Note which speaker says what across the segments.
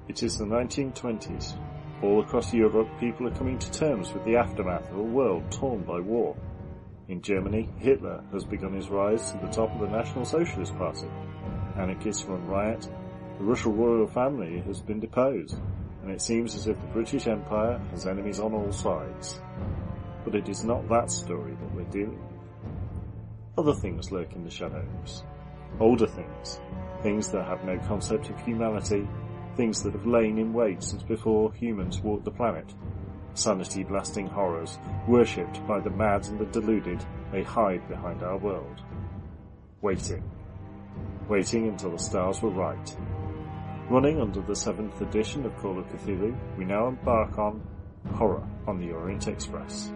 Speaker 1: It is the 1920s. All across Europe, people are coming to terms with the aftermath of a world torn by war. In Germany, Hitler has begun his rise to the top of the National Socialist Party. Anarchists run riot, the Russian royal family has been deposed, and it seems as if the British Empire has enemies on all sides. But it is not that story that we're dealing with. Other things lurk in the shadows. Older things. Things that have no concept of humanity. Things that have lain in wait since before humans walked the planet. Sanity-blasting horrors, worshipped by the mad and the deluded, may hide behind our world. Waiting. Waiting until the stars were right. Running under the 7th edition of Call of Cthulhu, we now embark on Horror on the Orient Express.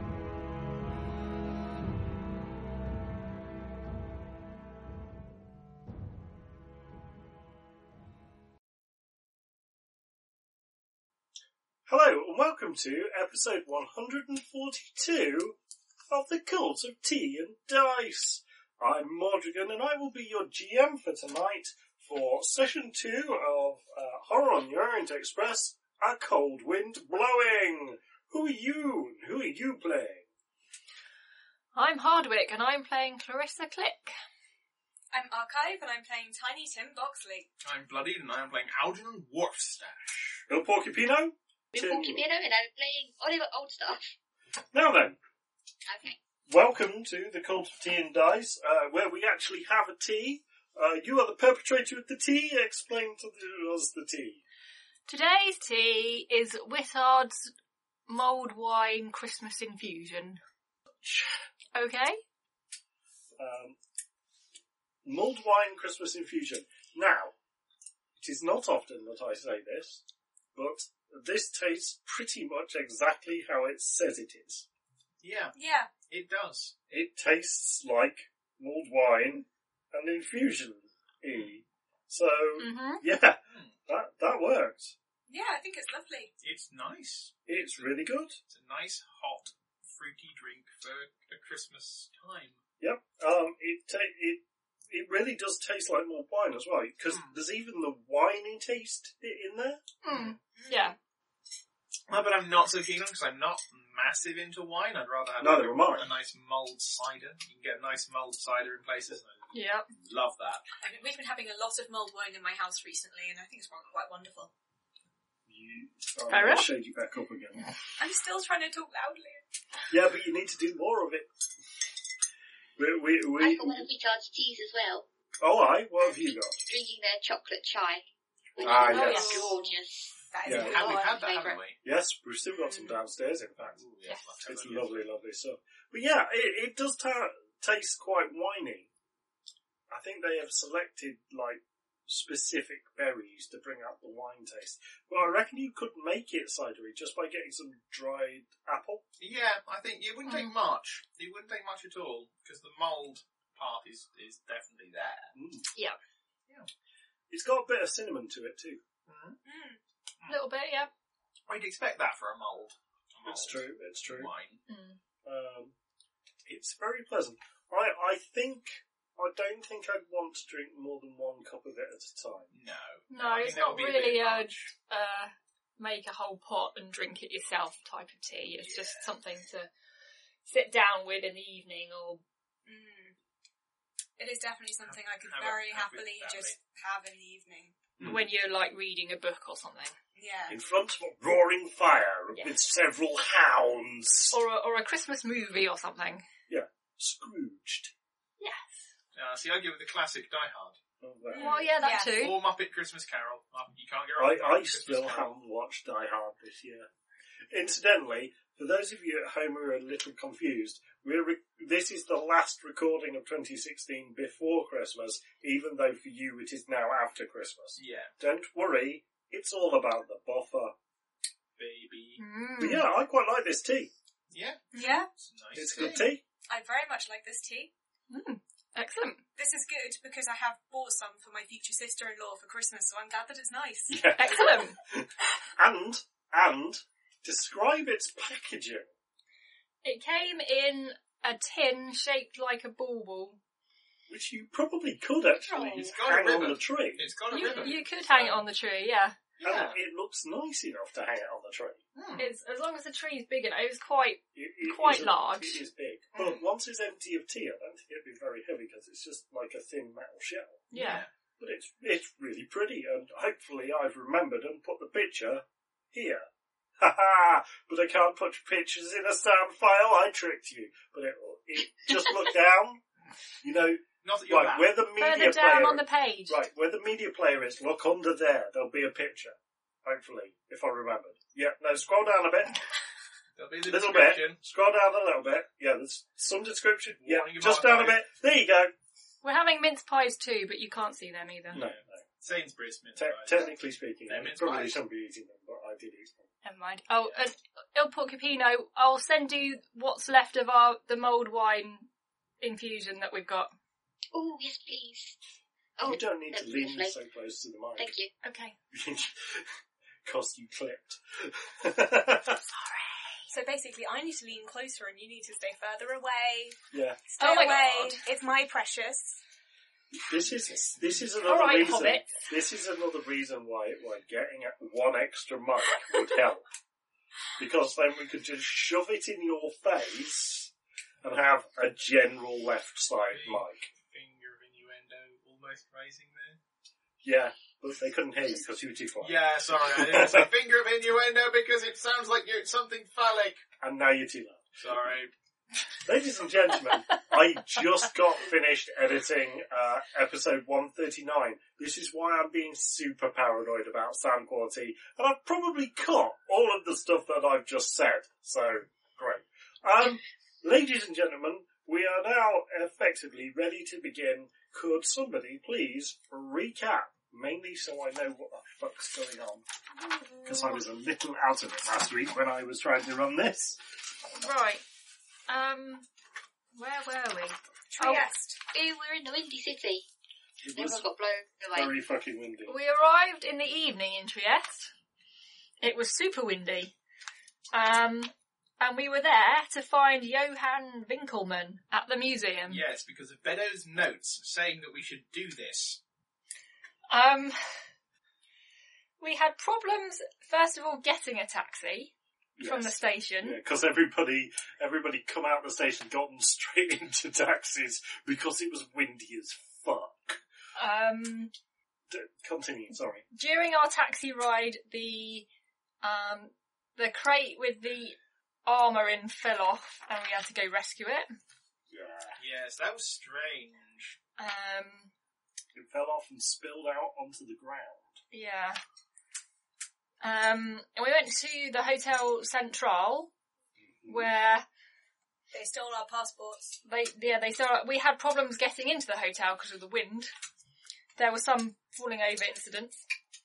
Speaker 1: Hello and welcome to episode 142 of the Cult of Tea and Dice. I'm Mordrigan and I will be your GM for tonight for session 2 of Horror on the Orient Express, A Cold Wind Blowing. Who are you? Who are you playing?
Speaker 2: I'm Hardwick and I'm playing Clarissa Click.
Speaker 3: I'm Archive and I'm playing Tiny Tim Boxley.
Speaker 4: I'm Bloodied and I'm playing Algernon Wharfstache.
Speaker 1: Bill Porcupino?
Speaker 5: Bill Porcupino and I'm playing Oliver Oldstaff.
Speaker 1: Now then.
Speaker 5: Okay.
Speaker 1: Welcome to the Cult of Tea and Dice, where we actually have a tea. You are the perpetrator of the tea. Explain to us the tea.
Speaker 2: Today's tea is Whittard's mulled wine Christmas infusion. Okay?
Speaker 1: Mulled wine Christmas infusion. Now, it is not often that I say this, but this tastes pretty much exactly how it says it is.
Speaker 4: Yeah,
Speaker 3: Yeah.
Speaker 4: it does.
Speaker 1: It tastes like mulled wine and infusion-y. So, yeah, that works.
Speaker 3: Yeah, I think it's lovely.
Speaker 4: It's nice.
Speaker 1: It's really good.
Speaker 4: It's a nice, hot, fruity drink for the Christmas time.
Speaker 1: Yep. It really does taste like mulled wine as well, because there's even the winey taste in there.
Speaker 2: Yeah.
Speaker 4: No, but I'm not so keen on because I'm not massive into wine. I'd rather have
Speaker 1: Neither am I.
Speaker 4: a nice mulled cider. You can get a nice mulled cider in places.
Speaker 2: Yeah.
Speaker 4: Love that.
Speaker 3: I mean, we've been having a lot of mulled wine in my house recently and I think it's quite wonderful.
Speaker 1: I'll shade you back up again.
Speaker 3: I'm still trying to talk loudly.
Speaker 1: Yeah, but you need to do more of it.
Speaker 5: I've got one of Richard's teas as well.
Speaker 1: Oh, what have you got?
Speaker 5: Drinking their chocolate chai. Which
Speaker 1: yes.
Speaker 5: is gorgeous.
Speaker 3: That is
Speaker 1: Yeah.
Speaker 3: really
Speaker 4: We've had
Speaker 3: my
Speaker 4: that,
Speaker 3: favourite.
Speaker 4: haven't we?
Speaker 1: Yes, we've still got some downstairs, in fact.
Speaker 4: Ooh, yes,
Speaker 2: Yes.
Speaker 4: let's have
Speaker 1: It's
Speaker 4: that,
Speaker 1: lovely, lovely stuff. But yeah, it does taste quite winey. I think they have selected, specific berries to bring out the wine taste. But I reckon you could make it cidery just by getting some dried apple.
Speaker 4: Yeah, I think it wouldn't take much. It wouldn't take much at all because the mulled part is definitely there.
Speaker 2: Yeah.
Speaker 1: It's got a bit of cinnamon to it too.
Speaker 2: A little bit, yeah.
Speaker 4: I'd expect that for a mulled
Speaker 1: It's true.
Speaker 4: wine.
Speaker 1: It's very pleasant. I don't think I'd want to drink more than one cup of it at a time.
Speaker 4: No.
Speaker 2: No,
Speaker 4: I think
Speaker 2: it's
Speaker 4: that
Speaker 2: not
Speaker 4: would be a
Speaker 2: really
Speaker 4: bit
Speaker 2: a
Speaker 4: much.
Speaker 2: make a whole pot and drink it yourself type of tea. It's just something to sit down with in the evening or...
Speaker 3: It is definitely something I could
Speaker 4: Have
Speaker 3: very
Speaker 4: with
Speaker 3: happily
Speaker 4: family.
Speaker 3: just have in the evening.
Speaker 2: when you're reading a book or something.
Speaker 3: Yeah.
Speaker 1: In front of a roaring fire
Speaker 2: Yeah.
Speaker 1: with several hounds.
Speaker 2: Or a Christmas movie or something.
Speaker 1: Scrooged.
Speaker 2: Yes.
Speaker 4: See, I give it the classic Die Hard.
Speaker 1: Oh, there.
Speaker 2: Well, yeah, that
Speaker 3: Yeah.
Speaker 2: too.
Speaker 4: Or Muppet Christmas Carol. You can't get wrong with
Speaker 1: I
Speaker 4: Muppet Christmas
Speaker 1: still
Speaker 4: Carol.
Speaker 1: haven't watched Die Hard this year. Incidentally, for those of you at home who are a little confused, this is the last recording of 2016 before Christmas, even though for you it is now after Christmas.
Speaker 4: Yeah,
Speaker 1: Don't worry, it's all about the buffer.
Speaker 4: baby.
Speaker 1: But yeah, I quite like this tea.
Speaker 4: Yeah,
Speaker 3: Yeah.
Speaker 4: it's nice.
Speaker 1: It's good tea.
Speaker 3: I very much like this tea.
Speaker 2: Excellent.
Speaker 3: This is good because I have bought some for my future sister-in-law for Christmas, so I'm glad that it's nice.
Speaker 1: Yeah.
Speaker 2: Excellent.
Speaker 1: And describe its packaging.
Speaker 2: It came in a tin shaped like a bauble.
Speaker 1: Which you probably could actually
Speaker 2: It's
Speaker 4: got a
Speaker 1: hang on
Speaker 4: ribbon.
Speaker 1: the tree.
Speaker 4: It's got a ribbon.
Speaker 2: You could hang it on the tree, yeah.
Speaker 4: Yeah.
Speaker 1: And it looks nice enough to hang it on the tree.
Speaker 2: It's, as long as the tree's big enough, it was quite
Speaker 1: It
Speaker 2: large.
Speaker 1: It is big. But once it's empty of tea, I don't think it'd be very heavy because it's just like a thin metal shell.
Speaker 2: Yeah.
Speaker 1: But it's really pretty, and hopefully I've remembered and put the picture here. Ha! But I can't put pictures in a sound file. I tricked you. But it just look down. You know,
Speaker 4: Not that you're
Speaker 1: right where the media
Speaker 2: Further down
Speaker 1: player
Speaker 2: on the page.
Speaker 1: right where the media player is. Look under there. There'll be a picture. Hopefully, if I remembered. Yeah. No, scroll down a bit.
Speaker 4: There'll be the
Speaker 1: Little
Speaker 4: description.
Speaker 1: bit. Scroll down a little bit. Yeah, there's some description. Yeah,
Speaker 4: Warning
Speaker 1: just
Speaker 4: about
Speaker 1: down a
Speaker 4: guys.
Speaker 1: bit. There you go.
Speaker 2: We're having mince pies too, but you can't see them either.
Speaker 1: No.
Speaker 4: Sainsbury's mince
Speaker 1: Te-
Speaker 4: pies.
Speaker 1: technically speaking,
Speaker 4: They're
Speaker 1: I
Speaker 4: mince
Speaker 1: probably
Speaker 4: pies.
Speaker 1: shouldn't be eating them, but I did eat them.
Speaker 2: Never mind. Oh, Il Porcupino, I'll send you what's left of the mulled wine infusion that we've got.
Speaker 5: Oh, yes, please. Oh,
Speaker 1: You don't need to
Speaker 5: that's
Speaker 1: lean
Speaker 5: lovely.
Speaker 1: so close to the mic.
Speaker 5: Thank you.
Speaker 2: Okay.
Speaker 1: Cost you clipped.
Speaker 3: So basically, I need to lean closer and you need to stay further away.
Speaker 1: Yeah.
Speaker 3: Stay
Speaker 2: Oh my
Speaker 3: away.
Speaker 2: God.
Speaker 3: It's my precious.
Speaker 1: This is another
Speaker 2: All right,
Speaker 1: reason.
Speaker 2: Hobbit.
Speaker 1: This is another reason why getting one extra mic would help, because then we could just shove it in your face and have a general left side mic.
Speaker 4: Finger of innuendo almost raising there.
Speaker 1: Yeah, but they couldn't hear you because you were too far.
Speaker 4: Yeah, sorry, I didn't say finger of innuendo because it sounds like you're something phallic.
Speaker 1: And now you're too loud.
Speaker 4: Sorry.
Speaker 1: Ladies and gentlemen, I just got finished editing episode 139. This is why I'm being super paranoid about sound quality, and I've probably cut all of the stuff that I've just said. So, great. Ladies and gentlemen, we are now effectively ready to begin. Could somebody please recap? Mainly so I know what the fuck's going on. Because I was a little out of it last week when I was trying to run this.
Speaker 2: Right. Where were we?
Speaker 3: Trieste.
Speaker 5: We were in the Windy City.
Speaker 1: It was
Speaker 5: Everyone got blown away.
Speaker 1: very fucking windy.
Speaker 2: We arrived in the evening in Trieste. It was super windy. And we were there to find Johann Winkelmann at the museum.
Speaker 4: Yes, because of Beddo's notes saying that we should do this.
Speaker 2: We had problems, first of all, getting a taxi from the station.
Speaker 1: Because everybody come out of the station, gotten straight into taxis because it was windy as fuck. Continue, sorry.
Speaker 2: During our taxi ride, the crate with the armour in fell off, and we had to go rescue it.
Speaker 1: Yeah.
Speaker 4: Yes, that was strange.
Speaker 1: It fell off and spilled out onto the ground.
Speaker 2: Yeah. And we went to the Hotel Central, where
Speaker 3: They stole our passports.
Speaker 2: they saw we had problems getting into the hotel because of the wind. There were some falling over incidents.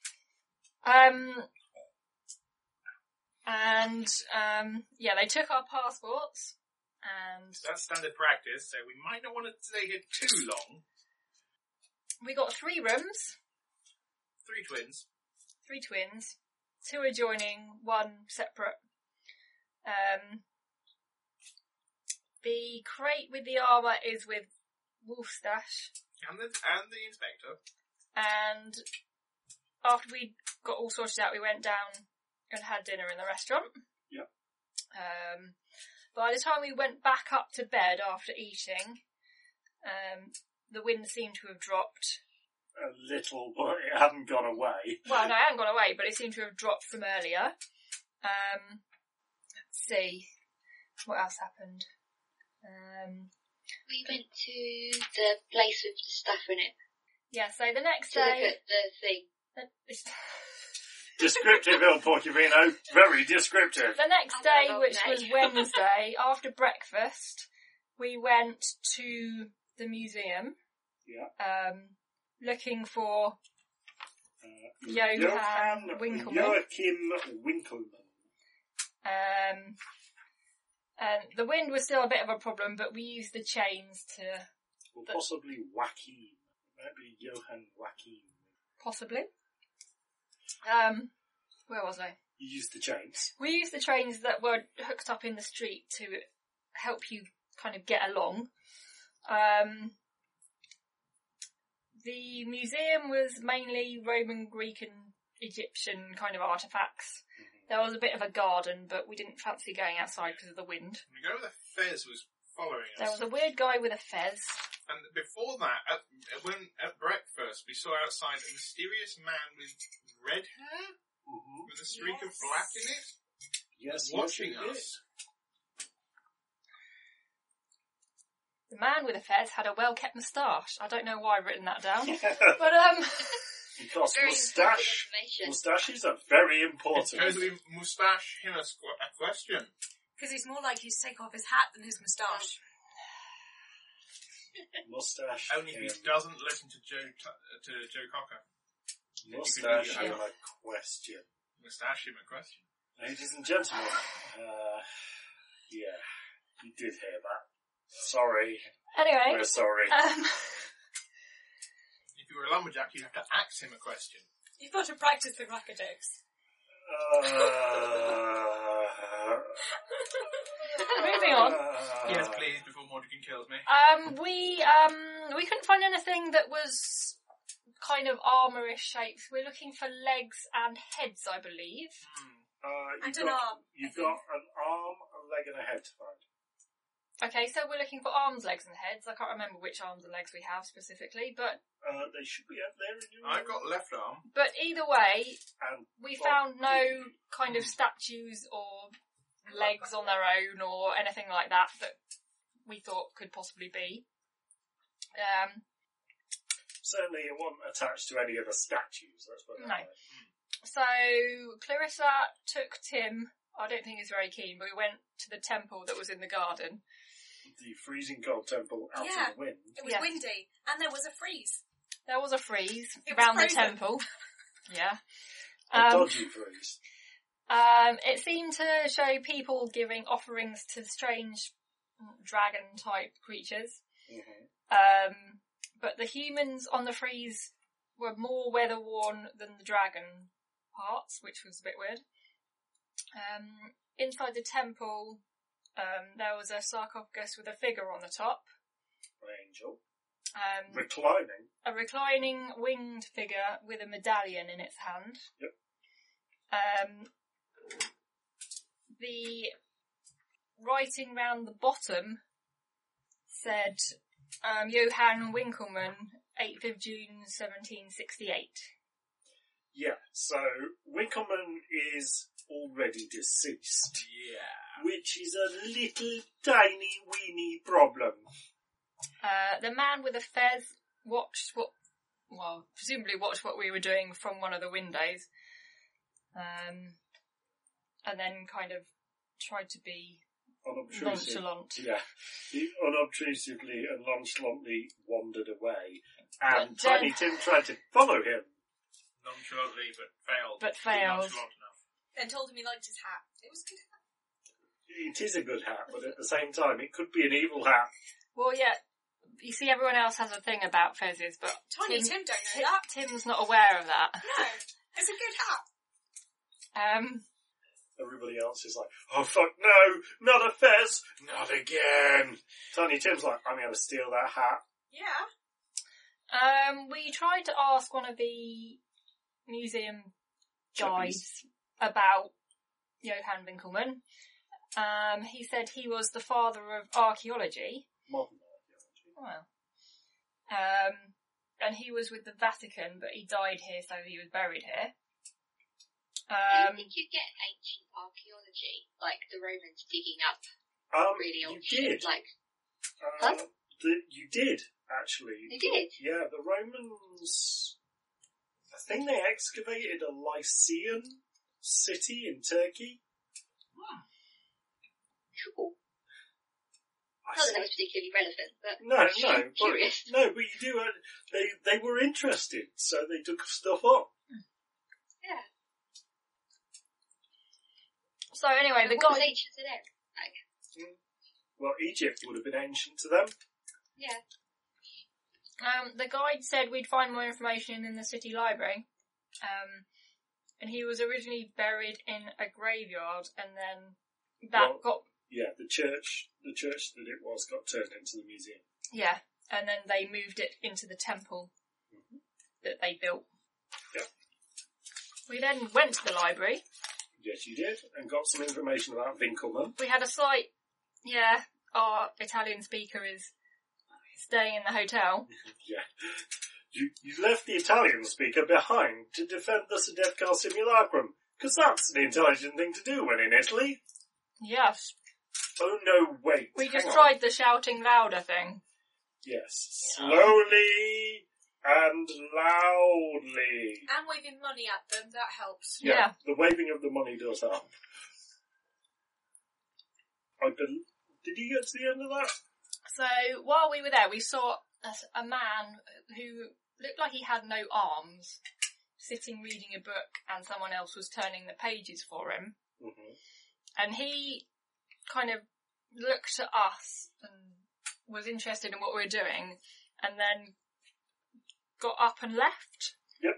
Speaker 2: They took our passports, and
Speaker 4: That's standard practice, so we might not want to stay here too long.
Speaker 2: we got 3 rooms,
Speaker 4: 3 twins.
Speaker 2: 3 twins, 2 adjoining, 1 separate. The crate with the armour is with Wolfstash,
Speaker 4: And the inspector.
Speaker 2: and after we got all sorted out, we went down and had dinner in the restaurant.
Speaker 1: Yep.
Speaker 2: By the time we went back up to bed after eating, the wind seemed to have dropped.
Speaker 1: A little, but it hadn't gone away.
Speaker 2: Well, no, it hadn't gone away, but it seemed to have dropped from earlier. Let's see. What else happened?
Speaker 5: We went to the place with the stuff in it
Speaker 2: Yeah, so the next
Speaker 5: to look
Speaker 2: day...
Speaker 5: at the thing.
Speaker 1: Descriptive, Il Porcupino. Very descriptive.
Speaker 2: The next
Speaker 5: I'm
Speaker 2: day,
Speaker 5: gonna
Speaker 2: which
Speaker 5: vote
Speaker 2: was
Speaker 5: nay.
Speaker 2: Wednesday, after breakfast, we went to the museum.
Speaker 1: Yeah.
Speaker 2: Looking for Johann Winkelmann.
Speaker 1: Joachim Winkelmann.
Speaker 2: And the wind was still a bit of a problem, but we used the chains to
Speaker 1: Or possibly Joachim. Maybe Johann Joachim.
Speaker 2: possibly. Where was I?
Speaker 1: You used the chains.
Speaker 2: We used the trains that were hooked up in the street to help you kind of get along. The museum was mainly Roman, Greek and Egyptian kind of artefacts. There was a bit of a garden, but we didn't fancy going outside because of the wind.
Speaker 4: The guy with a fez was following us.
Speaker 2: There was a weird guy with a fez.
Speaker 4: And before that, at breakfast, we saw outside a mysterious man with red hair, with a streak of black in it, watching us.
Speaker 2: The man with a fez had a well-kept moustache. I don't know why I've written that down. But,
Speaker 1: Because
Speaker 5: Very
Speaker 1: moustaches are very important.
Speaker 4: Because we moustache him a question.
Speaker 3: Because he's more likely to take off his hat than his moustache.
Speaker 1: Moustache.
Speaker 4: Only if he doesn't listen to Joe Cocker.
Speaker 1: Moustache him a question.
Speaker 4: Moustache him a question.
Speaker 1: Ladies and gentlemen, yeah, you did hear that. Sorry.
Speaker 2: anyway.
Speaker 1: We're sorry.
Speaker 4: If you were a lumberjack, you'd have to ask him a question.
Speaker 3: You've got to practice the cracker jokes.
Speaker 2: Moving on.
Speaker 4: Yes, please, before Morgan kills me.
Speaker 2: We couldn't find anything that was kind of armour-ish shapes. We're looking for legs and heads, I believe.
Speaker 3: And an arm.
Speaker 1: You've got an arm, a leg and a head to find.
Speaker 2: Okay, so we're looking for arms, legs and heads. I can't remember which arms and legs we have specifically, but...
Speaker 1: they should be up there in your
Speaker 4: I've got left arm.
Speaker 2: But either way,
Speaker 1: and
Speaker 2: we found no kind of statues or legs on their own or anything like that we thought could possibly be.
Speaker 1: Certainly it wasn't attached to any of the statues, let's put it that way.
Speaker 2: So Clarissa took Tim. I don't think he's very keen, but we went to the temple that was in the garden.
Speaker 1: The freezing cold temple out in the wind.
Speaker 3: It was windy, and there was a freeze.
Speaker 2: There was a freeze
Speaker 3: It was
Speaker 2: around the
Speaker 3: frozen.
Speaker 2: temple. Yeah.
Speaker 1: A dodgy freeze.
Speaker 2: It seemed to show people giving offerings to strange dragon-type creatures. But the humans on the frieze were more weather-worn than the dragon parts, which was a bit weird. Inside the temple, there was a sarcophagus with a figure on the top.
Speaker 1: Angel.
Speaker 2: Reclining. A reclining winged figure with a medallion in its hand.
Speaker 1: Yep.
Speaker 2: The writing round the bottom said Johann Winkelmann, 8th of June 1768.
Speaker 1: Yeah, so Winkelmann is already deceased.
Speaker 4: Yeah.
Speaker 1: Which is a little tiny weeny problem.
Speaker 2: The man with the fez presumably watched what we were doing from one of the windows. And then kind of tried to be nonchalant.
Speaker 1: Yeah, he unobtrusively and nonchalantly wandered away, and Tiny Tim tried to follow him.
Speaker 4: Nonchalantly, but failed.
Speaker 2: But failed.
Speaker 4: Nonchalant enough.
Speaker 3: Then told him he liked his hat. It was a good hat.
Speaker 1: It is a good hat, but at the same time, it could be an evil hat.
Speaker 2: Well, yeah, you see everyone else has a thing about fezzes, but
Speaker 3: Tiny Tim don't know that.
Speaker 2: Tim's not aware of that.
Speaker 3: No, it's a good hat.
Speaker 1: Everybody else is like, oh fuck no, not a fez, not again. Tiny Tim's like, I'm going to steal that hat.
Speaker 3: Yeah.
Speaker 2: We tried to ask one of the museum guides about Johann Winkelmann. He said he was the father of archaeology.
Speaker 1: Modern archaeology.
Speaker 2: Well. And he was with the Vatican, but he died here, so he was buried here.
Speaker 5: Do you think you get ancient archaeology, like the Romans digging up really old shit? Like,
Speaker 1: you did, actually.
Speaker 5: They did?
Speaker 1: Yeah, the Romans, I think they excavated a Lycian city in Turkey.
Speaker 5: Cool. Not that was particularly relevant, but
Speaker 1: no,
Speaker 5: curious.
Speaker 1: But you do. They were interested, so they took stuff up.
Speaker 5: Yeah.
Speaker 2: So anyway, the
Speaker 5: what was
Speaker 2: guide.
Speaker 5: ancient to them? Like,
Speaker 1: Well, Egypt would have been ancient to them.
Speaker 5: yeah.
Speaker 2: The guide said we'd find more information in the city library. And he was originally buried in a graveyard, and then
Speaker 1: Yeah, the church that it was got turned into the museum.
Speaker 2: Yeah, and then they moved it into the temple that they built.
Speaker 1: Yep.
Speaker 2: We then went to the library.
Speaker 6: Yes, you did, and got some information about Winkelmann.
Speaker 2: We had a slight, our Italian speaker is staying in the hotel.
Speaker 6: Yeah. You left the Italian speaker behind to defend the Sedefkar simulacrum, because that's an intelligent thing to do when in Italy.
Speaker 2: Yes.
Speaker 6: Oh no, wait.
Speaker 2: We just tried the shouting louder thing.
Speaker 6: Yes. Slowly and loudly.
Speaker 3: And waving money at them, that helps.
Speaker 2: Yeah.
Speaker 6: The waving of the money does help. Did you get to the end of that?
Speaker 2: So, while we were there, we saw a man who looked like he had no arms, sitting reading a book, and someone else was turning the pages for him.
Speaker 6: Mm-hmm.
Speaker 2: And he kind of looked at us and was interested in what we were doing, and then got up and left.
Speaker 6: Yep.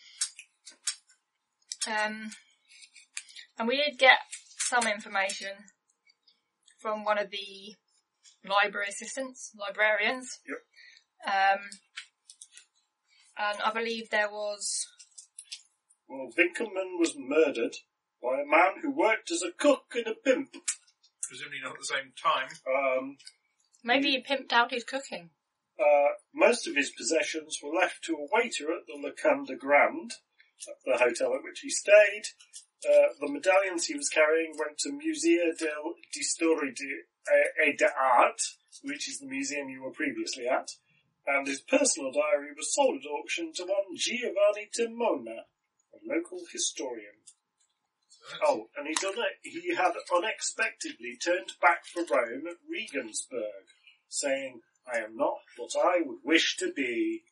Speaker 2: And we did get some information from one of the librarians.
Speaker 6: Yep.
Speaker 2: And I believe there was...
Speaker 6: Well, Winkelmann was murdered by a man who worked as a cook and a pimp.
Speaker 4: Presumably not at the same time.
Speaker 2: Maybe he pimped out his cooking.
Speaker 6: Most of his possessions were left to a waiter at the Locanda Grand, the hotel at which he stayed. The medallions he was carrying went to Museo di Storia e d'Arte, which is the museum you were previously at, and his personal diary was sold at auction to one Giovanni Timona, a local historian. Oh, and he had unexpectedly turned back for Rome at Regensburg, saying, "I am not what I would wish to be."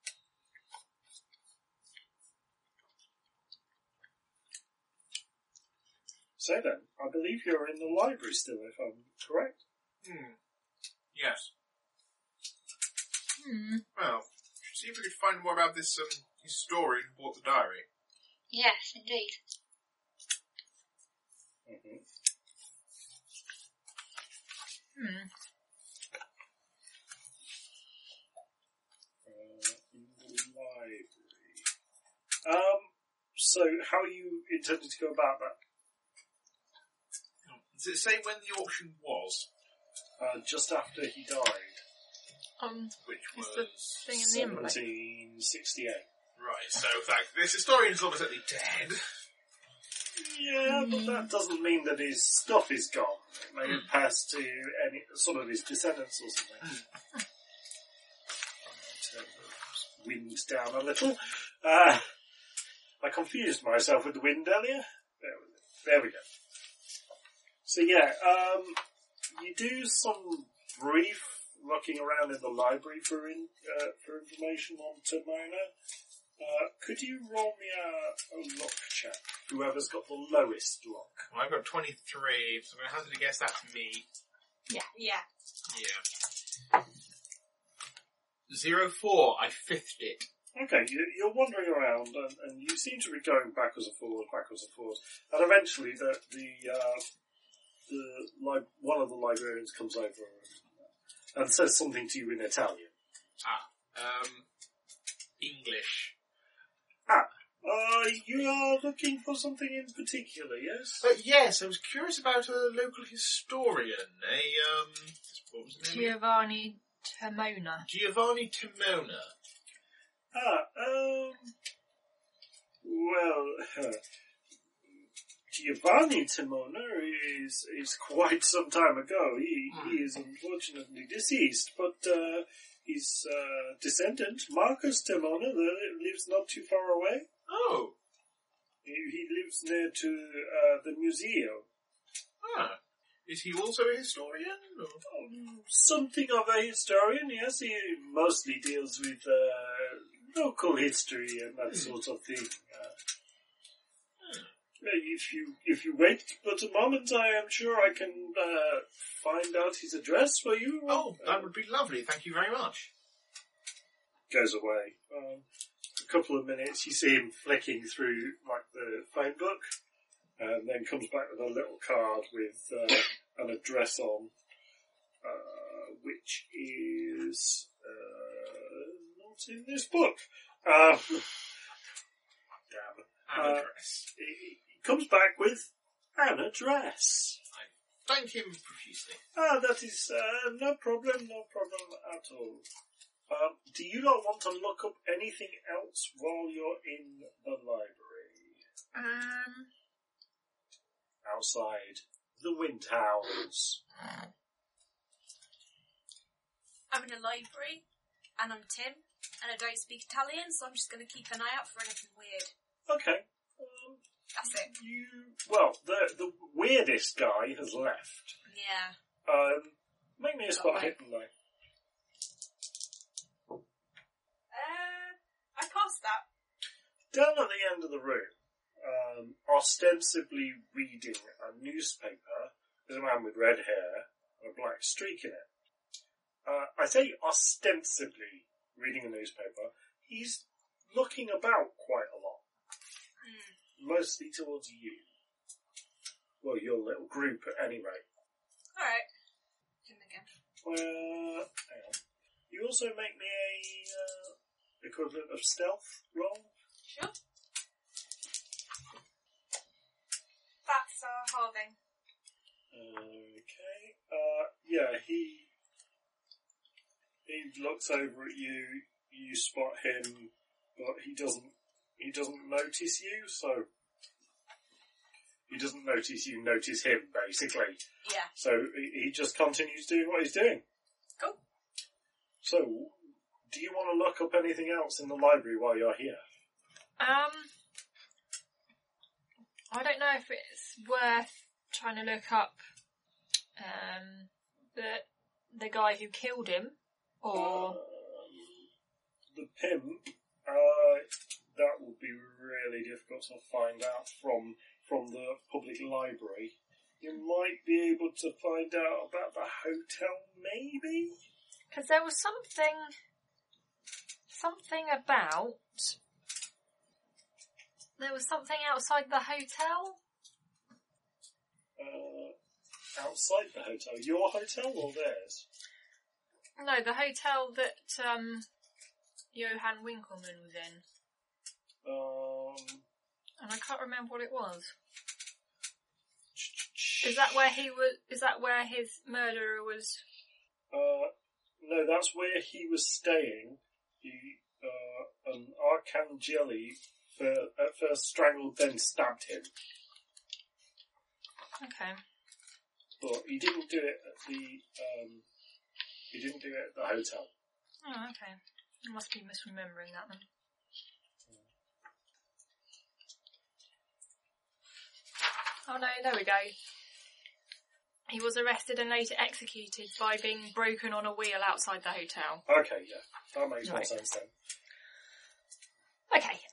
Speaker 6: So then, I believe you're in the library still, if I'm correct.
Speaker 4: Yes.
Speaker 2: Well,
Speaker 4: see if we could find more about this historian who bought the diary.
Speaker 5: Yes, indeed.
Speaker 6: Mm-hmm. In the library. So how are you intending to go about that?
Speaker 4: Does it say when the auction was?
Speaker 6: Just after he died.
Speaker 4: Which was
Speaker 2: the thing in the envelope.
Speaker 6: 1768.
Speaker 4: Right, so in fact, this historian's obviously dead.
Speaker 6: Yeah, but that doesn't mean that his stuff is gone. It may have passed to some of his descendants or something. Turn the wind down a little. I confused myself with the wind earlier. There we go. So yeah, you do some brief looking around in the library for information on Timona. Could you roll me a luck check? Whoever's got the lowest luck.
Speaker 4: Well, I've got 23, so I'm going to hazard a guess that's me.
Speaker 3: Yeah.
Speaker 4: Yeah. 04, I fifth it.
Speaker 6: Okay, you're wandering around, and you seem to be going backwards and forwards, and eventually one of the librarians comes over and says something to you in Italian.
Speaker 4: English.
Speaker 6: You are looking for something in particular, yes?
Speaker 4: Yes, I was curious about a local historian, what was his name?
Speaker 2: Giovanni Timona.
Speaker 4: Giovanni Timona.
Speaker 6: Giovanni Timona is quite some time ago. He is unfortunately deceased, but his descendant, Marcus Timona, lives not too far away.
Speaker 4: Oh.
Speaker 6: He lives near to the museum.
Speaker 4: Is he also a historian? Or?
Speaker 6: Something of a historian, yes. He mostly deals with local history and that sort of thing. If you wait but a moment, I am sure I can find out his address for you.
Speaker 4: Oh, that would be lovely. Thank you very much.
Speaker 6: Goes away. A couple of minutes, you see him flicking through like the phone book, and then comes back with a little card with an address on, which is not in this book. Damn.
Speaker 4: An address.
Speaker 6: He comes back with an address.
Speaker 4: I thank him profusely.
Speaker 6: That is no problem at all. Do you not want to look up anything else while you're in the library? Outside, the wind howls.
Speaker 3: I'm in a library, and I'm Tim, and I don't speak Italian, so I'm just going to keep an eye out for anything weird.
Speaker 6: Okay.
Speaker 3: That's it.
Speaker 6: The weirdest guy has left.
Speaker 3: Yeah.
Speaker 6: Make me a spot hidden though.
Speaker 3: I passed that.
Speaker 6: Down at the end of the room, ostensibly reading a newspaper, is a man with red hair and a black streak in it. I say ostensibly reading a newspaper. He's looking about quite a lot. Mostly towards you. Well, your little group at any rate.
Speaker 3: Alright. Him again.
Speaker 6: Hang on. You also make me a equivalent of stealth roll.
Speaker 3: Sure. That's halving.
Speaker 6: Okay. Yeah, he looks over at you, you spot him, but he doesn't notice you, so he doesn't notice you notice him, basically.
Speaker 3: Yeah.
Speaker 6: So he just continues doing what he's doing.
Speaker 3: Cool.
Speaker 6: So, do you want to look up anything else in the library while you're here?
Speaker 2: I don't know if it's worth trying to look up the guy who killed him, or
Speaker 6: the pimp. That would be really difficult to find out from the public library. You might be able to find out about the hotel, maybe?
Speaker 2: because there was something about. There was something outside the hotel?
Speaker 6: Outside the hotel? Your hotel or theirs?
Speaker 2: No, the hotel that Johan Winkelmann was in. And I can't remember what it was. Is that where he was? Is that where his murderer was?
Speaker 6: No, that's where he was staying. An Arcangeli at first strangled, then stabbed him.
Speaker 2: Okay.
Speaker 6: But he didn't do it at the. He didn't do it at the hotel.
Speaker 2: Oh, okay. I must be misremembering that then. Oh no, there we go. He was arrested and later executed by being broken on a wheel outside the hotel.
Speaker 6: Okay, yeah. That makes more sense then.
Speaker 2: Okay,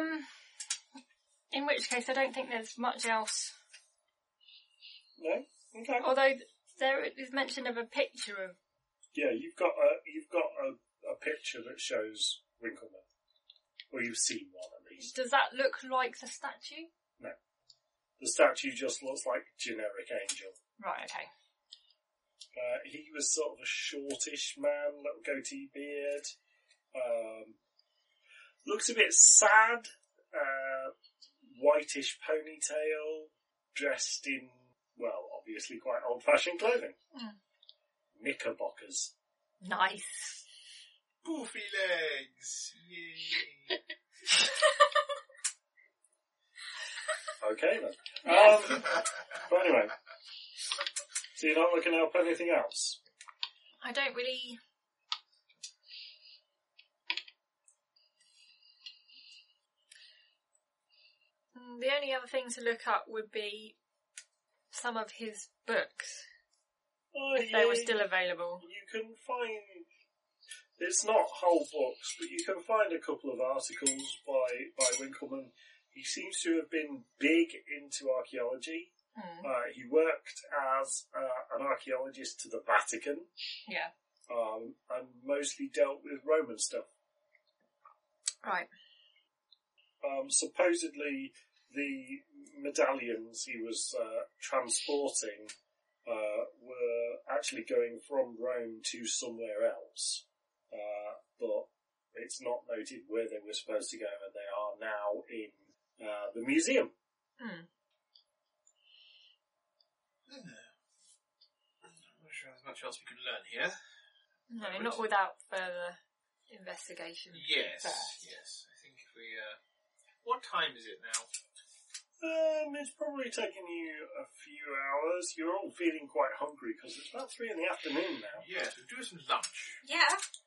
Speaker 2: in which case I don't think there's much else.
Speaker 6: No? Okay.
Speaker 2: Although there is mention of a picture of...
Speaker 6: Yeah, you've got a picture that shows Winkelmann. Or you've seen one at least.
Speaker 2: Does that look like the statue?
Speaker 6: No. The statue just looks like generic angel.
Speaker 2: Right, okay.
Speaker 6: He was sort of a shortish man, little goatee beard. Looks a bit sad. Whitish ponytail. Dressed in, well, obviously quite old-fashioned clothing. Knickerbockers.
Speaker 2: Nice.
Speaker 4: Poofy legs. Yay.
Speaker 6: Okay then. But anyway. So you're not looking up anything else?
Speaker 2: I don't really... The only other thing to look up would be some of his books. If they were still available.
Speaker 6: You can find... It's not whole books, but you can find a couple of articles by Winkelmann. He seems to have been big into archaeology. He worked as an archaeologist to the Vatican.
Speaker 2: Yeah.
Speaker 6: And mostly dealt with Roman stuff.
Speaker 2: Right.
Speaker 6: Supposedly, the medallions he was transporting were actually going from Rome to somewhere else. But it's not noted where they were supposed to go, and they are now in the museum.
Speaker 2: Hmm.
Speaker 4: I'm not sure there's much else we can learn here.
Speaker 2: No, not without further investigation.
Speaker 4: Yes, yes. I think if we... what time is it now?
Speaker 6: It's probably taken you a few hours. You're all feeling quite hungry because it's about 3 PM now.
Speaker 4: Yes, we'll do some lunch.
Speaker 3: Yeah.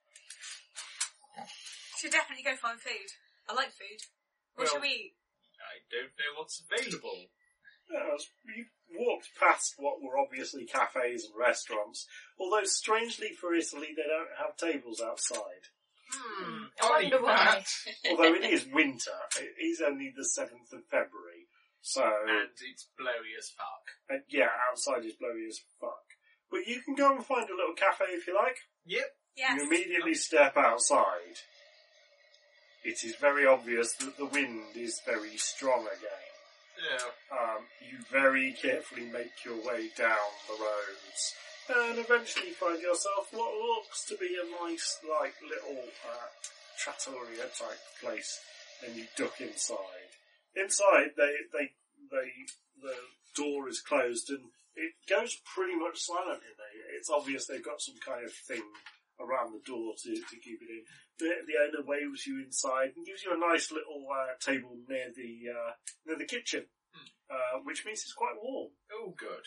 Speaker 3: Should definitely go find food. I like food. What should we eat?
Speaker 4: I don't know what's available.
Speaker 6: You walked past what were obviously cafes and restaurants, although strangely for Italy they don't have tables outside.
Speaker 2: I wonder why.
Speaker 6: Although it is winter, it is only the 7th of February, so...
Speaker 4: And it's blowy as fuck.
Speaker 6: Yeah, outside is blowy as fuck. But you can go and find a little cafe if you like.
Speaker 4: Yep.
Speaker 3: Yes.
Speaker 6: You immediately step outside. It is very obvious that the wind is very strong again.
Speaker 4: Yeah.
Speaker 6: You very carefully make your way down the roads and eventually find yourself what looks to be a nice, little trattoria type place, and you duck inside. Inside, the door is closed and it goes pretty much silent in there. It's obvious they've got some kind of thing around the door to keep it in. The owner waves you inside and gives you a nice little table near the kitchen, which means it's quite warm.
Speaker 4: Oh, good.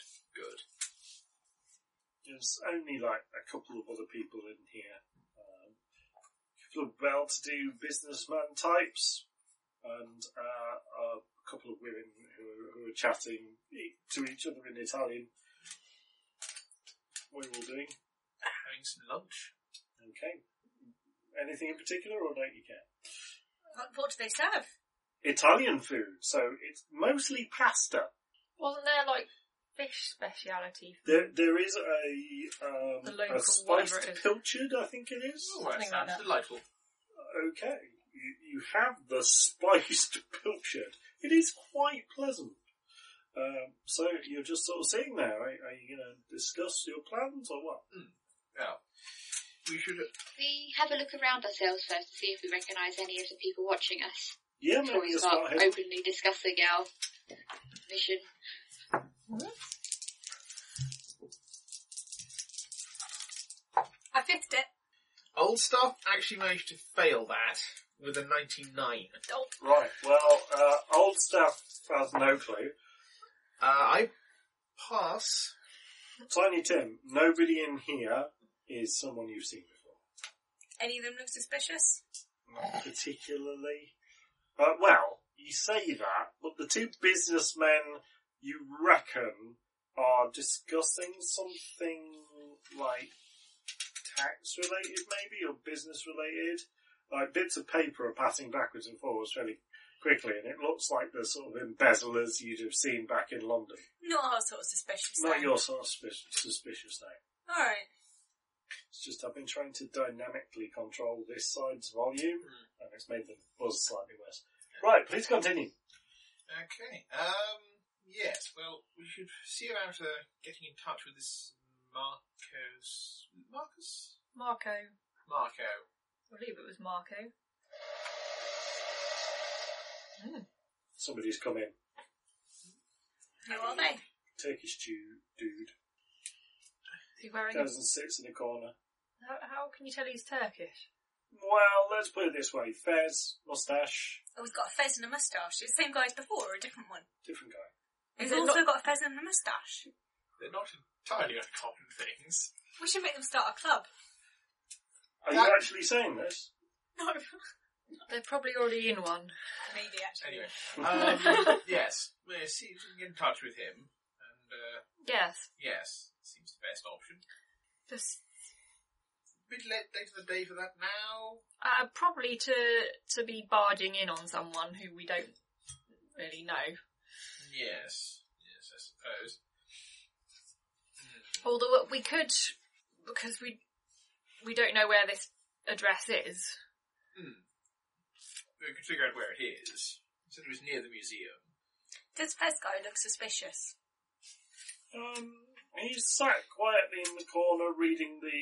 Speaker 6: There's only a couple of other people in here. A couple of well-to-do businessman types and a couple of women who are chatting to each other in Italian. What are you all doing?
Speaker 4: Having some lunch.
Speaker 6: Okay. Anything in particular, or don't you care?
Speaker 3: What do they serve?
Speaker 6: Italian food, so it's mostly pasta.
Speaker 2: Wasn't there fish speciality?
Speaker 6: There is
Speaker 2: The local,
Speaker 6: a spiced pilchard, I think it is.
Speaker 4: Oh, that sounds delightful.
Speaker 6: Okay, you have the spiced pilchard. It is quite pleasant. So you're just sort of sitting there. Are you going to discuss your plans or what?
Speaker 4: Well, we should...
Speaker 5: We have a look around ourselves first to see if we recognise any of the people watching us.
Speaker 6: Yeah,
Speaker 5: before we start openly discussing our mission.
Speaker 3: I fifth it.
Speaker 4: Old Stuff actually managed to fail that with a 99.
Speaker 3: Oh.
Speaker 6: Right, well, Old Stuff has no clue.
Speaker 4: I pass.
Speaker 6: Tiny Tim, nobody in here is someone you've seen before.
Speaker 3: Any of them look suspicious?
Speaker 6: Not particularly. Well, you say that, but the two businessmen you reckon are discussing something like tax related maybe, or business related. Like bits of paper are passing backwards and forwards fairly quickly, and it looks like the sort of embezzlers you'd have seen back in London.
Speaker 3: Not our sort of suspicious
Speaker 6: Not
Speaker 3: thing.
Speaker 6: your sort of suspicious name.
Speaker 3: Alright.
Speaker 6: It's just I've been trying to dynamically control this side's volume, and it's made the buzz slightly worse. Right, please continue.
Speaker 4: Okay. Yes, well, we should see about getting in touch with this Marcus?
Speaker 2: Marco.
Speaker 4: Marco.
Speaker 2: I believe it was Marco.
Speaker 6: Somebody's come in.
Speaker 3: Who are they?
Speaker 6: Turkish dude.
Speaker 2: Is he wearing...
Speaker 6: Goes and sits in a corner.
Speaker 2: How can you tell he's Turkish?
Speaker 6: Well, let's put it this way. Fez, moustache,
Speaker 3: Oh, he's got a fez and a moustache. It's the same guy as before, or a different one?
Speaker 6: different guy.
Speaker 3: He's
Speaker 2: Is it
Speaker 3: also
Speaker 2: not-
Speaker 3: got a fez and a moustache.
Speaker 4: They're not entirely uncommon things.
Speaker 3: We should make them start a club.
Speaker 6: Are you actually saying this?
Speaker 3: No.
Speaker 2: They're probably already in one.
Speaker 3: Maybe, actually.
Speaker 4: Anyway, yes, we'll see if we can get in touch with him. And,
Speaker 2: Yes.
Speaker 4: yes, seems the best option.
Speaker 2: Just
Speaker 4: Bit late in the day for that now.
Speaker 2: probably to be barging in on someone who we don't really know.
Speaker 4: Yes, I suppose.
Speaker 2: Although we could, because we don't know where this address is.
Speaker 4: We could figure out where it is. He said it was near the museum.
Speaker 3: Does fez guy look suspicious?
Speaker 6: He's sat quietly in the corner reading the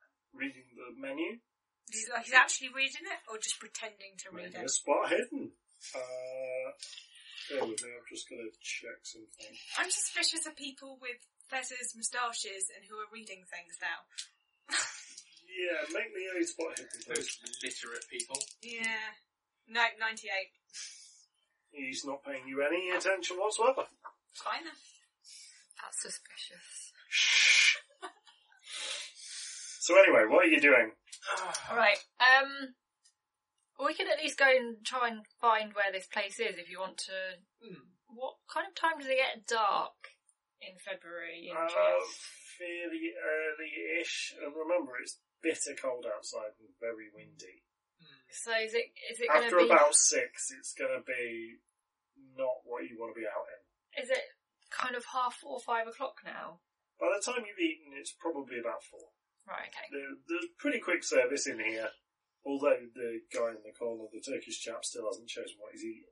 Speaker 6: menu.
Speaker 3: He's actually reading it, or just pretending to read
Speaker 6: Maybe a
Speaker 3: it?
Speaker 6: spot hidden. Bear with me, I'm just going to check something.
Speaker 3: I'm suspicious of people with feathers, moustaches, and who are reading things now.
Speaker 6: Yeah, make me a spot hit.
Speaker 4: Those literate people.
Speaker 3: Yeah. No, 98.
Speaker 6: He's not paying you any attention whatsoever.
Speaker 3: Fine then.
Speaker 2: That's suspicious.
Speaker 6: Shh. So anyway, what are you doing?
Speaker 2: Alright, we can at least go and try and find where this place is if you want to. What kind of time does it get dark in February in Trieste?
Speaker 6: Fairly early-ish. And remember, it's bitter cold outside and very windy.
Speaker 2: So is it going to be...
Speaker 6: After about 6, it's going to be not what you want to be out in.
Speaker 2: Is it kind of 4:30, 5 o'clock now?
Speaker 6: By the time you've eaten, it's probably about 4.
Speaker 2: Right, okay.
Speaker 6: There's pretty quick service in here, although the guy in the corner, the Turkish chap, still hasn't chosen what he's eating.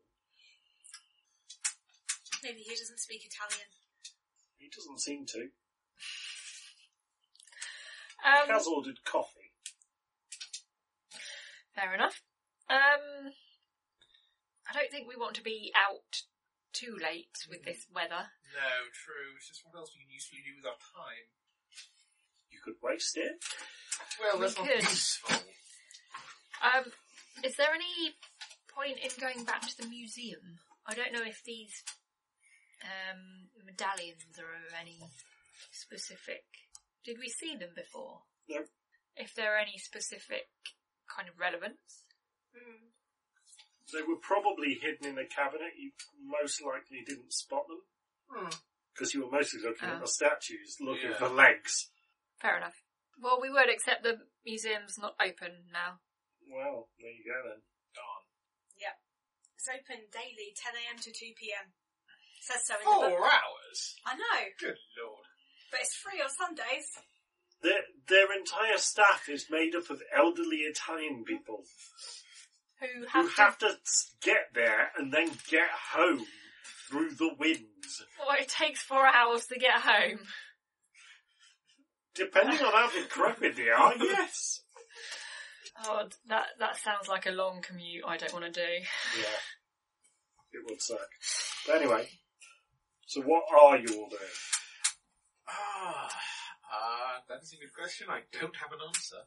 Speaker 3: Maybe he doesn't speak Italian.
Speaker 6: He doesn't seem to. He has ordered coffee.
Speaker 2: Fair enough. I don't think we want to be out too late with this weather.
Speaker 4: No, true. It's just what else we can usefully do with our time.
Speaker 6: You could waste it.
Speaker 4: Well, that's
Speaker 2: We
Speaker 4: not
Speaker 2: could.
Speaker 4: useful.
Speaker 2: Is there any point in going back to the museum? I don't know if these medallions are of any specific... Did we see them before?
Speaker 6: No.
Speaker 2: If there are any specific kind of relevance?
Speaker 6: They were probably hidden in a cabinet. You most likely didn't spot them. Because you were mostly looking at the statues, looking for legs.
Speaker 2: Fair enough. Well, we would, except the museum's not open now.
Speaker 6: Well, there you go then.
Speaker 4: Darn.
Speaker 3: Yep. It's open daily, 10 a.m. to 2 p.m. Says so in the
Speaker 4: 4
Speaker 3: book.
Speaker 4: hours?
Speaker 3: I know,
Speaker 4: Good lord.
Speaker 3: but it's free on Sundays.
Speaker 6: Their entire staff is made up of elderly Italian people
Speaker 2: Who
Speaker 6: who have to get there and then get home through the winds.
Speaker 2: Well, it takes 4 hours to get home.
Speaker 6: Depending on how decrepit they are, yes.
Speaker 2: Oh, that sounds like a long commute I don't want to do.
Speaker 6: Yeah, it would suck. But anyway, so what are you all doing?
Speaker 4: That is a good question. I don't have an answer.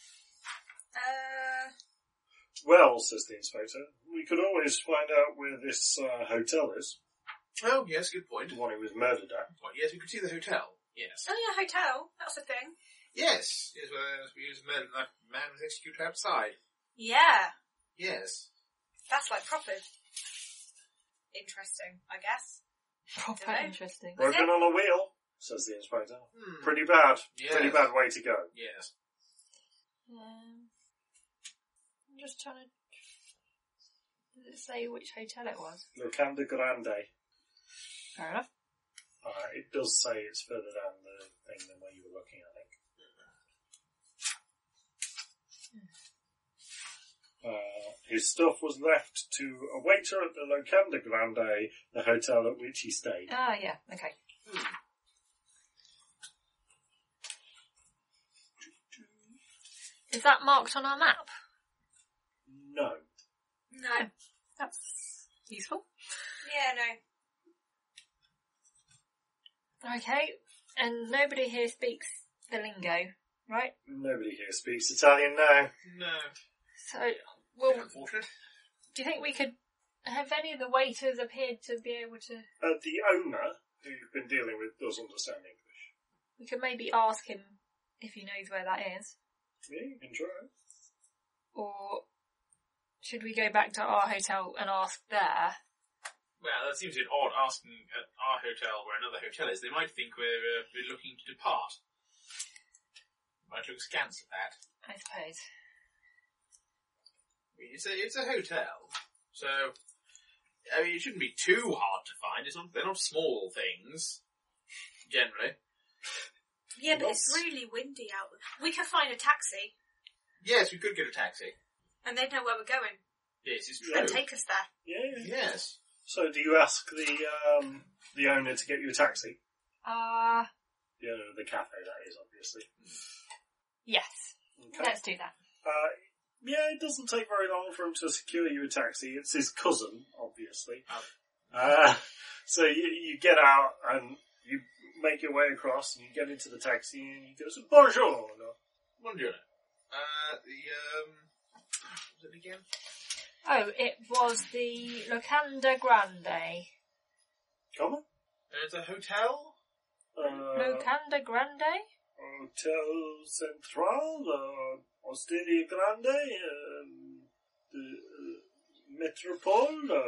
Speaker 6: Well, says the inspector, we could always find out where this hotel is.
Speaker 4: Oh, yes, good point.
Speaker 6: The one he was murdered at.
Speaker 4: Well, yes, we could see the hotel. Yes.
Speaker 3: Oh yeah, hotel. That's a thing.
Speaker 4: Yes. Yes, well, we was murdered and that man was executed outside.
Speaker 3: Yeah.
Speaker 4: Yes.
Speaker 3: That's like proper interesting, I guess.
Speaker 2: Proper
Speaker 3: Dunno.
Speaker 2: interesting.
Speaker 6: Broken on a wheel, says the inspector.
Speaker 4: Hmm.
Speaker 6: Pretty bad.
Speaker 4: Yes.
Speaker 6: Pretty bad way to go.
Speaker 4: Yes.
Speaker 2: I'm just trying to... Does it say which hotel it was?
Speaker 6: Locanda Grande.
Speaker 2: Fair enough.
Speaker 6: It does say it's further down the thing than where you were looking, I think. His stuff was left to a waiter at the Locanda Grande, the hotel at which he stayed.
Speaker 2: Ah, yeah, okay. Is that marked on our map?
Speaker 6: No.
Speaker 3: No.
Speaker 2: That's useful.
Speaker 3: Yeah, no.
Speaker 2: Okay, and nobody here speaks the lingo, right?
Speaker 6: Nobody here speaks Italian now.
Speaker 4: No.
Speaker 2: So, well,
Speaker 4: Unfortunate.
Speaker 2: do you think we could have any of the waiters appeared to be able to...
Speaker 6: The owner, who you've been dealing with, does understand English.
Speaker 2: We could maybe ask him if he knows where that is.
Speaker 6: Yeah, you can try.
Speaker 2: Or should we go back to our hotel and ask there?
Speaker 4: Well, that seems a bit odd asking at our hotel where another hotel is. They might think we're looking to depart. Might look askance at that.
Speaker 2: I suppose.
Speaker 4: I mean, it's a hotel, so I mean it shouldn't be too hard to find. They're not small things, generally.
Speaker 3: Yeah, but it's really windy out there. We could find a taxi,
Speaker 4: Yes, we could get a taxi.
Speaker 3: and they'd know where we're going,
Speaker 4: Yes, it's true.
Speaker 3: and take us there.
Speaker 6: Yeah.
Speaker 4: Yes.
Speaker 6: So do you ask the owner to get you a taxi? The owner of the cafe, that is, obviously.
Speaker 2: Yes.
Speaker 6: Okay.
Speaker 2: Let's do that.
Speaker 6: Yeah, it doesn't take very long for him to secure you a taxi. It's his cousin, obviously. So you get out and you make your way across and you get into the taxi and he goes, bonjour.
Speaker 4: Bonjour. What was it again?
Speaker 2: Oh, it was the Locanda Grande.
Speaker 6: Come on.
Speaker 4: It's a hotel?
Speaker 2: Locanda Grande?
Speaker 6: Hotel Central, Osteria Grande, Metropole,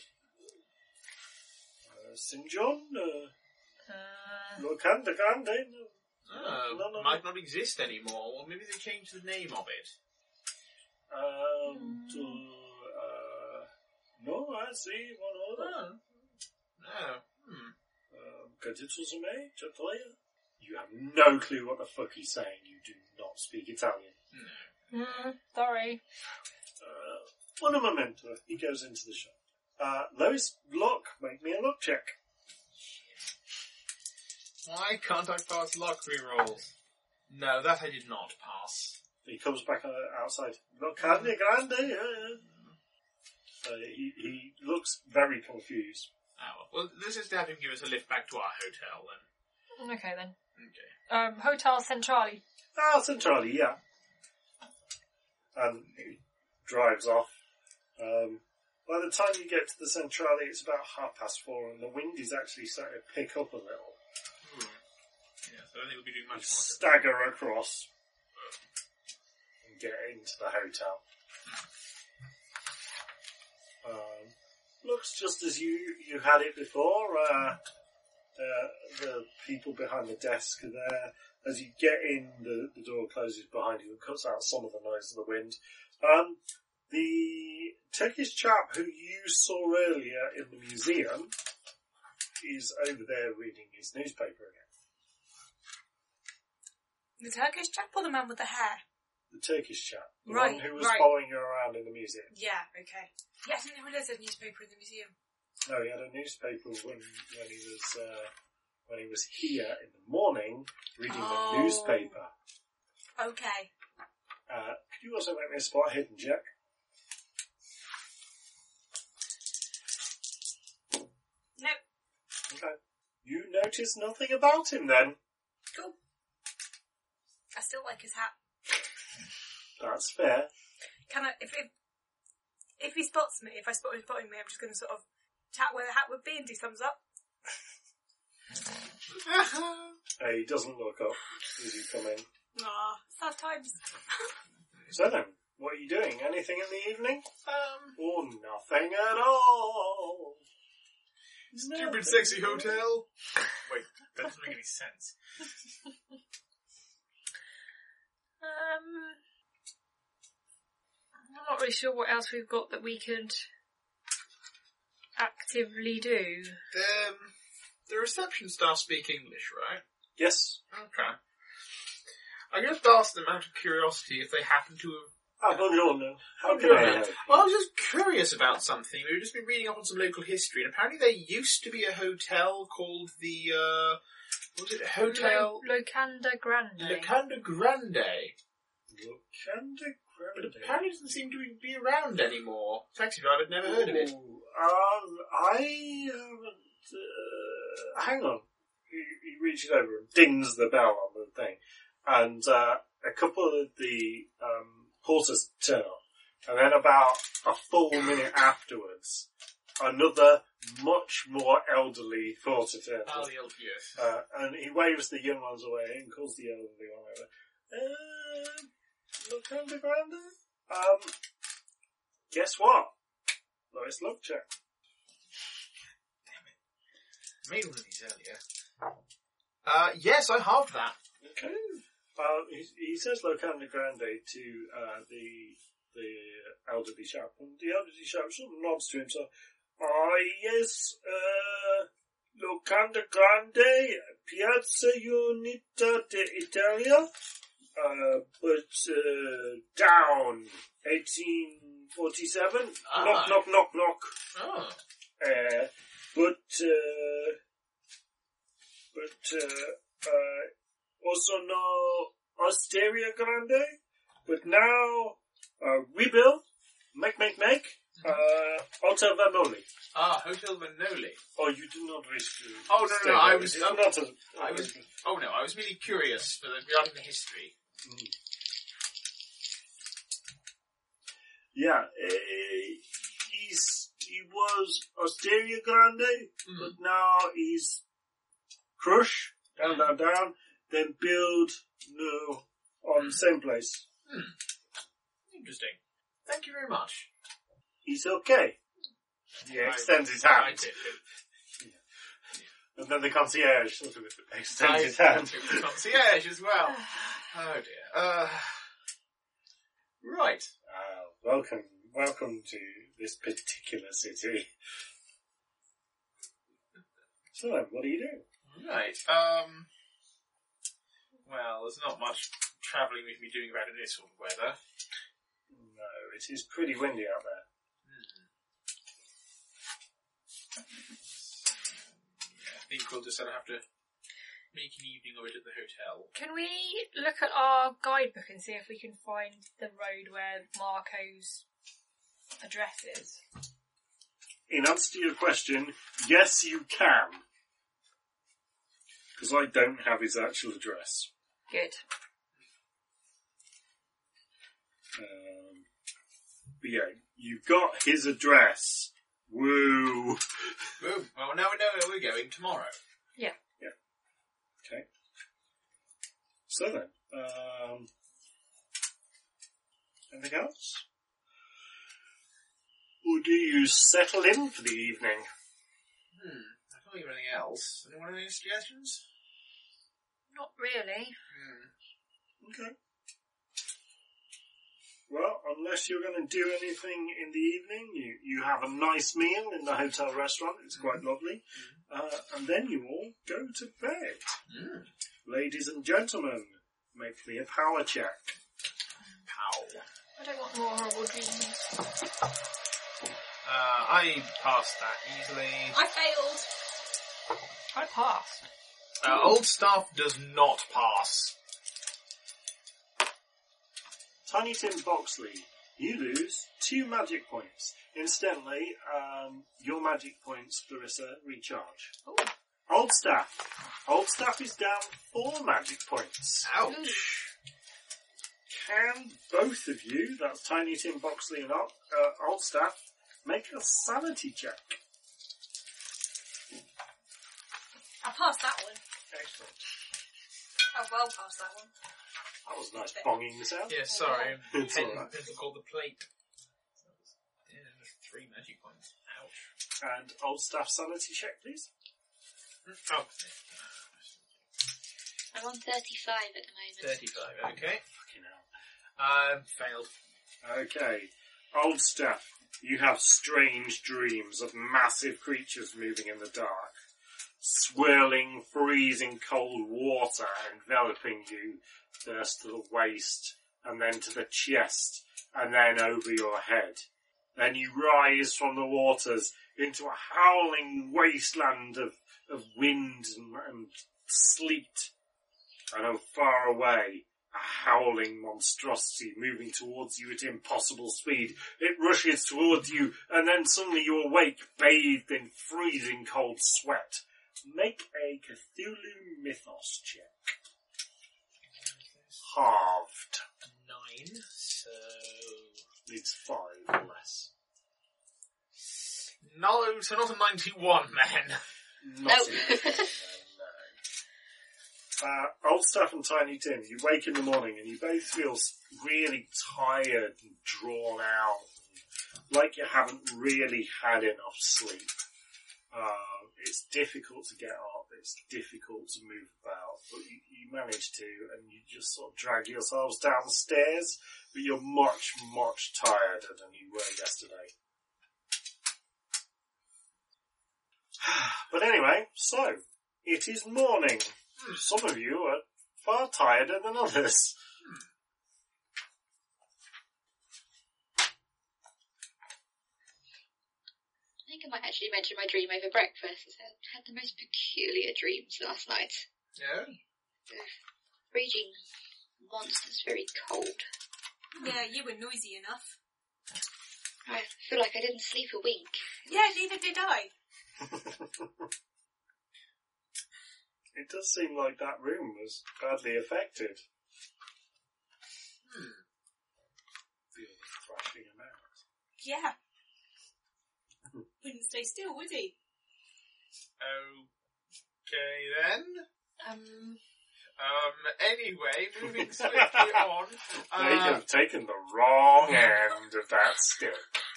Speaker 6: St. John, Locanda Grande. No.
Speaker 4: Might not exist anymore, or maybe they changed the name of it.
Speaker 6: No, I see one other. You have no clue what the fuck he's saying. You do not speak Italian.
Speaker 4: No.
Speaker 2: Sorry.
Speaker 6: Un momento. He goes into the shop. Lois, look. Make me a look check.
Speaker 4: Why can't I pass lock rerolls? No, that I did not pass.
Speaker 6: He comes back outside. Locanda Grande. He looks very confused.
Speaker 4: Oh, well, this is to have him give us a lift back to our hotel, then.
Speaker 2: Okay, then.
Speaker 4: Okay.
Speaker 2: Hotel Centrale.
Speaker 6: Centrale, yeah. And he drives off. By the time you get to the Centrale, it's about 4:30, and the wind is actually starting to pick up a little.
Speaker 4: Yeah, so I think we'll be doing much more.
Speaker 6: Stagger across and get into the hotel. Looks just as you had it before. The people behind the desk are there. As you get in, the door closes behind you and cuts out some of the noise of the wind. The Turkish chap who you saw earlier in the museum is over there reading his newspaper again.
Speaker 3: The Turkish chap or the man with the hair?
Speaker 6: The Turkish chap. The
Speaker 3: Right,
Speaker 6: one who was
Speaker 3: right.
Speaker 6: following you around in the museum.
Speaker 3: Yeah, okay. Yeah, I didn't realise there's a newspaper in the museum.
Speaker 6: No, he had a newspaper when he was here in the morning reading the newspaper.
Speaker 3: Okay.
Speaker 6: Could you also make me a spot hidden check?
Speaker 3: Nope.
Speaker 6: Okay. You notice nothing about him then.
Speaker 3: Cool. I still like his hat.
Speaker 6: That's fair.
Speaker 3: Can I, if he spots me, if I spot him spotting me, I'm just going to sort of chat where the hat would be and do thumbs up.
Speaker 6: He doesn't look up as you come in.
Speaker 3: Sad times.
Speaker 6: So then, what are you doing? Anything in the evening? Or nothing at all.
Speaker 4: Stupid sexy hotel. Wait, that doesn't make any sense.
Speaker 2: I'm not really sure what else we've got that we could actively do.
Speaker 4: The reception staff speak English, right?
Speaker 6: Yes.
Speaker 4: Okay. I just asked them out of curiosity if they happen to have...
Speaker 6: Buongiorno. How can I help?
Speaker 4: Well, I was just curious about something. We've just been reading up on some local history, and apparently there used to be a hotel called the, what was it? Hotel...
Speaker 2: Locanda Grande.
Speaker 4: Locanda Grande.
Speaker 6: Locanda Grande.
Speaker 4: But apparently it doesn't seem to be around anymore. Taxi driver had never heard of it.
Speaker 6: Hang on. He reaches over and dings the bell on the thing. And a couple of the porters turn up. And then about a full minute afterwards, another much more elderly porter turns up.
Speaker 4: The elderly, yes.
Speaker 6: And he waves the young ones away and calls the elderly one over. Locanda Grande? Guess what? Lois luck check.
Speaker 4: I made one of these earlier. Yes, I halved that.
Speaker 6: Okay. He says Locanda Grande to the elderly chap, and the elderly chap sort of nods to him, so, yes, Locanda Grande, Piazza Unita d'Italia, but, down, 1847, knock.
Speaker 4: Oh.
Speaker 6: Also no Osteria Grande, but now Hotel Vanoli.
Speaker 4: Ah, Hotel Vanoli.
Speaker 6: Oh, you do not wish to...
Speaker 4: Oh, no, I was merely curious regarding the history.
Speaker 6: Yeah, he was Osteria Grande, but now he's Crush, down, then build new on the same place.
Speaker 4: Interesting. Thank you very much.
Speaker 6: He's okay. He extends his hand.
Speaker 4: I did.
Speaker 6: And then the concierge sort of extends his hand.
Speaker 4: The concierge as well. Oh dear. Right.
Speaker 6: Welcome to this particular city. So then, what do you do?
Speaker 4: Right. Well, there's not much travelling we can be doing about in this sort of weather.
Speaker 6: No, it is pretty windy out there.
Speaker 4: I think we'll just have to make an evening of it at the hotel.
Speaker 2: Can we look at our guidebook and see if we can find the road where Marco's address is?
Speaker 6: In answer to your question, yes you can. Because I don't have his actual address.
Speaker 2: Good.
Speaker 6: But yeah, you've got his address. Woo!
Speaker 4: Boom. Well, now we know where we're going tomorrow.
Speaker 2: Yeah.
Speaker 6: Okay. So then, anything else? Or do you settle in for the evening?
Speaker 4: I can't think of anything else. Anyone have any suggestions?
Speaker 2: Not really.
Speaker 6: Okay. Well, unless you're going to do anything in the evening, you have a nice meal in the hotel restaurant. It's quite lovely. And then you all go to bed. Ladies and gentlemen, make me a power check.
Speaker 4: Pow.
Speaker 2: I don't want more horrible dreams.
Speaker 4: I passed that easily.
Speaker 3: I failed.
Speaker 2: I passed.
Speaker 4: Old staff does not pass.
Speaker 6: Tiny Tim Boxley, you lose 2 magic points. Incidentally, your magic points, Clarissa, recharge.
Speaker 2: Ooh.
Speaker 6: Old Staff is down 4 magic points.
Speaker 4: Ouch.
Speaker 6: Can both of you, that's Tiny Tim Boxley and Old Staff, make a sanity check?
Speaker 3: I passed that one.
Speaker 6: Excellent.
Speaker 3: I've well passed that one.
Speaker 6: That was nice bonging the sound.
Speaker 4: Yeah, sorry.
Speaker 6: It's all right.
Speaker 4: Pencil called the plate. Yeah, 3 magic points. Ouch.
Speaker 6: And Old Staff sanity check, please.
Speaker 4: Oh.
Speaker 5: I'm on 35 at the moment.
Speaker 4: 35, okay.
Speaker 6: Fucking hell.
Speaker 4: Failed.
Speaker 6: Okay. Old Staff, you have strange dreams of massive creatures moving in the dark. Swirling, freezing cold water enveloping you, first to the waist, and then to the chest, and then over your head. Then you rise from the waters into a howling wasteland of wind and sleet. And far away, a howling monstrosity moving towards you at impossible speed. It rushes towards you, and then suddenly you awake, bathed in freezing cold sweat. Make a Cthulhu Mythos check. Halved.
Speaker 4: 9, so...
Speaker 6: Needs 5 or less.
Speaker 4: No, so not a 91, man.
Speaker 6: Not no. Old Staff and Tiny Tim, you wake in the morning and you both feel really tired and drawn out, like you haven't really had enough sleep. It's difficult to get up, it's difficult to move about, but you manage to, and you just sort of drag yourselves downstairs, but you're much, much tireder than you were yesterday. But anyway, so, it is morning. Some of you are far tireder than others.
Speaker 5: I think I might actually mention my dream over breakfast. I had the most peculiar dreams last night.
Speaker 4: Yeah?
Speaker 5: Raging monsters, very cold.
Speaker 3: Yeah, you were noisy enough.
Speaker 5: I feel like I didn't sleep a wink.
Speaker 3: Yeah, neither did I.
Speaker 6: It does seem like that room was badly affected. Feel the thrashing him out.
Speaker 3: Yeah. Wouldn't stay still, would he?
Speaker 4: Okay then. Anyway, moving swiftly on.
Speaker 6: They have taken the wrong end of that stick.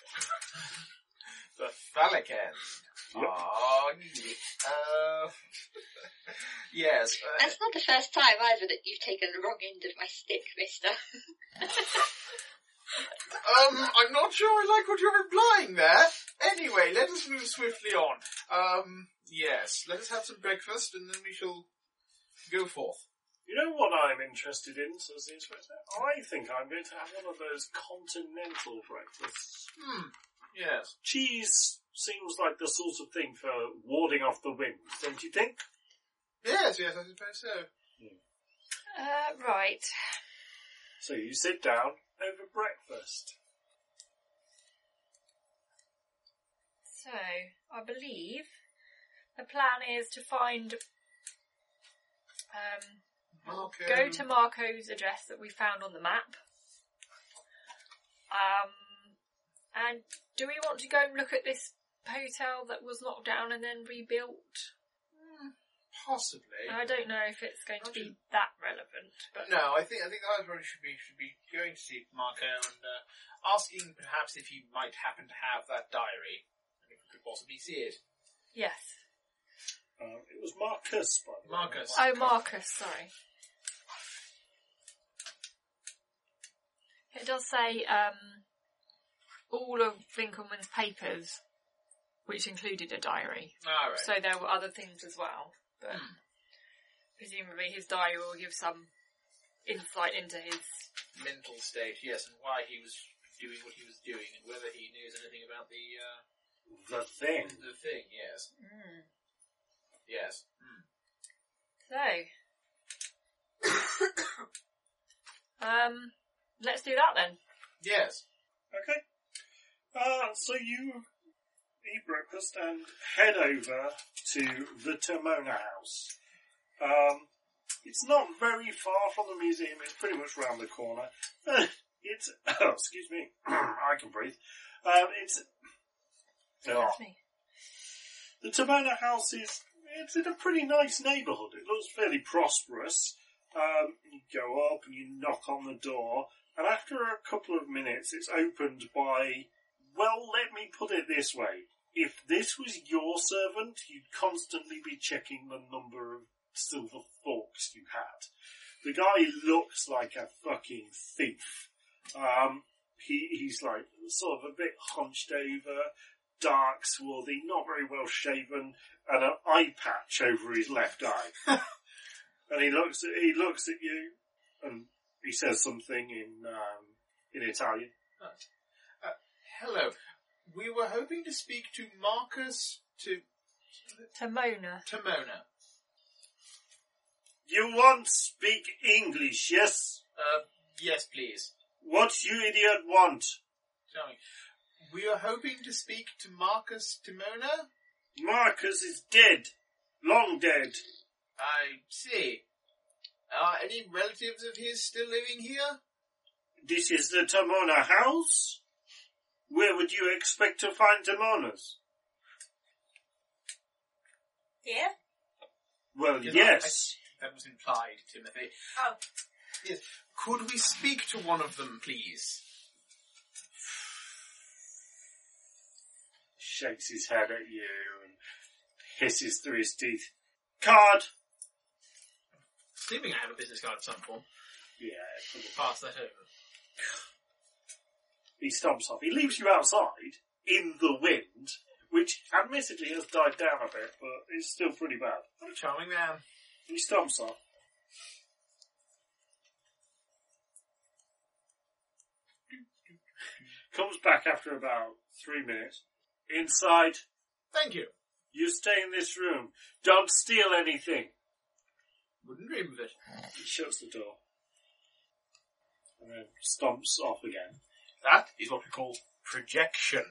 Speaker 4: The phallic end.
Speaker 6: Yep.
Speaker 4: Oh, yes.
Speaker 5: That's not the first time either that you've taken the wrong end of my stick, mister.
Speaker 4: I'm not sure I like what you're implying there. Anyway, let us move swiftly on. Yes, let us have some breakfast and then we shall go forth.
Speaker 6: You know what I'm interested in, says the inspector? I think I'm going to have one of those continental breakfasts.
Speaker 4: Yes.
Speaker 6: Cheese seems like the sort of thing for warding off the wind, don't you think?
Speaker 4: Yes, I suppose so.
Speaker 2: Right.
Speaker 6: So you sit down over breakfast.
Speaker 2: So, I believe the plan is to find,
Speaker 4: Marco.
Speaker 2: go to Marco's address that we found on the map. And do we want to go and look at this hotel that was knocked down and then rebuilt?
Speaker 4: Possibly.
Speaker 2: I don't know if it's going to be that relevant, but
Speaker 4: No, I think the library should be going to see Marco and asking perhaps if he might happen to have that diary, and if we could possibly see it.
Speaker 2: yes.
Speaker 6: It was Marcus, by the way.
Speaker 4: Marcus.
Speaker 2: Oh, Marcus, sorry. It does say all of Winkelmann's papers, which included a diary.
Speaker 4: All right.
Speaker 2: So there were other things as well, but presumably his diary will give some insight into his
Speaker 4: mental state, yes, and why he was doing what he was doing, and whether he knows anything about the
Speaker 6: thing.
Speaker 4: The thing, yes. Yes.
Speaker 2: So, let's do that then.
Speaker 4: Yes.
Speaker 6: Okay. So you eat breakfast and head over to the Termona house. It's not very far from the museum. It's pretty much round the corner. Excuse me. I can breathe.
Speaker 2: That's me.
Speaker 6: The Termona house it's in a pretty nice neighbourhood. It looks fairly prosperous. You go up and you knock on the door, and after a couple of minutes it's opened by, well, let me put it this way. If this was your servant, you'd constantly be checking the number of silver forks you had. The guy looks like a fucking thief. He's like sort of a bit hunched over, dark, swarthy, not very well shaven, and an eye patch over his left eye. And he looks at you, and he says something in Italian.
Speaker 4: Hello. We were hoping to speak to Marcus
Speaker 2: Termona.
Speaker 4: Termona.
Speaker 6: You want speak English, yes?
Speaker 4: Yes, please.
Speaker 6: What you idiot want?
Speaker 4: Tell me. We are hoping to speak to Marcus Termona?
Speaker 6: Marcus is dead. Long dead.
Speaker 4: I see. Are any relatives of his still living here?
Speaker 6: This is the Termona house? Where would you expect to find Termonas?
Speaker 3: Here?
Speaker 6: Well,
Speaker 4: Yes,
Speaker 6: yes.
Speaker 4: That was implied, Timothy.
Speaker 3: Oh.
Speaker 4: Yes. Could we speak to one of them, please?
Speaker 6: Shakes his head at you and hisses through his teeth. Card!
Speaker 4: Assuming I have a business card of some form.
Speaker 6: Yeah.
Speaker 4: Pass that over.
Speaker 6: He stomps off. He leaves you outside, in the wind, which admittedly has died down a bit, but it's still pretty bad.
Speaker 4: What a charming man.
Speaker 6: He stomps off. Comes back after about 3 minutes. Inside.
Speaker 4: Thank you.
Speaker 6: You stay in this room. Don't steal anything.
Speaker 4: Wouldn't dream of it.
Speaker 6: He shuts the door. And then stomps off again.
Speaker 4: That is what we call projection.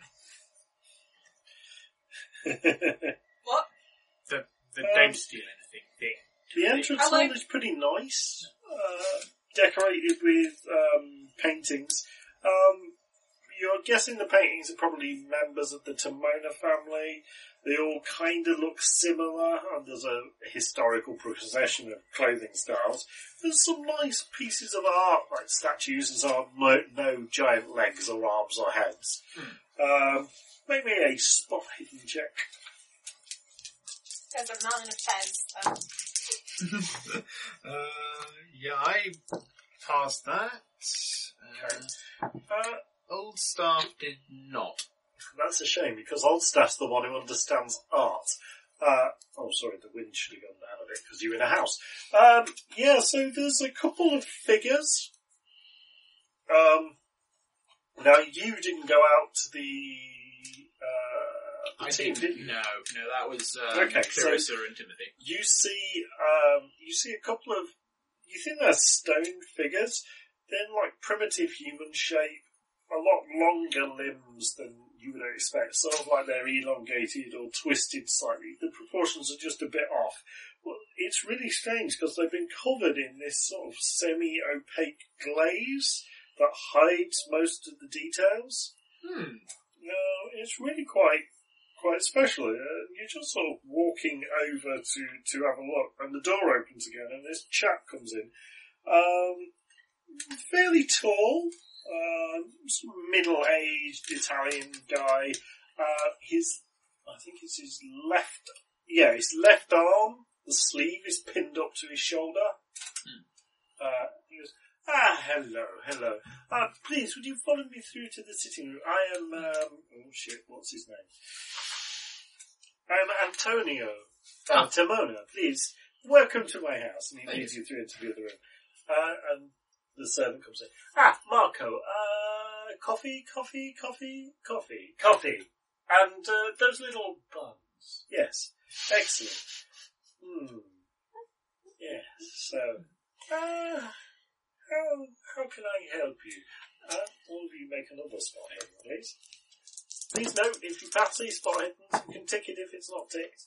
Speaker 3: What?
Speaker 4: The don't steal anything thing.
Speaker 6: The entrance hall is pretty nice, decorated with paintings. You're guessing the paintings are probably members of the Timona family. They all kind of look similar, and there's a historical procession of clothing styles. There's some nice pieces of art, like statues that have no giant legs or arms or heads. Make me a spot hidden check.
Speaker 3: There's a man in a fez.
Speaker 4: Yeah, I passed that. Old Staff did not.
Speaker 6: That's a shame, because Oldstaff's the one who understands art. Sorry, the wind should have gone down a bit, because you're in a house. So there's a couple of figures. Now, you didn't go out to the team, did you?
Speaker 4: No, that was
Speaker 6: okay,
Speaker 4: Clarissa and Timothy.
Speaker 6: You see a couple of, you think they're stone figures. They're like primitive human shape, a lot longer limbs than you would expect, sort of like they're elongated or twisted slightly. The proportions are just a bit off. Well, it's really strange because they've been covered in this sort of semi-opaque glaze that hides most of the details. It's really quite special. You're just sort of walking over to have a look, and the door opens again, and this chap comes in. Fairly tall, middle-aged Italian guy. I think it's his left arm. The sleeve is pinned up to his shoulder. He goes, hello. Please, would you follow me through to the sitting room? I am, what's his name? I'm Antonio. Timona, please, welcome to my house. And he leads you through into the other room. And the servant comes in. Marco, coffee. And those little buns. Yes, excellent. Yes, so, how can I help you? All of you make another spot hidden, please. Please note, if you pass these spot hiddens, you can tick it if it's not ticked.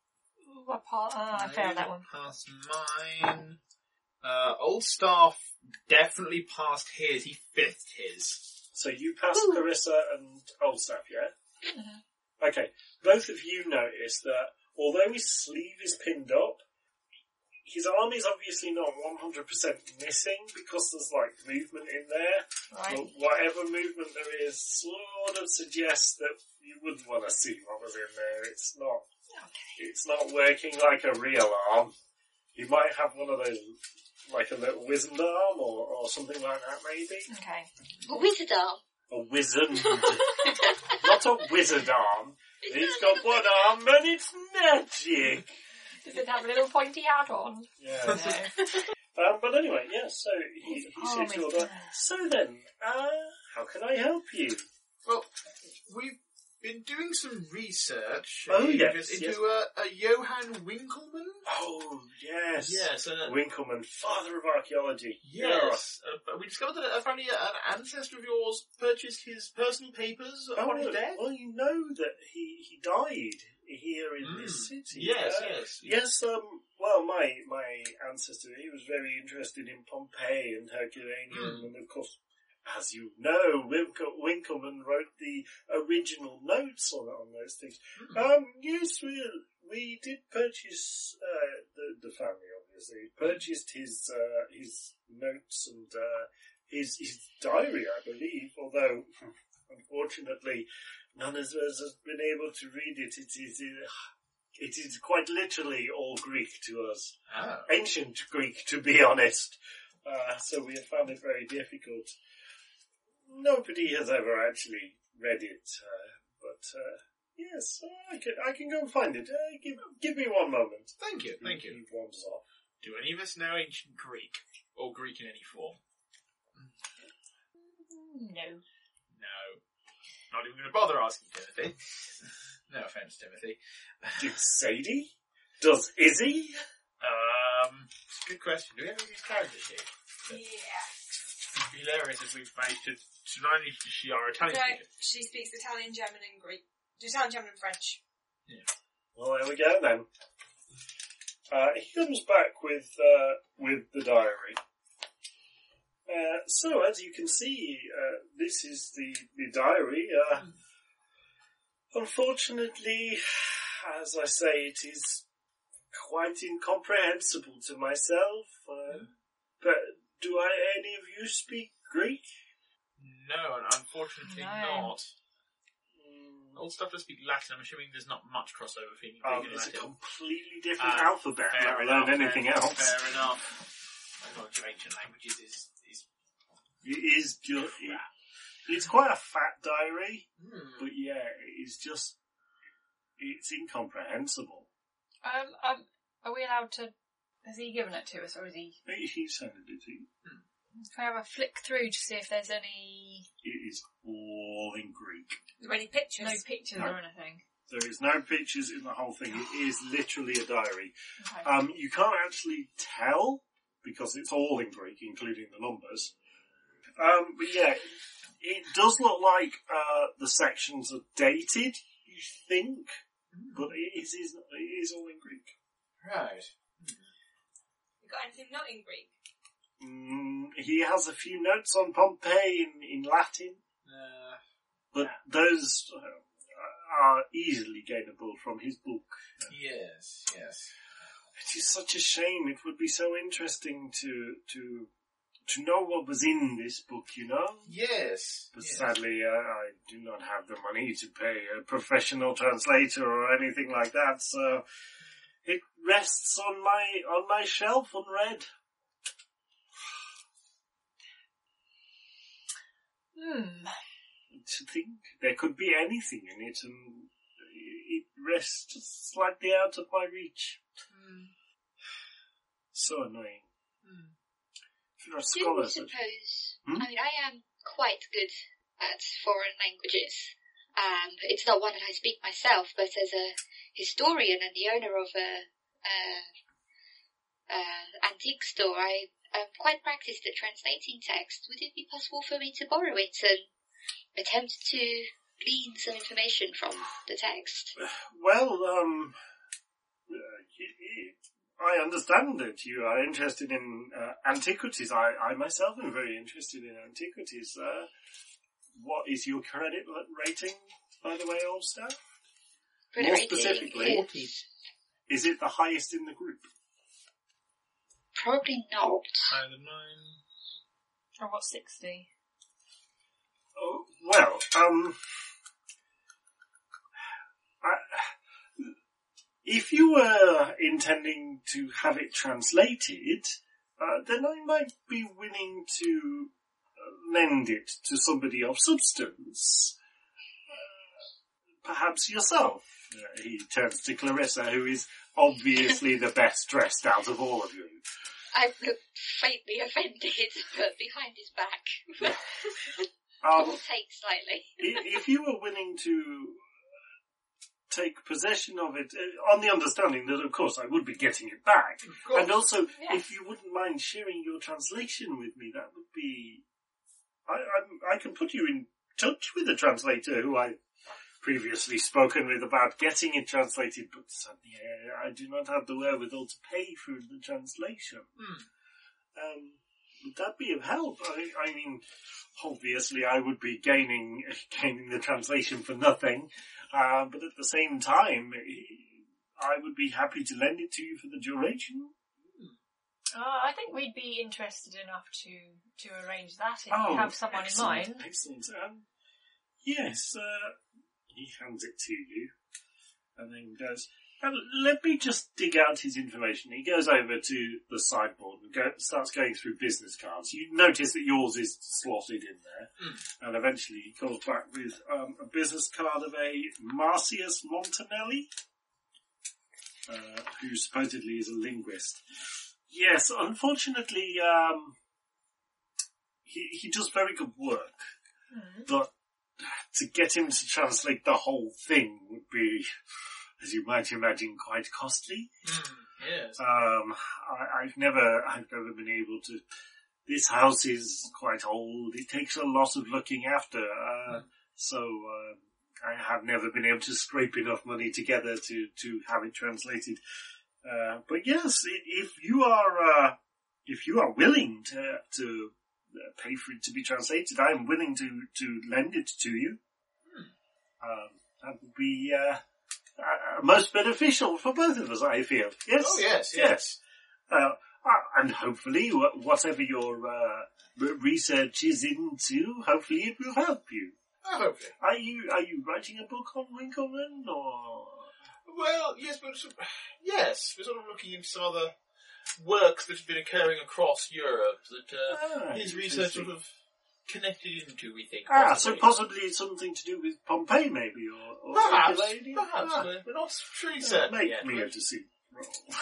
Speaker 2: I failed that one.
Speaker 4: Pass mine. Old Staff definitely passed his. He fifth his.
Speaker 6: So you passed Clarissa and Old Staff, yeah? Mm-hmm. Okay. Both of you notice that although his sleeve is pinned up, his arm is obviously not 100% missing because there's like movement in there.
Speaker 2: Right.
Speaker 6: But whatever movement there is sort of suggests that you wouldn't want to see what was in there. It's not working like a real arm. You might have one of those, like a little wizard arm or something like that maybe.
Speaker 2: Okay.
Speaker 5: A wizard arm.
Speaker 6: A wizard. Not a wizard arm. He's got one arm and it's magic.
Speaker 2: Does it have a little pointy hat on?
Speaker 6: Yeah. No. But anyway, yeah, so he says to her, so then, how can I help you?
Speaker 4: Well, we've been doing some research into a Johann Winkelmann.
Speaker 6: Oh, yes.
Speaker 4: Yes.
Speaker 6: Winkelmann, father of archaeology.
Speaker 4: Yes. We discovered that apparently an ancestor of yours purchased his personal papers upon his death.
Speaker 6: Well, you know that he died here in this city.
Speaker 4: Yes.
Speaker 6: Well, my ancestor, he was very interested in Pompeii and Herculaneum, and of course, as you know, Winkelmann wrote the original notes on those things. Yes, we did purchase, the family obviously, purchased his notes and, his diary, I believe, although, unfortunately, none of us has been able to read it. It is quite literally all Greek to us. Ancient Greek, to be honest. So we have found it very difficult. Nobody has ever actually read it, but yes, I can go and find it. Give me one moment.
Speaker 4: Thank you.
Speaker 6: He wanders off.
Speaker 4: Do any of us know ancient Greek? Or Greek in any form?
Speaker 2: No.
Speaker 4: Not even going to bother asking Timothy. No offence, Timothy.
Speaker 6: Did Sadie? Does Izzy?
Speaker 4: Good question. Do we have any of these characters here?
Speaker 3: Yeah.
Speaker 4: be hilarious if we've managed to not only does she are Italian speaker.
Speaker 3: She speaks Italian, German, and Greek. Italian, German, and French.
Speaker 4: Yeah.
Speaker 6: Well, there we go then. He comes back with the diary. So, as you can see, this is the diary. Unfortunately, as I say, it is quite incomprehensible to myself. But do any of you speak Greek?
Speaker 4: No, unfortunately not. All stuff to speak Latin. I'm assuming there's not much crossover between Greek and Latin.
Speaker 6: It's a completely different alphabet. Let alone anything else.
Speaker 4: Fair enough. The knowledge of ancient languages is
Speaker 6: it's quite a fat diary, but yeah, it's incomprehensible.
Speaker 2: Are we allowed to? Has he given it to us, or is he?
Speaker 6: He sent it to you.
Speaker 2: Can I have a flick through to see if there's any?
Speaker 6: It is all in Greek.
Speaker 3: Are there any pictures?
Speaker 2: No pictures or anything.
Speaker 6: There is no pictures in the whole thing. It is literally a diary.
Speaker 2: Okay.
Speaker 6: You can't actually tell because it's all in Greek, including the numbers. But yeah, it does look like the sections are dated. You think, but it is all in Greek.
Speaker 4: right.
Speaker 3: You got anything not in Greek?
Speaker 6: He has a few notes on Pompeii in Latin, but those are easily gainable from his book.
Speaker 4: Yes.
Speaker 6: It is such a shame. It would be so interesting to know what was in this book, you know?
Speaker 4: Yes.
Speaker 6: But sadly, I do not have the money to pay a professional translator or anything like that, so it rests on my shelf unread. To think there could be anything in it, and it rests slightly out of my reach. So annoying. If you're a scholar,
Speaker 5: I suppose. I mean, I am quite good at foreign languages. It's not one that I speak myself, but as a historian and the owner of a antique store, I am quite practiced at translating text. Would it be possible for me to borrow it and attempt to glean some information from the text?
Speaker 6: Well, I understand that you are interested in antiquities. I myself am very interested in antiquities. What is your credit rating, by the way, old staff? More specifically, is it the highest in the group?
Speaker 5: Probably not.
Speaker 4: Higher than 9.
Speaker 2: Or what's 60?
Speaker 6: Oh, well, if you were intending to have it translated, then I might be willing to lend it to somebody of substance. Perhaps yourself. He turns to Clarissa, who is obviously the best dressed out of all of you.
Speaker 5: I look faintly offended, but behind his back. Will take slightly.
Speaker 6: If you were willing to take possession of it, on the understanding that, of course, I would be getting it back. And also, if you wouldn't mind sharing your translation with me, that would be... I can put you in touch with a translator who I've previously spoken with about getting it translated, but sadly, I do not have the wherewithal to pay for the translation. Would that be of help? I mean, obviously I would be gaining the translation for nothing, but at the same time, I would be happy to lend it to you for the duration.
Speaker 2: I think we'd be interested enough to arrange that if you have someone in mind.
Speaker 6: Excellent. Yes, he hands it to you, and then goes, let me just dig out his information. He goes over to the sideboard and starts going through business cards. You notice that yours is slotted in there, and eventually he comes back with a business card of a Marcius Montanelli, who supposedly is a linguist. Yes, unfortunately, he does very good work, but to get him to translate the whole thing would be, as you might imagine, quite costly.
Speaker 4: Yes.
Speaker 6: I've never been able to this house is quite old. It takes a lot of looking after. So I have never been able to scrape enough money together to have it translated. But yes, if you are willing to pay for it to be translated, I am willing to lend it to you. That would be most beneficial for both of us, I feel. Yes.
Speaker 4: Oh yes.
Speaker 6: And hopefully, whatever your research is into, hopefully it will help you.
Speaker 4: Hopefully.
Speaker 6: Are you writing a book on Winkleman, or?
Speaker 4: Well, yes, but we're sort of looking into some other works that have been occurring across Europe that his research sort of connected into, we think.
Speaker 6: So possibly it's something to do with Pompeii, maybe, or
Speaker 4: perhaps. We're not really certain
Speaker 6: make
Speaker 4: yet.
Speaker 6: me a deceit roll.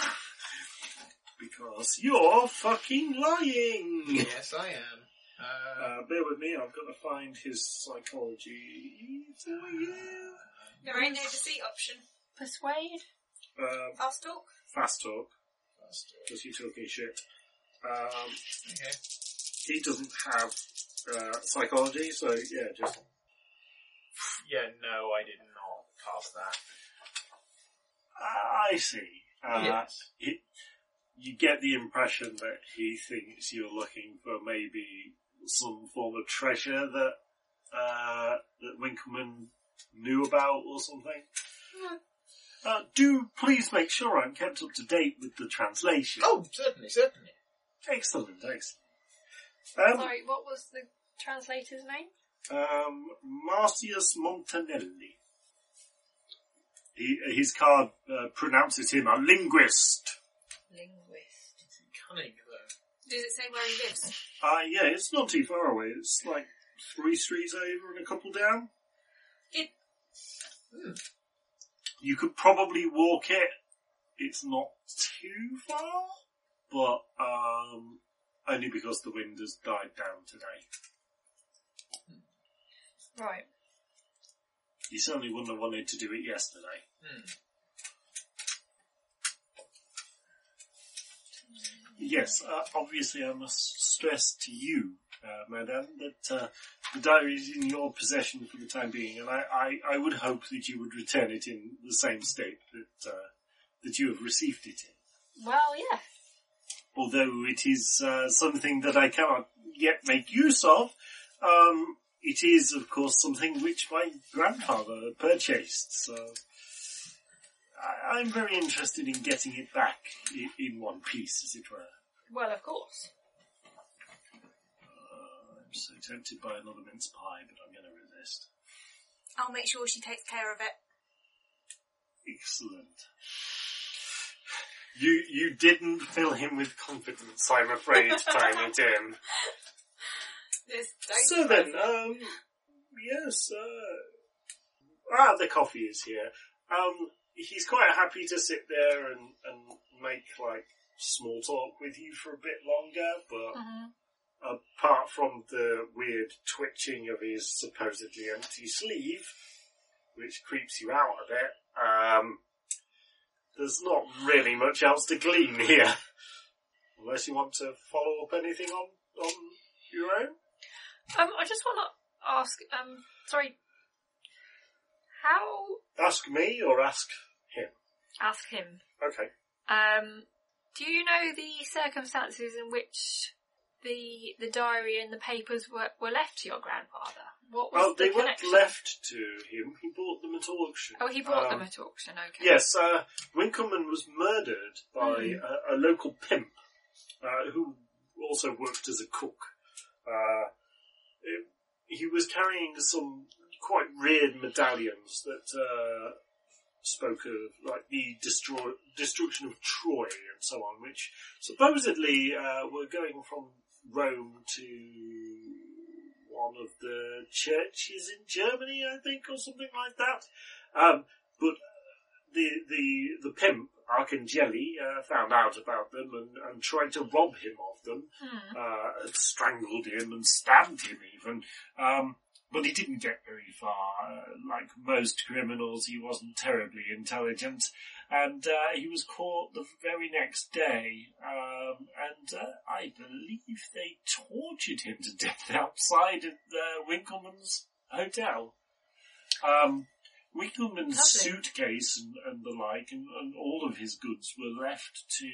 Speaker 6: Because you're fucking lying!
Speaker 4: Yes, I am.
Speaker 6: Bear with me, I've got to find his psychology for you.
Speaker 3: There ain't no deceit option.
Speaker 2: Persuade?
Speaker 3: Fast talk?
Speaker 6: Fast talk. Because you're talking shit.
Speaker 4: Okay.
Speaker 6: He doesn't have psychology, so yeah, just...
Speaker 4: Yeah, no, I did not pass that.
Speaker 6: I see.
Speaker 4: Yes.
Speaker 6: You get the impression that he thinks you're looking for maybe some form of treasure that Winkleman knew about or something. Do please make sure I'm kept up to date with the translation.
Speaker 4: Oh, certainly.
Speaker 6: Excellent.
Speaker 2: Sorry, what was the translator's name?
Speaker 6: Marcius Montanelli. His card pronounces him a linguist.
Speaker 4: Cunning, though.
Speaker 3: Does it say where he lives?
Speaker 6: Yeah, it's not too far away. It's like 3 streets over and a couple down. You could probably walk it. It's not too far, but only because the wind has died down today.
Speaker 2: Right.
Speaker 6: You certainly wouldn't have wanted to do it yesterday. Yes, obviously I must stress to you, Madame, that the diary is in your possession for the time being, and I would hope that you would return it in the same state that you have received it in.
Speaker 2: Well, yeah.
Speaker 6: Although it is something that I cannot yet make use of, it is, of course, something which my grandfather purchased, so I'm very interested in getting it back in one piece, as it were.
Speaker 2: Well, of course.
Speaker 6: I'm so tempted by another mince pie, but I'm going to resist.
Speaker 3: I'll make sure she takes care of it.
Speaker 6: Excellent. You didn't fill him with confidence, I'm afraid, Tiny Tim. So then, yes, the coffee is here. He's quite happy to sit there and make, like, small talk with you for a bit longer, but apart from the weird twitching of his supposedly empty sleeve, which creeps you out a bit, there's not really much else to glean here. Unless you want to follow up anything on your own?
Speaker 2: I just want to ask, sorry, how...
Speaker 6: Ask me or ask him?
Speaker 2: Ask him.
Speaker 6: Okay.
Speaker 2: Do you know the circumstances in which the diary and the papers were left to your grandfather? What was the
Speaker 6: they
Speaker 2: connection?
Speaker 6: weren't left to him. He bought them at auction.
Speaker 2: Oh, he bought them at auction, okay.
Speaker 6: Yes, Winkleman was murdered by a local pimp, who also worked as a cook. He was carrying some quite weird medallions that spoke of, like, the destruction of Troy and so on, which supposedly were going from Rome to one of the churches in Germany, I think, or something like that. But the pimp, Arcangeli, found out about them and tried to rob him of them, strangled him and stabbed him even. But he didn't get very far. Like most criminals, he wasn't terribly intelligent. And he was caught the very next day. And I believe they tortured him to death outside of Winkleman's hotel. Winkleman's suitcase and the like, and all of his goods were left to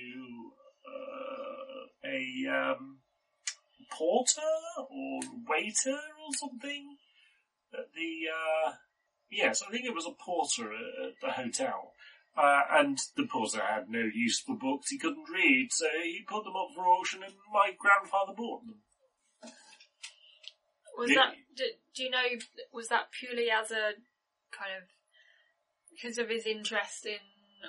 Speaker 6: a porter or waiter or something at the yes, I think it was a porter at the hotel. And the porter had no use for books, he couldn't read, so he put them up for auction and my grandfather bought them.
Speaker 2: Do you know, was that purely as a kind of, because of his interest in...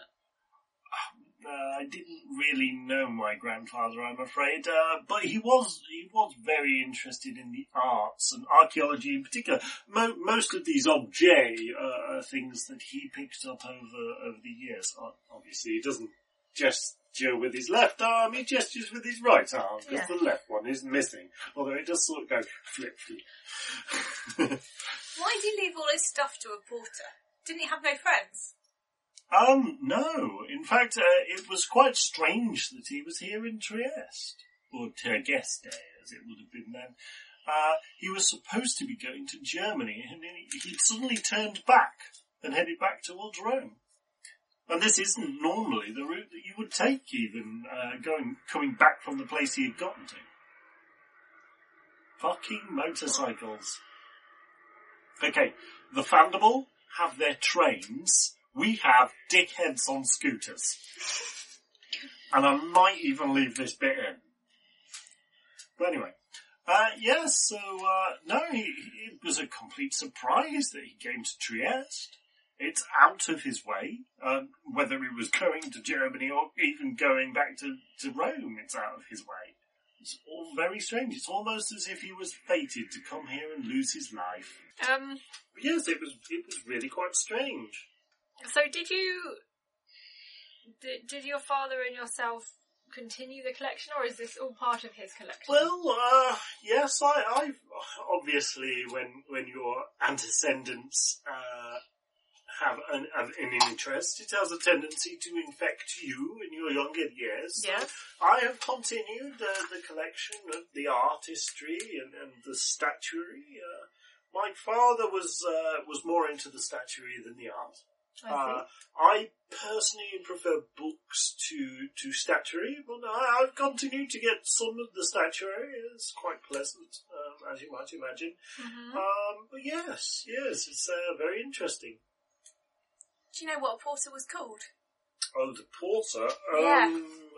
Speaker 6: I didn't really know my grandfather, I'm afraid, but he was very interested in the arts and archaeology in particular. Most of these objets are things that he picked up over the years. Obviously, he doesn't gesture with his left arm, he gestures with his right arm, because the left one is missing. Although it does sort of go flip, flip.
Speaker 3: Why did he leave all his stuff to a porter? Didn't he have no friends?
Speaker 6: No. In fact, it was quite strange that he was here in Trieste. Or Tergeste, as it would have been then. He was supposed to be going to Germany, and he suddenly turned back and headed back towards Rome. And this isn't normally the route that you would take, even, coming back from the place he had gotten to. Fucking motorcycles. Okay, the Fandible have their trains. We have dickheads on scooters. And I might even leave this bit in. But anyway. No, it was a complete surprise that he came to Trieste. It's out of his way. Whether he was going to Germany or even going back to Rome, it's out of his way. It's all very strange. It's almost as if he was fated to come here and lose his life. Yes, it was really quite strange.
Speaker 2: So did your father and yourself continue the collection, or is this all part of his collection?
Speaker 6: Well, yes, I've obviously when your antecedents have an interest, it has a tendency to infect you in your younger years.
Speaker 2: Yes.
Speaker 6: So I have continued the collection of the artistry and the statuary. My father was more into the statuary than the art. I personally prefer books to statuary, but I've continued to get some of the statuary. It's quite pleasant, as you might imagine.
Speaker 2: Mm-hmm.
Speaker 6: But yes, it's very interesting.
Speaker 3: Do you know what a porter was called?
Speaker 6: Oh, the porter?
Speaker 3: Yeah.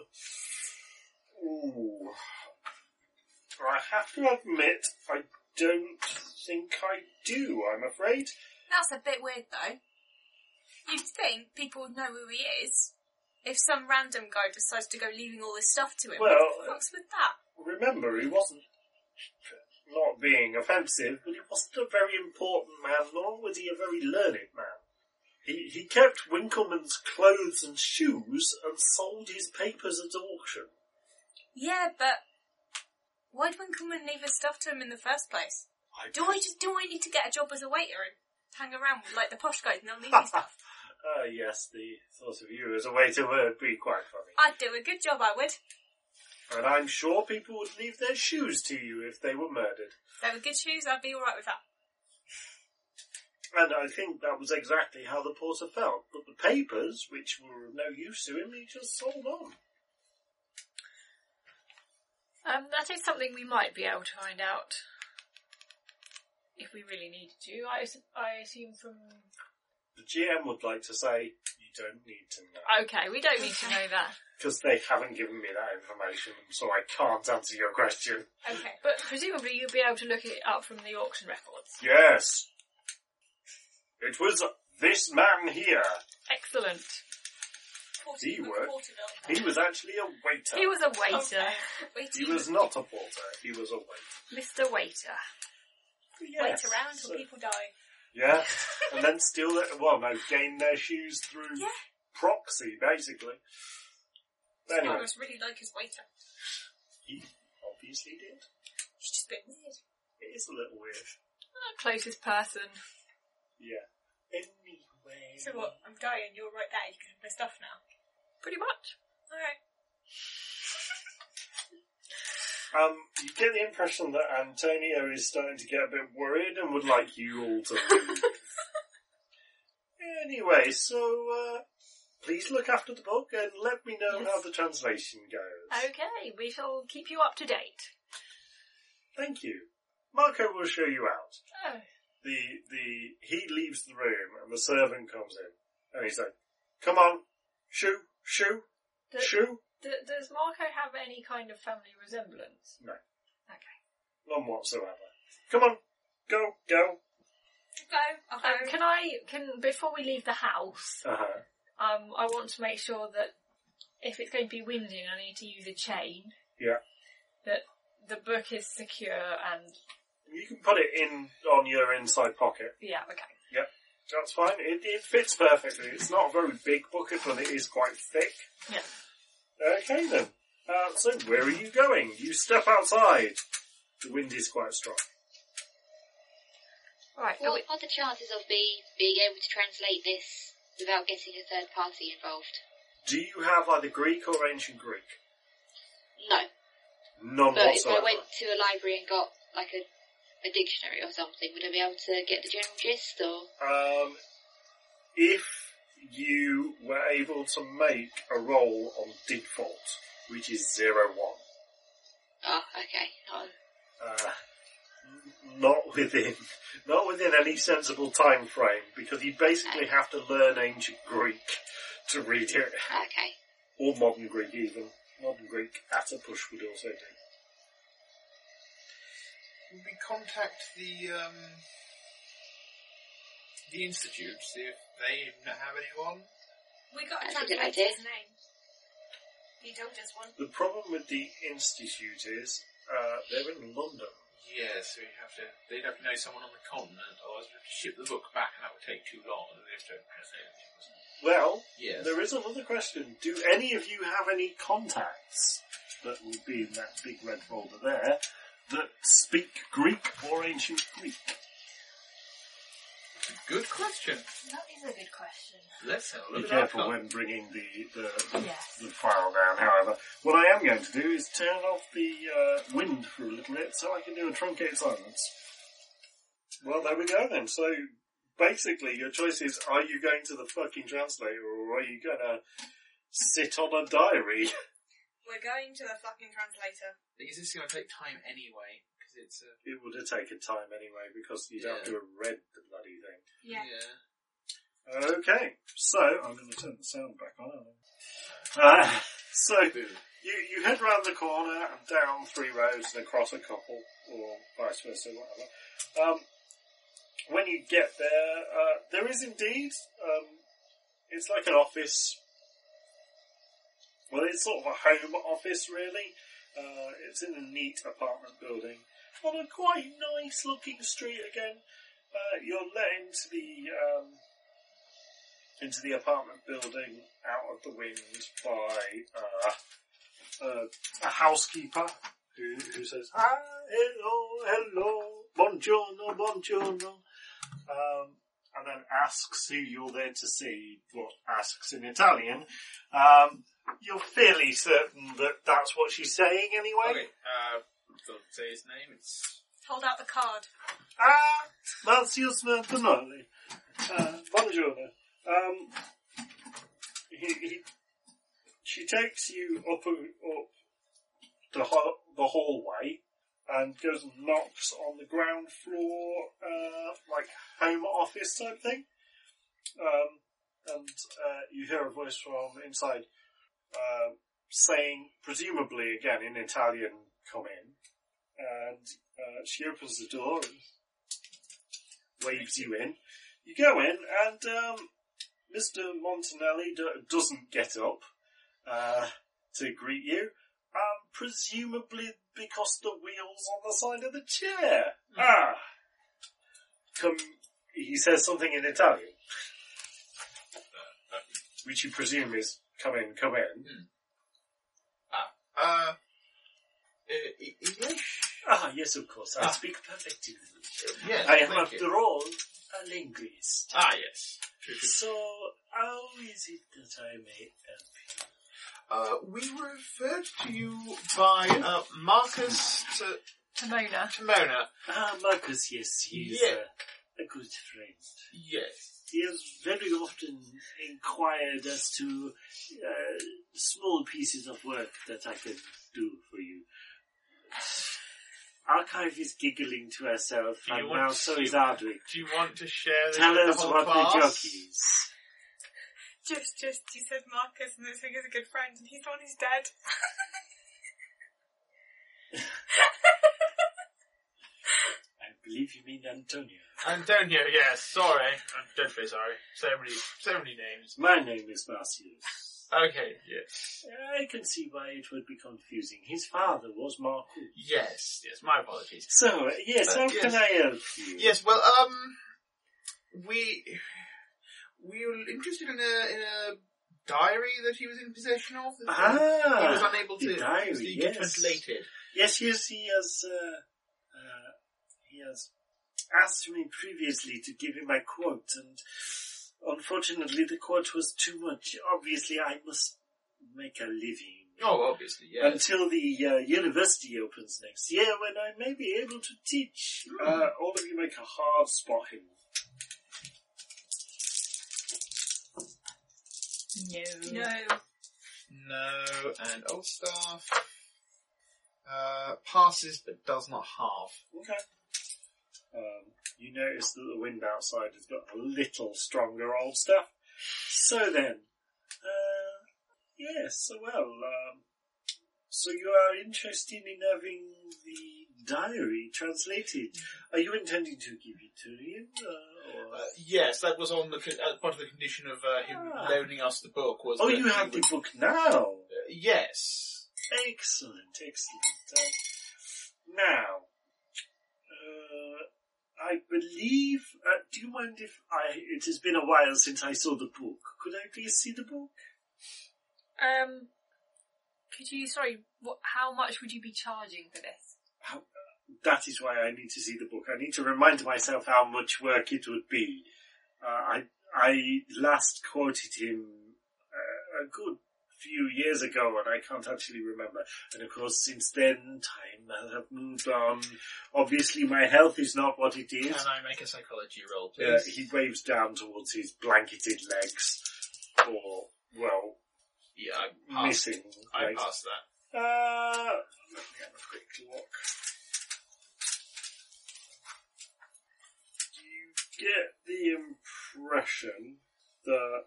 Speaker 6: Ooh. I have to admit, I don't think I do, I'm afraid.
Speaker 3: That's a bit weird, though. You'd think people would know who he is if some random guy decides to go leaving all this stuff to him.
Speaker 6: Well,
Speaker 3: what the fuck's with that?
Speaker 6: Remember, he wasn't, not being offensive, but he wasn't a very important man, nor was he a very learned man. He kept Winkleman's clothes and shoes and sold his papers at auction.
Speaker 3: Yeah, but why'd Winkleman leave his stuff to him in the first place? Do I need to get a job as a waiter and hang around with like the posh guys and they'll leave me stuff?
Speaker 6: Yes, the thought of you as a waiter would be quite funny.
Speaker 3: I'd do a good job, I would.
Speaker 6: And I'm sure people would leave their shoes to you if they were murdered.
Speaker 3: If they were good shoes, I'd be alright with that.
Speaker 6: And I think that was exactly how the porter felt. But the papers, which were of no use to him, he just sold on.
Speaker 2: That is something we might be able to find out. If we really needed to. I assume from...
Speaker 6: The GM would like to say, you don't need to know.
Speaker 2: Okay, we don't need to know that.
Speaker 6: Because they haven't given me that information, so I can't answer your question.
Speaker 2: Okay, but presumably you'll be able to look it up from the auction records.
Speaker 6: Yes. It was this man here.
Speaker 2: Excellent.
Speaker 6: He was actually a waiter.
Speaker 2: He was a waiter.
Speaker 3: Okay.
Speaker 6: He was not a porter, he was a waiter.
Speaker 2: Mr. Waiter.
Speaker 6: Yes.
Speaker 3: Wait around till people die.
Speaker 6: Yeah, and then gain their shoes through proxy, basically.
Speaker 3: So
Speaker 6: Anyway.
Speaker 3: I must really like his waiter.
Speaker 6: He obviously did.
Speaker 3: He's just a bit weird.
Speaker 6: It is a little weird.
Speaker 2: Closest person.
Speaker 6: Yeah. Anyway.
Speaker 3: So what? I'm dying. You're right there. You can have my stuff now.
Speaker 2: Pretty much.
Speaker 3: Alright.
Speaker 6: You get the impression that Antonio is starting to get a bit worried and would like you all to leave. Anyway, so please look after the book and let me know how the translation goes.
Speaker 2: Okay, we shall keep you up to date.
Speaker 6: Thank you. Marco will show you out.
Speaker 2: Oh.
Speaker 6: He leaves the room and the servant comes in and he's like, "Come on, shoo.
Speaker 2: Does Marco have any kind of family resemblance?
Speaker 6: No.
Speaker 2: Okay.
Speaker 6: None whatsoever. Come on, go.
Speaker 3: I'll go.
Speaker 2: Can before we leave the house, I want to make sure that if it's going to be windy and I need to use a chain, that the book is secure and...
Speaker 6: You can put it on your inside pocket.
Speaker 2: Yeah, okay.
Speaker 6: Yep, that's fine. It fits perfectly. It's not a very big book, but it is quite thick.
Speaker 2: Yeah.
Speaker 6: Okay then. So where are you going? You step outside. The wind is quite strong.
Speaker 2: Right.
Speaker 5: What are the chances of me being able to translate this without getting a third party involved?
Speaker 6: Do you have either Greek or ancient Greek?
Speaker 5: No.
Speaker 6: None
Speaker 5: but
Speaker 6: whatsoever.
Speaker 5: If I went to a library and got like a dictionary or something, would I be able to get the general gist or?
Speaker 6: If you were able to make a roll on default, which is 0-1.
Speaker 5: Oh, okay.
Speaker 6: Not within any sensible time frame, because you basically have to learn ancient Greek to read it.
Speaker 5: Okay.
Speaker 6: Or modern Greek even. Modern Greek at a push would also do.
Speaker 4: Would we contact the institute, see if they have anyone?
Speaker 3: We got a
Speaker 5: That's a good
Speaker 3: translator's
Speaker 5: idea.
Speaker 3: name. You told us one.
Speaker 6: The problem with the institute is they're in London.
Speaker 4: Yeah, so they'd have to know someone on the continent, otherwise we'd have to ship the book back and that would take too long, and they'd have to translate it.
Speaker 6: Well,
Speaker 4: yes.
Speaker 6: There is another question. Do any of you have any contacts that would be in that big red folder there that speak Greek or ancient Greek?
Speaker 4: Good question.
Speaker 2: That is a good question.
Speaker 4: Let's have a
Speaker 6: Be
Speaker 4: look
Speaker 6: careful when bringing the file down, however. What I am going to do is turn off the wind for a little bit so I can do a truncated silence. Well, there we go then. So, basically, your choice is, are you going to the fucking translator or are you going to sit on a diary?
Speaker 3: We're going to the fucking translator.
Speaker 4: Is this going to take time anyway?
Speaker 6: It would have taken time anyway because you'd have to have read the bloody thing.
Speaker 3: Yeah.
Speaker 6: Okay, so I'm going to turn the sound back on. So you head round the corner and down 3 roads and across a couple, or vice versa, whatever. When you get there, there is indeed, it's like an office. Well, it's sort of a home office, really. It's in a neat apartment building on a quite nice looking street again. You're let into the apartment building out of the wind by a housekeeper who says, hello, buongiorno, and then asks who you're there to see, but asks in Italian. You're fairly certain that that's what she's saying anyway?
Speaker 4: Okay, don't say his name, it's...
Speaker 3: Hold out the card.
Speaker 6: Marzio Smertonoli. Buongiorno. She takes you up the hallway and goes and knocks on the ground floor, like home office type thing. And you hear a voice from inside saying, presumably again in Italian, come in. And she opens the door and waves you in. You go in and Mr. Montanelli doesn't get up to greet you. Presumably because the wheel's on the side of the chair. He says something in Italian. Which you presume is, come in, come in.
Speaker 4: English?
Speaker 6: Ah, yes, of course. I speak perfect English.
Speaker 4: Yes,
Speaker 6: I am,
Speaker 4: thank you.
Speaker 6: after all, a linguist.
Speaker 4: Ah, yes. True.
Speaker 6: So, how is it that I may help you?
Speaker 4: We were referred to you by Marcus Timona.
Speaker 6: Ah, Marcus, yes, he is a good friend.
Speaker 4: Yes.
Speaker 6: He has very often inquired as to small pieces of work that I can do for you. Archive is giggling to herself, and now so is Ardwick.
Speaker 4: Do you want to share this
Speaker 6: Tell
Speaker 4: with
Speaker 6: us
Speaker 4: the whole
Speaker 6: what
Speaker 4: class?
Speaker 6: the joke is.
Speaker 3: Just, you said Marcus, and this thing is a good friend, and he's the one who's dead.
Speaker 6: I believe you mean Antonio.
Speaker 4: Antonio, yes, sorry. Don't be sorry. So many names.
Speaker 6: My name is Marcius.
Speaker 4: Okay, yes.
Speaker 6: I can see why it would be confusing. His father was Marcus.
Speaker 4: Yes, my apologies.
Speaker 6: So, yes, how can I help you?
Speaker 4: Yes, well, we were interested in a diary that he was in possession of. He was unable to get translated.
Speaker 6: Yes, he has asked me previously to give him my quote, and unfortunately the quote was too much. Obviously, I must make a living.
Speaker 4: Oh, obviously, yes.
Speaker 6: Until the university opens next year, when I may be able to teach. All of you make a hard spotting.
Speaker 4: No, and old staff passes but does not half.
Speaker 6: Okay. You notice that the wind outside has got a little stronger, old stuff. So then, so you are interested in having the diary translated. Are you intending to give it to him?
Speaker 4: Yes, that was on part of the condition of him loaning us the book.
Speaker 6: You have the book now?
Speaker 4: Yes.
Speaker 6: Excellent. Now, I believe, do you mind if it has been a while since I saw the book. Could I please see the book?
Speaker 2: Could you, how much would you be charging for this?
Speaker 6: That is why I need to see the book. I need to remind myself how much work it would be. I last quoted him a good few years ago, and I can't actually remember. And of course, since then, time has moved on. Obviously, my health is not what it is.
Speaker 4: Can I make a psychology roll, please?
Speaker 6: He waves down towards his blanketed legs. Missing.
Speaker 4: I passed that.
Speaker 6: Let me have a quick look. You get the impression that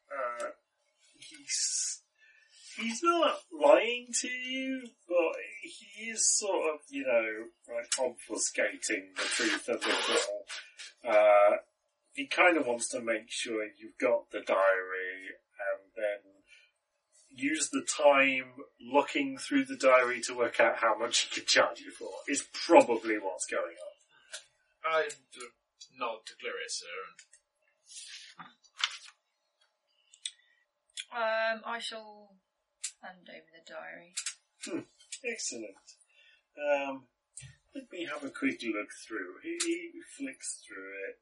Speaker 6: he's not lying to you, but he is sort of, obfuscating the truth of it all. He kind of wants to make sure you've got the diary and then use the time looking through the diary to work out how much he can charge you for, is probably what's going on.
Speaker 4: I nod to Clarissa.
Speaker 2: I shall hand over the diary.
Speaker 6: Excellent. Let me have a quick look through. He flicks through it.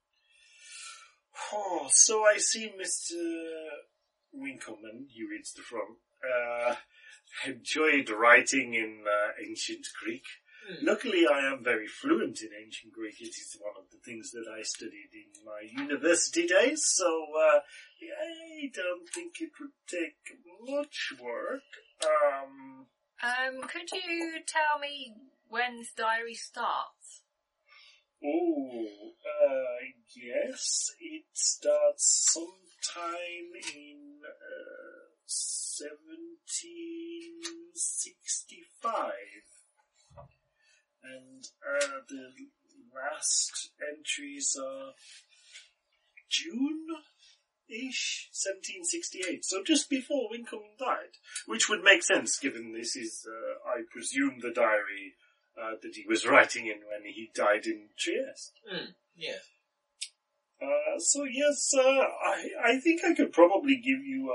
Speaker 6: Oh, so I see Mr. Winkleman, he reads the front, enjoyed writing in ancient Greek. Luckily, I am very fluent in ancient Greek. It is one of the things that I studied in my university days, so I don't think it would take much work.
Speaker 2: Could you tell me when this diary starts?
Speaker 6: Yes, it starts sometime in 1765. And the last entries are June-ish, 1768. So just before Winkleman died, which would make sense given this is, I presume, the diary that he was writing in when he died in Trieste.
Speaker 4: Yeah.
Speaker 6: So yes, I think I could probably give you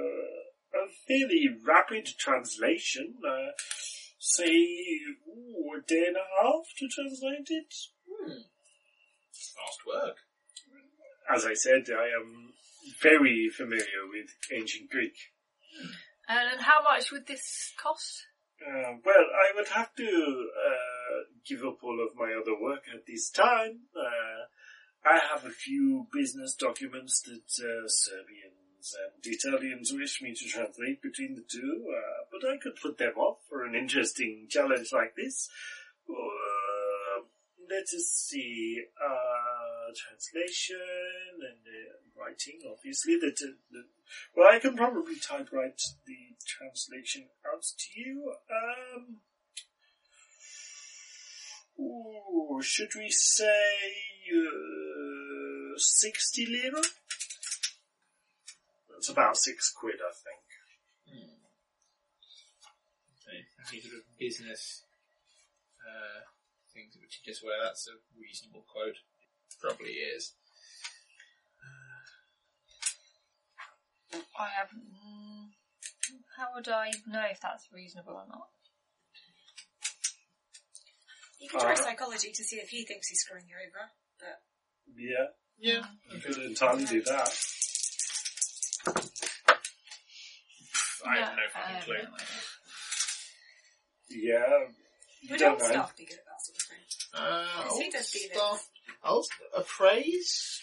Speaker 6: a fairly rapid translation. Say a day and a half to translate it.
Speaker 4: Fast work.
Speaker 6: As I said, I am very familiar with ancient Greek.
Speaker 2: And how much would this cost?
Speaker 6: Well, I would have to give up all of my other work at this time. I have a few business documents that Serbians and Italians wish me to translate between the two, but I could put them off for an interesting challenge like this. Let us see. Translation and writing, obviously. Well, I can probably typewrite the translation out to you. Should we say 60 lira? That's about £6, I think.
Speaker 4: Any sort of business things which you just wear, that's a reasonable quote. Probably is.
Speaker 2: I haven't. How would I know if that's reasonable or not?
Speaker 3: You can try psychology to see if he thinks he's screwing you over. But
Speaker 6: Yeah,
Speaker 4: Yeah.
Speaker 6: you could entirely do that.
Speaker 4: I have no fucking clue.
Speaker 2: No idea.
Speaker 6: Yeah, you
Speaker 3: would
Speaker 6: don't
Speaker 3: old
Speaker 6: know.
Speaker 3: staff be good at that sort of thing? Yes, he does dealings.
Speaker 4: Appraise?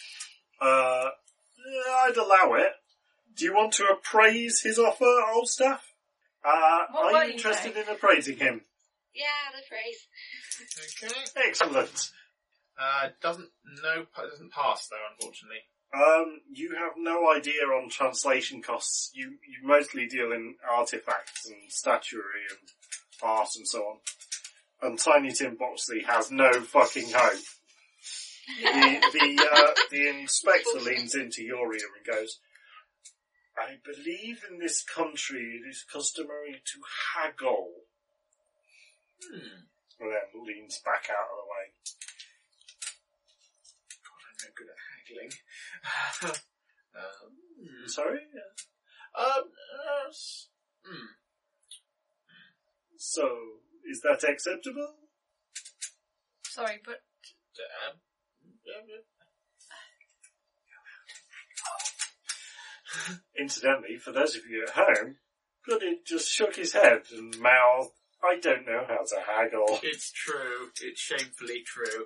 Speaker 6: I'd allow it. Do you want to appraise his offer, old staff?
Speaker 2: What
Speaker 6: Are
Speaker 2: were
Speaker 6: you
Speaker 2: you
Speaker 6: interested
Speaker 2: saying?
Speaker 6: in appraising him?
Speaker 5: Yeah, the phrase.
Speaker 4: Okay.
Speaker 6: Excellent.
Speaker 4: Doesn't pass though, unfortunately.
Speaker 6: You have no idea on translation costs. You mostly deal in artifacts and statuary and art and so on. And Tiny Tim Boxley has no fucking hope. The inspector leans into your ear and goes, I believe in this country it is customary to haggle. And then leans back out of the way.
Speaker 4: God, I'm no good at haggling.
Speaker 6: Sorry? So, is that acceptable?
Speaker 2: Sorry, but
Speaker 6: Incidentally, for those of you at home, Bloody just shook his head and mouthed, I don't know how to haggle.
Speaker 4: It's true. It's shamefully true.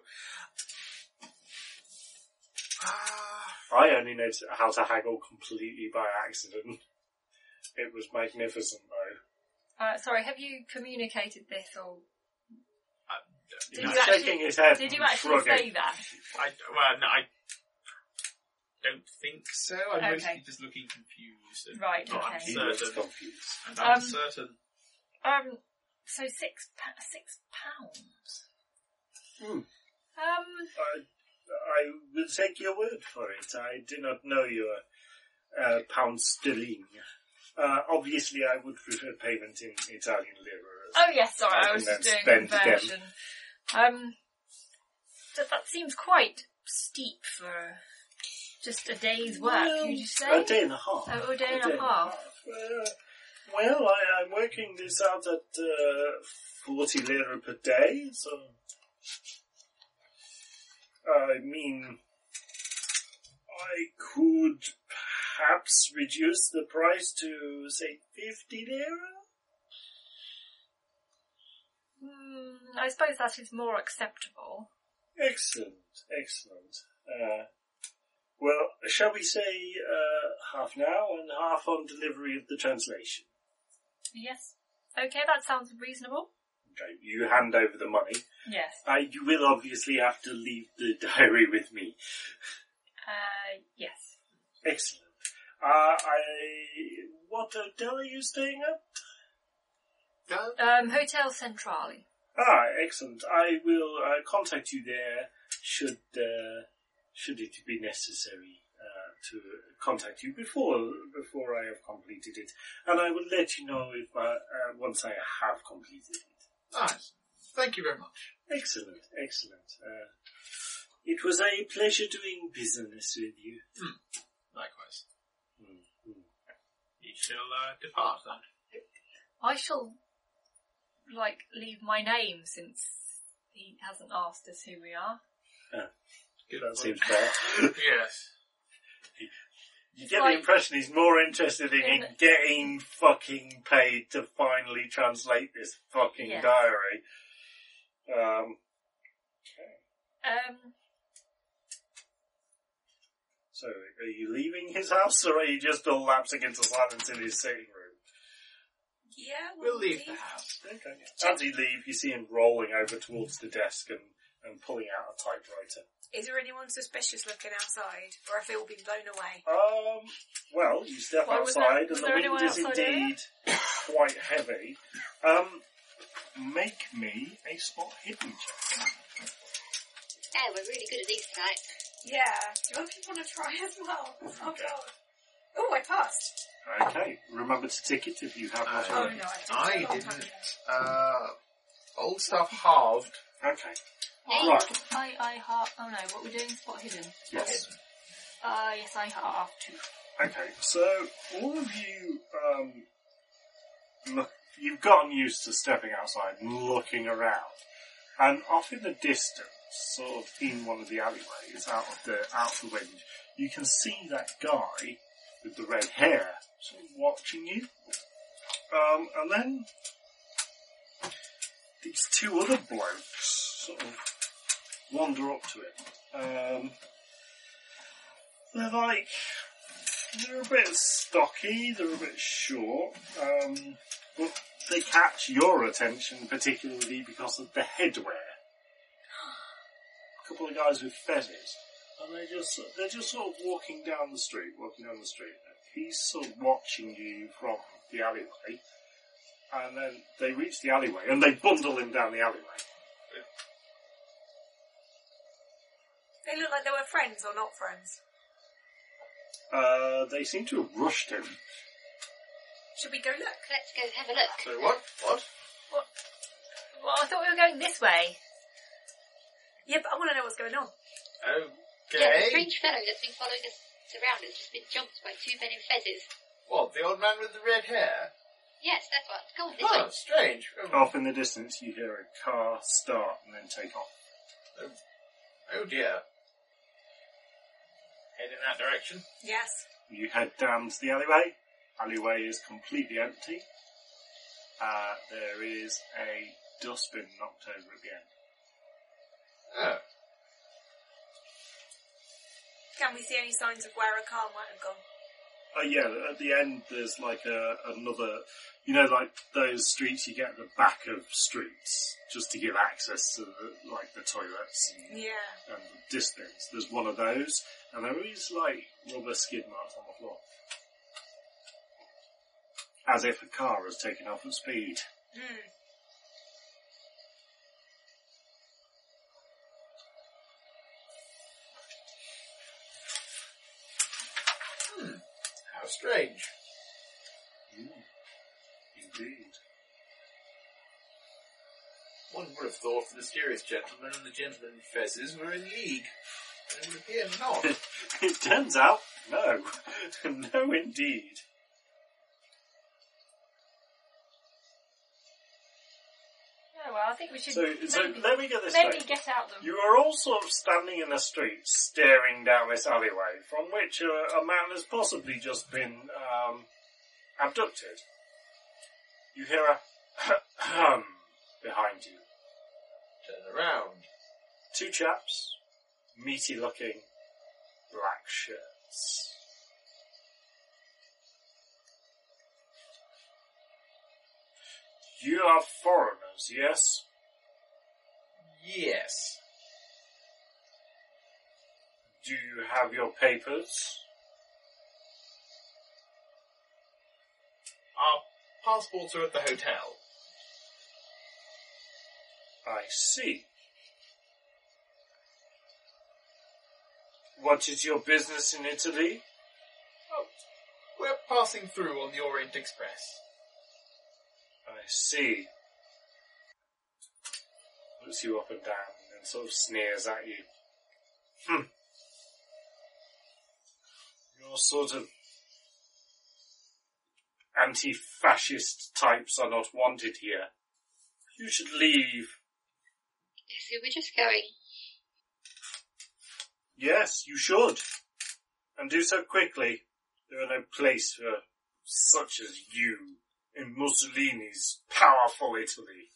Speaker 6: I only know how to haggle completely by accident. It was magnificent, though.
Speaker 2: sorry, have you communicated this or
Speaker 6: He's
Speaker 2: you
Speaker 6: shaking his head
Speaker 2: did you
Speaker 6: and
Speaker 2: actually
Speaker 6: shrugging.
Speaker 2: say that?
Speaker 4: I don't think so. I'm
Speaker 2: Okay.
Speaker 4: mostly just looking confused. And
Speaker 2: Right,
Speaker 4: not
Speaker 2: okay.
Speaker 6: He looks
Speaker 4: uncertain.
Speaker 6: confused.
Speaker 4: And uncertain.
Speaker 2: So £6.
Speaker 6: I will take your word for it. I do not know your pound sterling. Obviously, I would prefer payment in Italian lira.
Speaker 2: Oh yes, sorry,
Speaker 6: I
Speaker 2: I was
Speaker 6: can
Speaker 2: just
Speaker 6: then
Speaker 2: doing
Speaker 6: spend
Speaker 2: conversion. That seems quite steep for just a day's work, you'd you say?
Speaker 6: A day and a half.
Speaker 2: Oh, a day and a half.
Speaker 6: Well, I'm working this out at 40 lira per day, so... I mean, I could perhaps reduce the price to, say, 50 lira?
Speaker 2: I suppose that is more acceptable.
Speaker 6: Excellent. Well, shall we say half now and half on delivery of the translation?
Speaker 2: Yes. Okay, that sounds reasonable.
Speaker 6: Okay, you hand over the money.
Speaker 2: Yes.
Speaker 6: You will obviously have to leave the diary with me.
Speaker 2: Yes.
Speaker 6: Excellent. What hotel are you staying at?
Speaker 2: Hotel Centrale.
Speaker 6: Excellent. I will contact you there should it be necessary to contact you before I have completed it, and I will let you know if once I have completed it.
Speaker 4: Nice. Thank you very much.
Speaker 6: Excellent. It was a pleasure doing business with you.
Speaker 4: Likewise. You shall depart then.
Speaker 2: I shall leave my name since he hasn't asked us who we are.
Speaker 6: Good, that seems fair.
Speaker 4: Yes.
Speaker 6: You get the impression he's more interested in getting fucking paid to finally translate this fucking diary. So, are you leaving his house, or are you just all lapsing into silence in his sitting room?
Speaker 3: Yeah,
Speaker 4: We'll leave the house.
Speaker 6: Okay. As you leave, you see him rolling over towards the desk and pulling out a typewriter.
Speaker 3: Is there anyone suspicious looking outside, or have they all been blown away?
Speaker 6: Well, you step outside, and the wind is indeed quite heavy. Make me a spot hidden check.
Speaker 5: Yeah, we're really good at these tonight.
Speaker 3: Yeah. Do other people want to try as well? Oh, God. Oh, I passed.
Speaker 6: Okay. Remember to tick it if you have not
Speaker 3: Oh,
Speaker 6: already.
Speaker 3: no,
Speaker 4: I didn't. Old stuff halved.
Speaker 6: Okay.
Speaker 5: Hey.
Speaker 6: Right.
Speaker 2: Oh no, what we're doing? Spot hidden.
Speaker 6: Yes.
Speaker 2: Yes, I have too.
Speaker 6: Okay, so all of you, look, you've gotten used to stepping outside and looking around, and off in the distance, sort of in one of the alleyways, out of the wind, you can see that guy with the red hair sort of watching you, and then these two other blokes sort of wander up to him. They're a bit stocky, they're a bit short, but they catch your attention particularly because of the headwear. A couple of guys with fezzes, and they're just sort of walking down the street. He's sort of watching you from the alleyway, and then they reach the alleyway, and they bundle him down the alleyway.
Speaker 3: They look like they were friends or not friends.
Speaker 6: They seem to have rushed him.
Speaker 3: Should we go look?
Speaker 5: Let's go have a look.
Speaker 4: So what?
Speaker 2: Well, I thought we were going this way.
Speaker 3: Yeah, but I want to know what's going on.
Speaker 4: Okay.
Speaker 5: Yeah, the strange fellow that's been following us around has just been jumped by two men in fezzes.
Speaker 4: What, the old man with the red hair?
Speaker 5: Yes, that's what. Go on, this way.
Speaker 4: Oh, strange.
Speaker 6: Off in the distance, you hear a car start and then take off.
Speaker 4: Oh dear. Head in that direction.
Speaker 3: Yes.
Speaker 6: You head down to the alleyway. Alleyway is completely empty. There is a dustbin knocked over at the end.
Speaker 4: Oh.
Speaker 3: Can we see any signs of where a car might have gone?
Speaker 6: Yeah, at the end there's like another, like those streets you get at the back of streets, just to give access to the toilets and the dustbins. There's one of those, and there is rubber skid marks on the floor. As if a car has taken off at speed.
Speaker 4: How strange.
Speaker 6: Indeed.
Speaker 4: One would have thought the mysterious gentleman and the gentleman in fezzes were in league. They would appear not.
Speaker 6: It turns out, no. No, indeed.
Speaker 2: Yeah, well, I think we should.
Speaker 6: So let me get this
Speaker 2: maybe
Speaker 6: straight.
Speaker 2: get out the.
Speaker 6: You are all sort of standing in the street, staring down this alleyway, from which a man has possibly just been abducted. You hear a hum behind you.
Speaker 4: Turn around.
Speaker 6: Two chaps, meaty-looking, black shirts. You are foreigners, yes?
Speaker 4: Yes.
Speaker 6: Do you have your papers?
Speaker 4: Our passports are at the hotel.
Speaker 6: I see. What is your business in Italy?
Speaker 4: Oh, we're passing through on the Orient Express.
Speaker 6: I see. Looks you up and down and then sort of sneers at you. Your sort of anti-fascist types are not wanted here. You should leave.
Speaker 5: Yes, we're just going.
Speaker 6: Yes, you should. And do so quickly. There are no place for such as you in Mussolini's powerful Italy.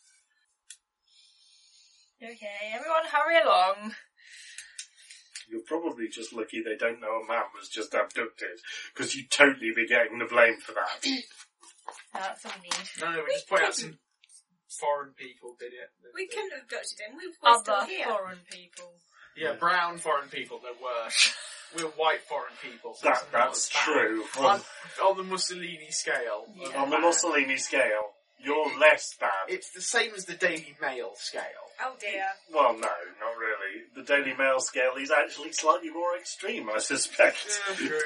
Speaker 2: Okay, everyone hurry along.
Speaker 6: You're probably just lucky they don't know a man was just abducted, because you'd totally be getting the blame for that.
Speaker 2: That's all we need.
Speaker 4: No, we just point out some foreign people did it.
Speaker 3: We couldn't have abducted him. We're still
Speaker 2: Other
Speaker 3: here.
Speaker 2: foreign people.
Speaker 4: Yeah, brown foreign people, they're worse. We're white foreign people. So it's not
Speaker 6: That's
Speaker 4: as bad.
Speaker 6: true.
Speaker 4: On the Mussolini scale.
Speaker 2: Yeah.
Speaker 6: On the Mussolini scale, you're less bad.
Speaker 4: It's the same as the Daily Mail scale.
Speaker 3: Oh dear.
Speaker 6: Well, no, not really. The Daily Mail scale is actually slightly more extreme, I suspect.
Speaker 4: Yeah, true.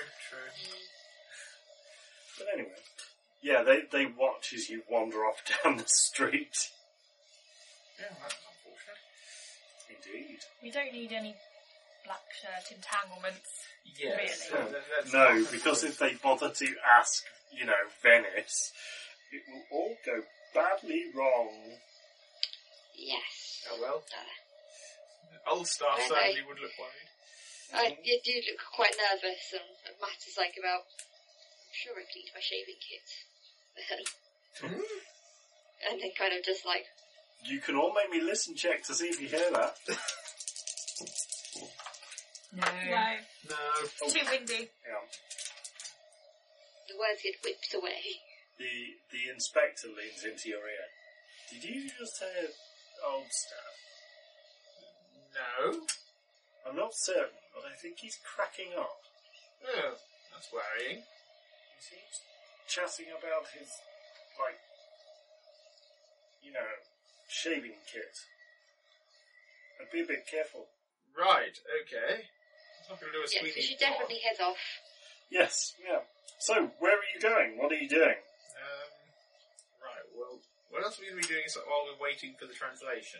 Speaker 6: But anyway. Yeah, they watch as you wander off down the street.
Speaker 4: Yeah, that's unfortunate.
Speaker 6: Indeed.
Speaker 2: We don't need any black shirt entanglements.
Speaker 4: Yes.
Speaker 2: Really?
Speaker 6: No, because if they bother to ask, Venice, it will all go badly wrong.
Speaker 5: Yes.
Speaker 4: Oh well. Old staff
Speaker 5: Well,
Speaker 4: certainly would look worried.
Speaker 5: You do look quite nervous, and Matt is like about, I'm sure I cleaned my shaving kit. And then kind of just like...
Speaker 6: You can all make me listen check to see if you hear that.
Speaker 2: No.
Speaker 4: No.
Speaker 3: Too windy.
Speaker 6: Yeah.
Speaker 5: The words get whipped away.
Speaker 6: The inspector leans into your ear. Did you just hear old stuff?
Speaker 4: No.
Speaker 6: I'm not certain, but I think he's cracking up.
Speaker 4: Oh, that's worrying.
Speaker 6: He seems chatting about his, shaving kit. I'd be a bit careful.
Speaker 4: Right, okay. I'm not going to do a
Speaker 5: Yes, we
Speaker 4: squeaky
Speaker 5: should definitely head off.
Speaker 6: Yes, yeah. So, where are you going? What are you doing?
Speaker 4: Right, well, what else are we going to be doing while we're waiting for the translation?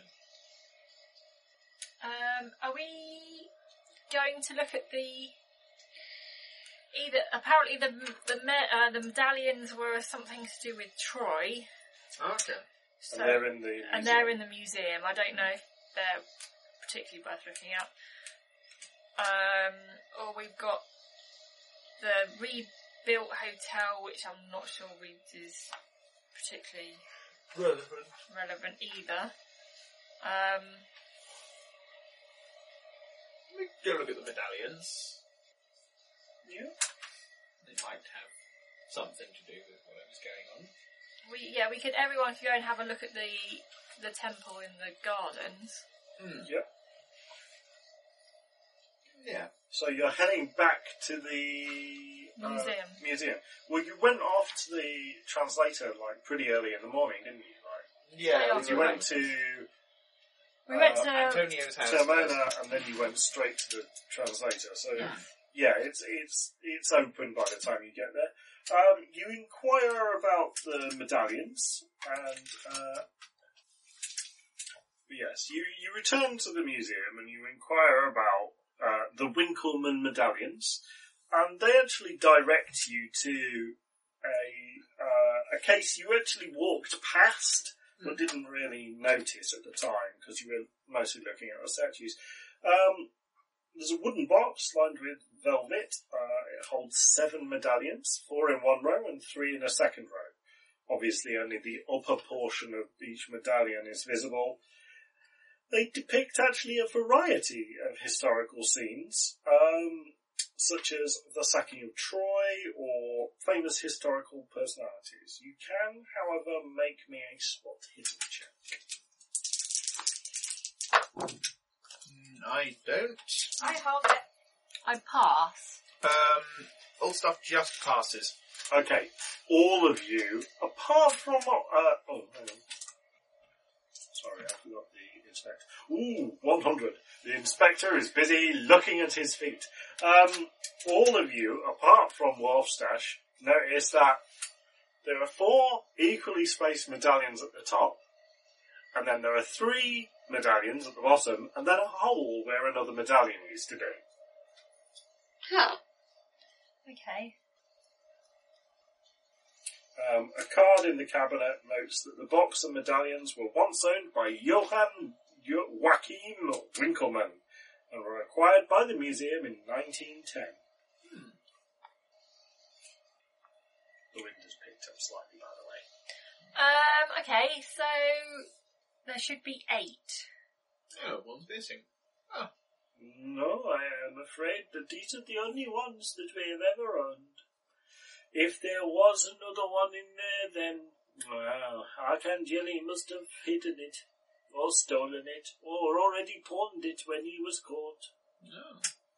Speaker 2: Are we going to look at apparently the medallions were something to do with Troy.
Speaker 4: Okay.
Speaker 2: So,
Speaker 6: And they're in the museum.
Speaker 2: and they're in the museum. I don't know if they're particularly worth looking at. Or we've got the rebuilt hotel, which I'm not sure is particularly relevant either.
Speaker 4: We go look at the medallions.
Speaker 6: Yeah.
Speaker 4: They might have something to do with whatever's going on.
Speaker 2: Everyone could go and have a look at the temple in the gardens.
Speaker 6: Yep.
Speaker 4: Yeah.
Speaker 6: So you're heading back to the museum. Well, you went off to the translator pretty early in the morning, didn't you?
Speaker 4: Yeah.
Speaker 6: You went to
Speaker 2: We went to
Speaker 4: Antonio's house.
Speaker 6: Termona, and then you went straight to the translator. So yeah, it's open by the time you get there. You inquire about the medallions, and yes, you return to the museum and you inquire about the Winckelmann medallions, and they actually direct you to a case you actually walked past but didn't really notice at the time because you were mostly looking at the statues. There's a wooden box lined with velvet. It holds 7 medallions, 4 in one row and 3 in a second row. Obviously only the upper portion of each medallion is visible. They depict actually a variety of historical scenes, such as the sacking of Troy or famous historical personalities. You can, however, make me a spot hidden check.
Speaker 4: I don't.
Speaker 3: I hold it.
Speaker 2: I pass.
Speaker 4: Old stuff just passes.
Speaker 6: Okay, all of you, apart from... hang on. Sorry, I forgot the inspector. Ooh, 100. The inspector is busy looking at his feet. All of you, apart from Wolfstash, notice that there are 4 equally spaced medallions at the top, and then there are 3 medallions at the bottom, and then a hole where another medallion used to be.
Speaker 5: Huh.
Speaker 2: Okay.
Speaker 6: A card in the cabinet notes that the box and medallions were once owned by Johann Joachim Winkelmann and were acquired by the museum in 1910. The wind has picked up slightly, by the way.
Speaker 2: Okay, so there should be 8.
Speaker 4: Oh, one's missing. Oh.
Speaker 6: No, I am afraid that these are the only ones that we have ever owned. If there was another one in there, then, well, Arcangeli must have hidden it, or stolen it, or already pawned it when he was caught.
Speaker 4: No.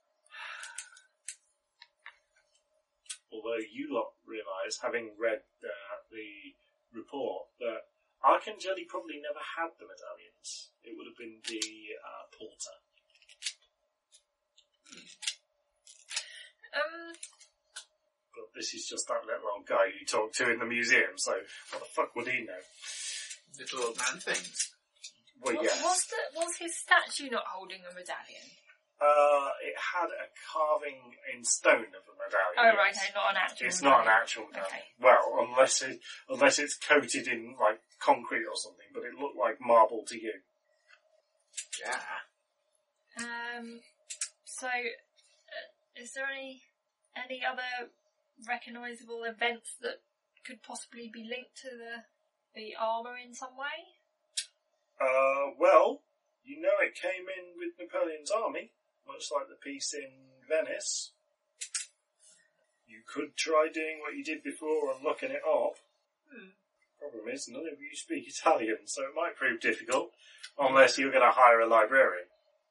Speaker 6: Although you lot realise, having read the report, that Arcangeli probably never had the medallions. It would have been the porter. But this is just that little old guy you talked to in the museum, so what the fuck would he know?
Speaker 4: Little old man things.
Speaker 6: Well, yes.
Speaker 2: Was his statue not holding a medallion?
Speaker 6: It had a carving in stone of a medallion.
Speaker 2: Oh, right, okay, not an actual
Speaker 6: It's
Speaker 2: medallion.
Speaker 6: not an actual medallion.
Speaker 2: Okay.
Speaker 6: Well, unless it's coated in, like, concrete or something, but it looked like marble to you.
Speaker 4: Yeah.
Speaker 2: So, is there any other recognisable events that could possibly be linked to the armour in some way?
Speaker 6: Well, you know it came in with Napoleon's army, much like the piece in Venice. You could try doing what you did before and looking it up. Problem is, none of you speak Italian, so it might prove difficult, unless you're going to hire a librarian.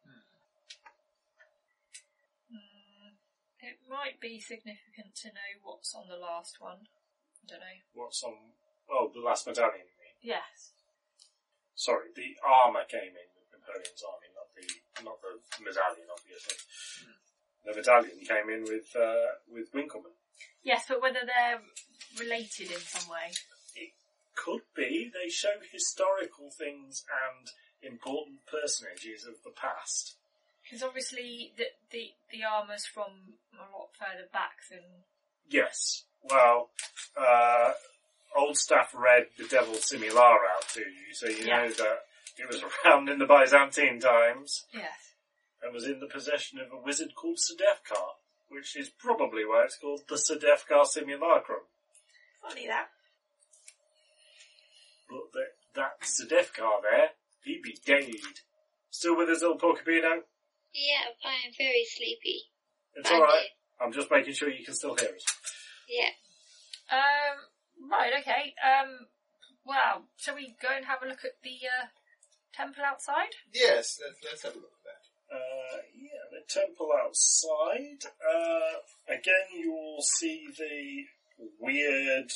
Speaker 2: It might be significant to know what's on the last one. I don't know.
Speaker 6: What's on... Oh, the last medallion, you mean?
Speaker 2: Yes.
Speaker 6: Sorry, the armour came in with Napoleon's army, not the medallion, obviously. The medallion came in with Winkelmann.
Speaker 2: Yes, but whether they're related in some way.
Speaker 6: It could be. They show historical things and important personages of the past.
Speaker 2: Because obviously the armour's from a lot further back than...
Speaker 6: Yes. Well, Old Staff read the Devil Similar out to you, so you know that it was around in the Byzantine times.
Speaker 2: Yes.
Speaker 6: And was in the possession of a wizard called Sedefkar, which is probably why it's called the Sedefkar Simulacrum.
Speaker 3: Funny that.
Speaker 6: But that Sedefkar there, he be dead. Still with us, old Porcupino?
Speaker 5: Yeah, I'm very sleepy.
Speaker 6: It's alright. I'm just making sure you can still hear us.
Speaker 5: Yeah.
Speaker 2: Right, okay. Well, shall we go and have a look at the temple outside?
Speaker 4: Yes, let's have a look at that.
Speaker 6: The temple outside. Again, you will see the weird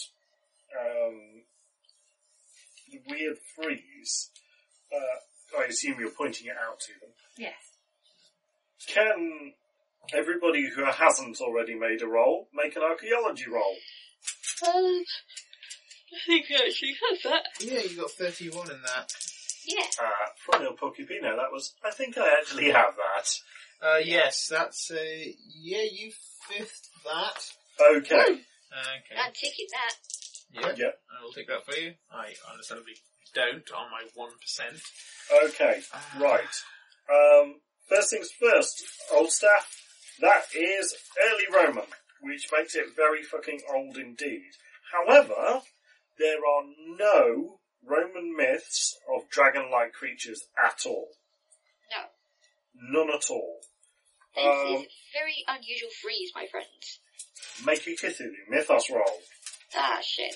Speaker 6: frieze. I assume you're pointing it out to them.
Speaker 2: Yes.
Speaker 6: Can everybody who hasn't already made a roll make an archaeology roll?
Speaker 5: I think I actually have that.
Speaker 4: Yeah, you got 31 in that.
Speaker 5: Yeah.
Speaker 6: From your Porcupino, that was, I think I actually have that.
Speaker 4: Yes, that's you fifth that.
Speaker 6: Okay.
Speaker 4: Okay.
Speaker 5: I'm taking that.
Speaker 4: Yeah. I will take that for you. I understandably don't on my 1%.
Speaker 6: Okay, right. First things first, Old Staff, that is early Roman, which makes it very fucking old indeed. However, there are no Roman myths of dragon-like creatures at all.
Speaker 5: No.
Speaker 6: None at all.
Speaker 5: This is a very unusual freeze, my friends.
Speaker 6: Make a Cthulhu Mythos roll.
Speaker 5: Ah, shit.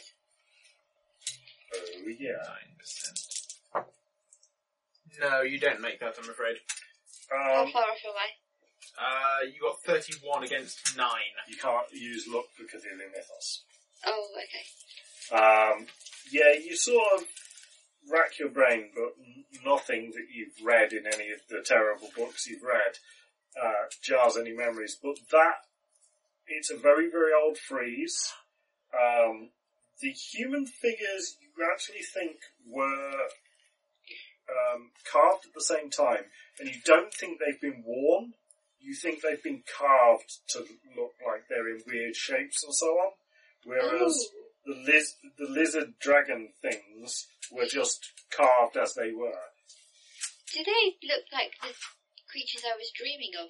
Speaker 6: Oh yeah.
Speaker 4: 9%. No, you don't make that, I'm afraid.
Speaker 5: How far off am I?
Speaker 4: You got 31 against 9.
Speaker 6: You can't use luck for Cthulhu Mythos.
Speaker 5: Oh, okay.
Speaker 6: Yeah, you sort of rack your brain, but nothing that you've read in any of the terrible books you've read jars any memories. But it's a very, very old frieze. The human figures you actually think were carved at the same time, and you don't think they've been worn. You think they've been carved to look like they're in weird shapes and so on. Whereas the lizard dragon things were just carved as they were.
Speaker 5: Do they look like the creatures I was dreaming of?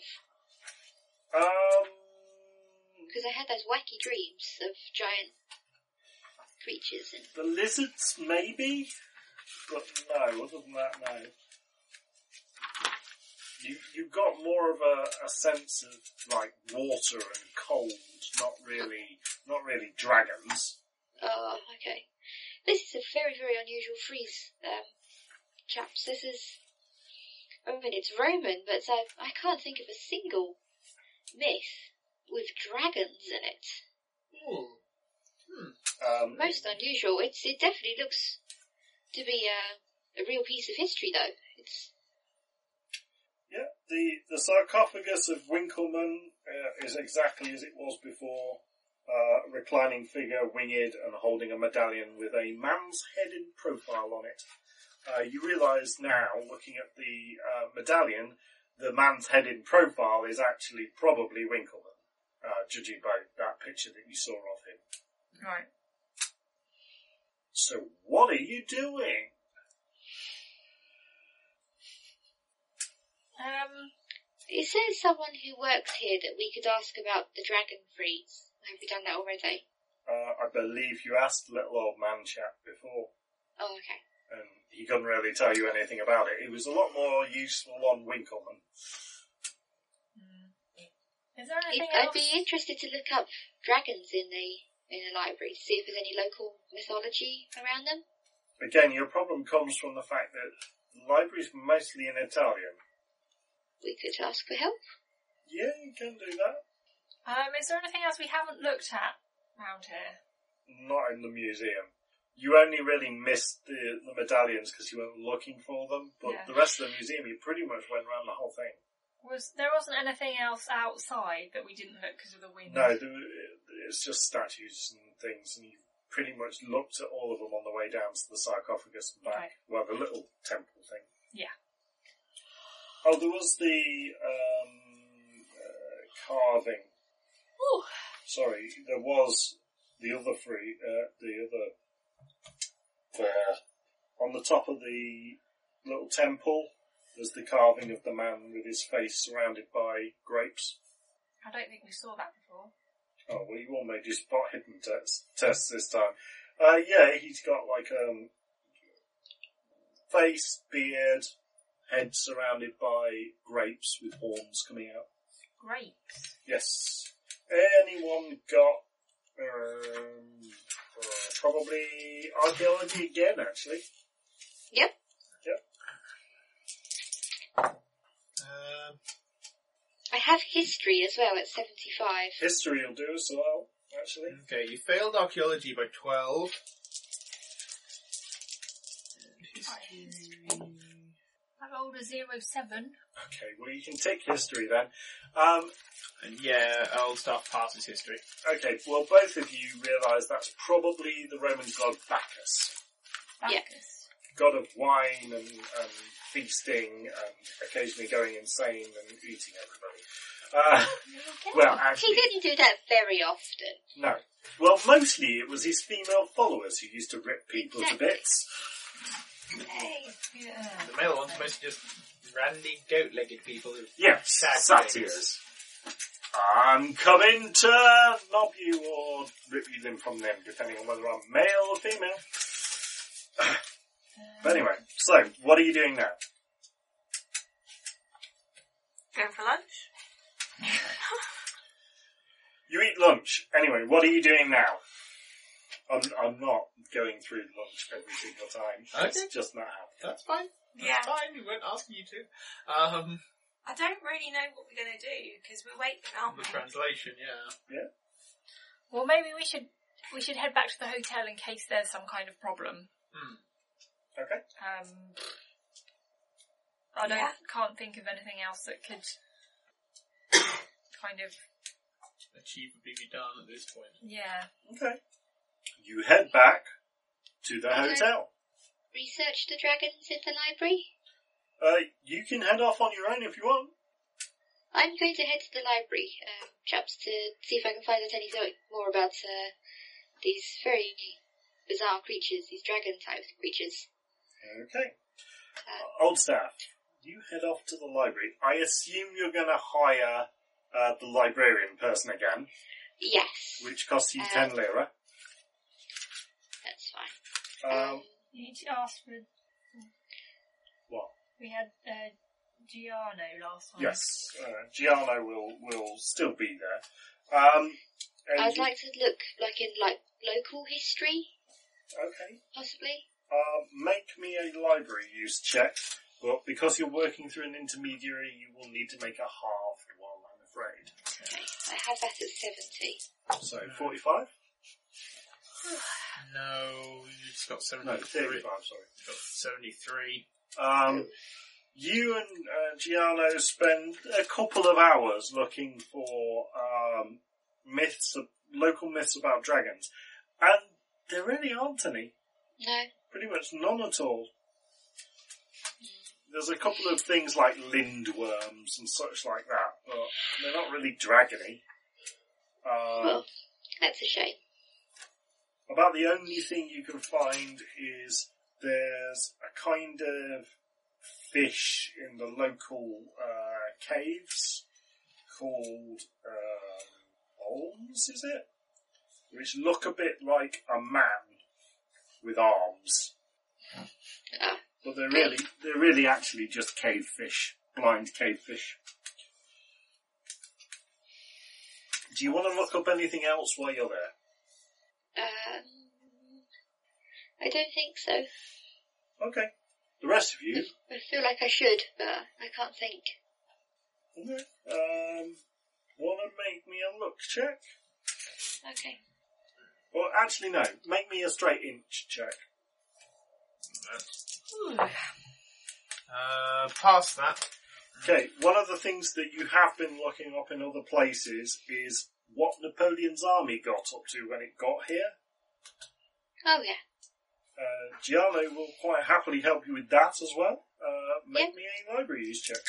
Speaker 5: Because I had those wacky dreams of giant creatures. And
Speaker 6: the lizards, maybe? But no, other than that, no. You got more of a sense of, like, water and cold, not really dragons.
Speaker 5: Oh, okay. This is a very, very unusual freeze, chaps. This is... I mean, it's Roman, but I can't think of a single myth with dragons in it. Most unusual. It definitely looks to be a real piece of history, though. It's...
Speaker 6: Yeah, the sarcophagus of Winkleman is exactly as it was before. Reclining figure, winged, and holding a medallion with a man's head in profile on it. You realise now, looking at the medallion, the man's head in profile is actually probably Winkleman, judging by that picture that you saw of him.
Speaker 2: Right.
Speaker 6: So, what are you doing?
Speaker 5: Is there someone who works here that we could ask about the dragon freeze? Have we done that already?
Speaker 6: I believe you asked the little old man chap before.
Speaker 5: Oh, okay.
Speaker 6: And he couldn't really tell you anything about it. It was a lot more useful on Winkleman.
Speaker 2: Is there anything else?
Speaker 5: I'd be interested to look up dragons in the library, see if there's any local mythology around them.
Speaker 6: Again, your problem comes from the fact that the library's mostly in Italian.
Speaker 5: We could ask for help.
Speaker 6: Yeah, you can do that.
Speaker 2: Is there anything else we haven't looked at around here?
Speaker 6: Not in the museum. You only really missed the medallions because you weren't looking for them, but the rest of the museum, you pretty much went around the whole thing.
Speaker 2: There wasn't anything else outside that we didn't look because of the wind?
Speaker 6: No, it's just statues and things, and you pretty much looked at all of them on the way down to the sarcophagus and back. Okay. Well, the little temple thing.
Speaker 2: Yeah.
Speaker 6: Oh, there was the carving.
Speaker 2: Ooh.
Speaker 6: Sorry, there was the other on the top of the little temple, there's the carving of the man with his face surrounded by grapes.
Speaker 2: I don't think we saw that before.
Speaker 6: Oh, well, you all made your spot hidden tests this time. Yeah, he's got like face, beard, head surrounded by grapes with horns coming out.
Speaker 2: Grapes?
Speaker 6: Yes. Anyone got probably archaeology again, actually?
Speaker 5: Yep. I have history as well at 75.
Speaker 6: History will do as well, actually.
Speaker 4: Okay, you failed archaeology by 12. And history...
Speaker 2: I rolled a 07.
Speaker 6: Okay, well you can take history then.
Speaker 4: And yeah, old stuff passes history.
Speaker 6: Okay, well both of you realise that's probably the Roman god Bacchus.
Speaker 5: Yeah.
Speaker 6: God of wine and feasting and occasionally going insane and eating everybody. Well, actually...
Speaker 5: He didn't do that very often.
Speaker 6: No. Well, mostly it was his female followers who used to rip people to bits.
Speaker 5: Hey.
Speaker 2: Yeah.
Speaker 4: The male ones mostly just randy goat-legged people who...
Speaker 6: Yes, satyrs. I'm coming to knob you or rip you limb from them, depending on whether I'm male or female. But anyway, so, what are you doing now?
Speaker 3: Going for lunch?
Speaker 6: You eat lunch. Anyway, what are you doing now? I'm not going through lunch every single time.
Speaker 4: Okay.
Speaker 6: It's just not happening.
Speaker 4: That's fine. That's fine. We weren't asking you to.
Speaker 3: I don't really know what we're going to do, because we're waiting, aren't we?
Speaker 4: The translation, yeah.
Speaker 2: Well, maybe we should head back to the hotel in case there's some kind of problem.
Speaker 6: Okay.
Speaker 2: Can't think of anything else that could kind of
Speaker 4: achievably be done at this point.
Speaker 2: Yeah.
Speaker 6: Okay. You head back to the hotel.
Speaker 5: Research the dragons in the library?
Speaker 6: You can head off on your own if you want.
Speaker 5: I'm going to head to the library, chaps, to see if I can find out anything more about these very bizarre creatures, these dragon-type creatures.
Speaker 6: Okay. Old staff, you head off to the library. I assume you're going to hire the librarian person again.
Speaker 5: Yes.
Speaker 6: Which costs you 10 lira.
Speaker 5: That's fine.
Speaker 2: You need to ask for...
Speaker 6: What?
Speaker 2: We had Giano last time.
Speaker 6: Yes, Giano will still be there.
Speaker 5: I'd like to look in local history.
Speaker 6: Okay.
Speaker 5: Possibly.
Speaker 6: Make me a library use check, but because you're working through an intermediary, you will need to make a halved one, I'm afraid.
Speaker 5: Okay, I have that at 70.
Speaker 6: So, 45?
Speaker 4: No, you just got 73.
Speaker 6: No, 35, sorry.
Speaker 4: Got 73.
Speaker 6: You and Giano spend a couple of hours looking for local myths about dragons, and there really aren't any.
Speaker 5: No.
Speaker 6: Pretty much none at all. There's a couple of things like lindworms and such like that, but they're not really dragony.
Speaker 5: Well, that's a shame.
Speaker 6: About the only thing you can find is there's a kind of fish in the local caves called olms, is it? Which look a bit like a man with arms. But they're really actually just cave fish. Blind cave fish. Do you want to look up anything else while you're there?
Speaker 5: I don't think so.
Speaker 6: Okay. The rest of you?
Speaker 5: I feel like I should, but I can't think.
Speaker 6: Okay. Want to make me a look check?
Speaker 5: Okay.
Speaker 6: Well, actually no. Make me a straight inch check.
Speaker 4: Past that.
Speaker 6: Okay, one of the things that you have been looking up in other places is what Napoleon's army got up to when it got here.
Speaker 5: Oh, yeah.
Speaker 6: Giano will quite happily help you with that as well. Make me a library use check.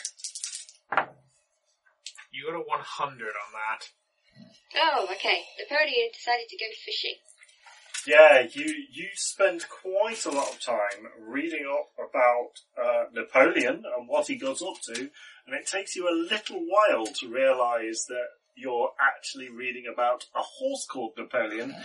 Speaker 4: You got a 100 on that.
Speaker 5: Oh, okay. Napoleon decided to go fishing.
Speaker 6: Yeah, you spend quite a lot of time reading up about Napoleon and what he got up to, and it takes you a little while to realise that you're actually reading about a horse called Napoleon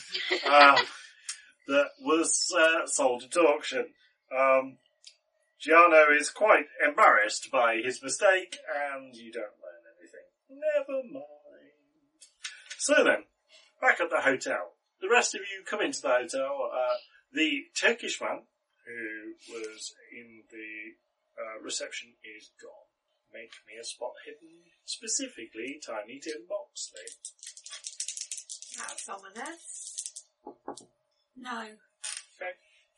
Speaker 6: that was sold at auction. Giano is quite embarrassed by his mistake, and you don't learn anything. Never mind. So then, back at the hotel. The rest of you come into the hotel. The Turkish man who was in the reception is gone. Make me a spot hidden, specifically Tiny Tim Boxley.
Speaker 3: That's ominous. No.
Speaker 6: Okay.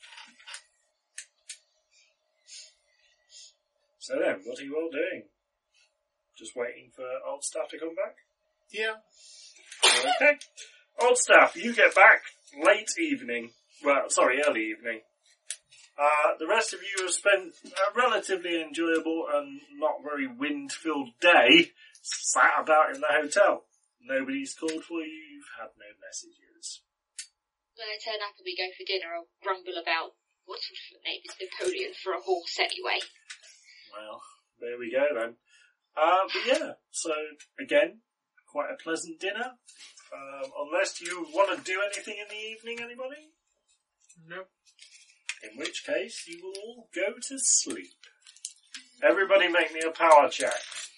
Speaker 6: So then, what are you all doing? Just waiting for old staff to come back?
Speaker 4: Yeah.
Speaker 6: Okay. Old staff, you get back late evening. Well, sorry, early evening. The rest of you have spent a relatively enjoyable and not very wind-filled day sat about in the hotel. Nobody's called for you, you've had no messages.
Speaker 5: When I turn up and we go for dinner, I'll grumble about what sort of name is Napoleon for a horse anyway.
Speaker 6: Well, there we go then. But yeah, so again, quite a pleasant dinner. Unless you want to do anything in the evening, anybody?
Speaker 4: Nope.
Speaker 6: In which case, you will all go to sleep. Everybody make me a power check.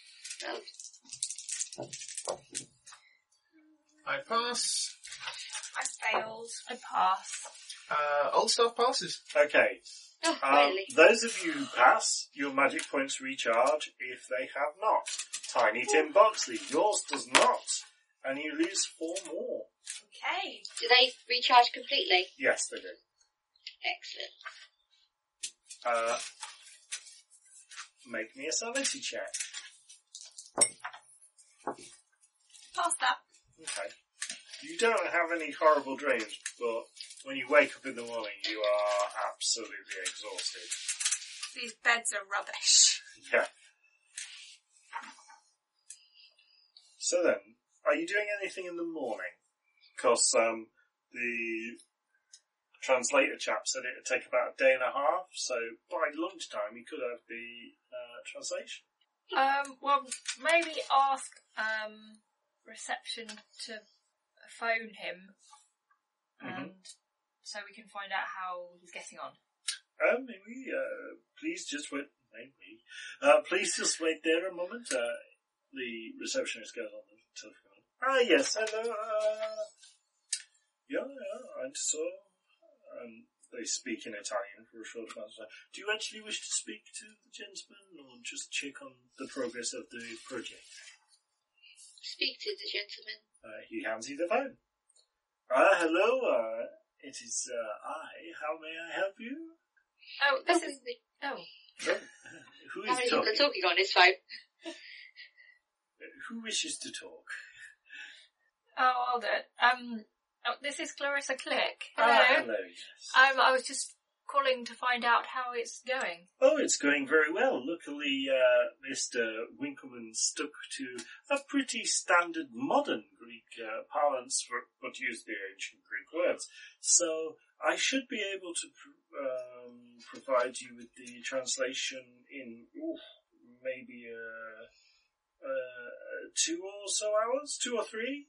Speaker 5: Oh.
Speaker 4: I pass.
Speaker 3: I failed.
Speaker 2: I pass.
Speaker 4: Old staff passes.
Speaker 6: Okay.
Speaker 5: Oh, finally.
Speaker 6: Those of you who pass, your magic points recharge if they have not. Tiny Tim Boxley, yours does not. And you lose 4 more.
Speaker 3: Okay.
Speaker 5: Do they recharge completely?
Speaker 6: Yes, they do.
Speaker 5: Excellent.
Speaker 6: Make me a sanity check.
Speaker 3: Pass that.
Speaker 6: Okay. You don't have any horrible dreams, but when you wake up in the morning, you are absolutely exhausted.
Speaker 3: These beds are rubbish.
Speaker 6: Yeah. So then, are you doing anything in the morning? Because the translator chap said it would take about a day and a half, so by lunchtime he could have the translation.
Speaker 2: Well, maybe ask reception to phone him, and so we can find out how he's getting on.
Speaker 6: Please just wait. Please just wait there a moment. The receptionist goes on the telephone. Yes, hello. Yeah, I saw. They speak in Italian for a short amount of time. Do you actually wish to speak to the gentleman, or just check on the progress of the project?
Speaker 5: Speak to the gentleman.
Speaker 6: He hands you the phone. Hello, it is I. How may I help you?
Speaker 2: Oh, this is... Oh.
Speaker 6: Who
Speaker 5: How
Speaker 6: is
Speaker 5: many people
Speaker 6: talking?
Speaker 5: are talking on his phone?
Speaker 6: Who wishes to talk?
Speaker 2: Oh, I'll do it. This is Clarissa Click. Hello.
Speaker 6: Hello, yes.
Speaker 2: I was just calling to find out how it's going.
Speaker 6: Oh, it's going very well. Luckily, Mr. Winkleman stuck to a pretty standard modern Greek parlance, but used the ancient Greek words. So I should be able to provide you with the translation in maybe 2 or so hours, 2 or 3.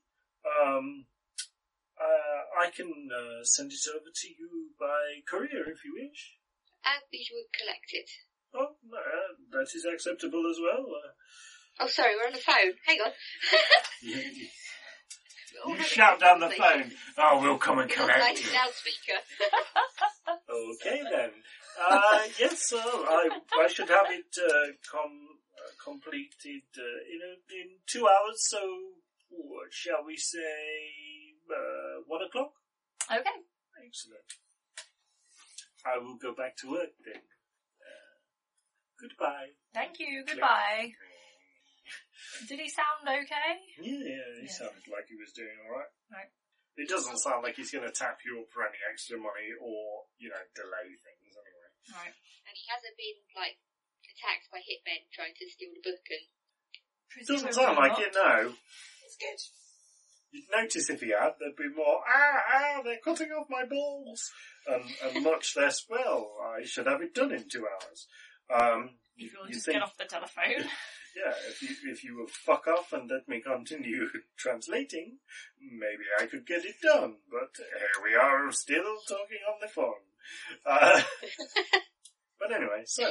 Speaker 6: I can send it over to you by courier if you wish.
Speaker 5: We would collect it.
Speaker 6: Oh, that is acceptable as well.
Speaker 5: Oh, sorry, we're on the phone. Hang on.
Speaker 6: You shout down the phone. Oh, we'll come and
Speaker 5: It's on
Speaker 6: collect you.
Speaker 5: loudspeaker.
Speaker 6: Okay then. Yes, I should have it completed in 2 hours. So, what shall we say? 1 o'clock.
Speaker 2: Okay.
Speaker 6: Excellent. I will go back to work then. Goodbye.
Speaker 2: Thank you. Goodbye. Did he sound okay?
Speaker 6: Yeah, he sounded like he was doing alright.
Speaker 2: Right.
Speaker 6: It doesn't sound like he's going to tap you up for any extra money or, delay things anyway.
Speaker 2: Right.
Speaker 5: And he hasn't been, attacked by hitmen trying to steal the book and...
Speaker 6: Doesn't sound like it, no.
Speaker 2: It's good.
Speaker 6: You'd notice if he had, there'd be more, they're cutting off my balls. And much less, well, I should have it done in 2 hours.
Speaker 2: If you'll just get off the telephone.
Speaker 6: Yeah, if you will fuck off and let me continue translating, maybe I could get it done. But here we are still talking on the phone. But anyway, so.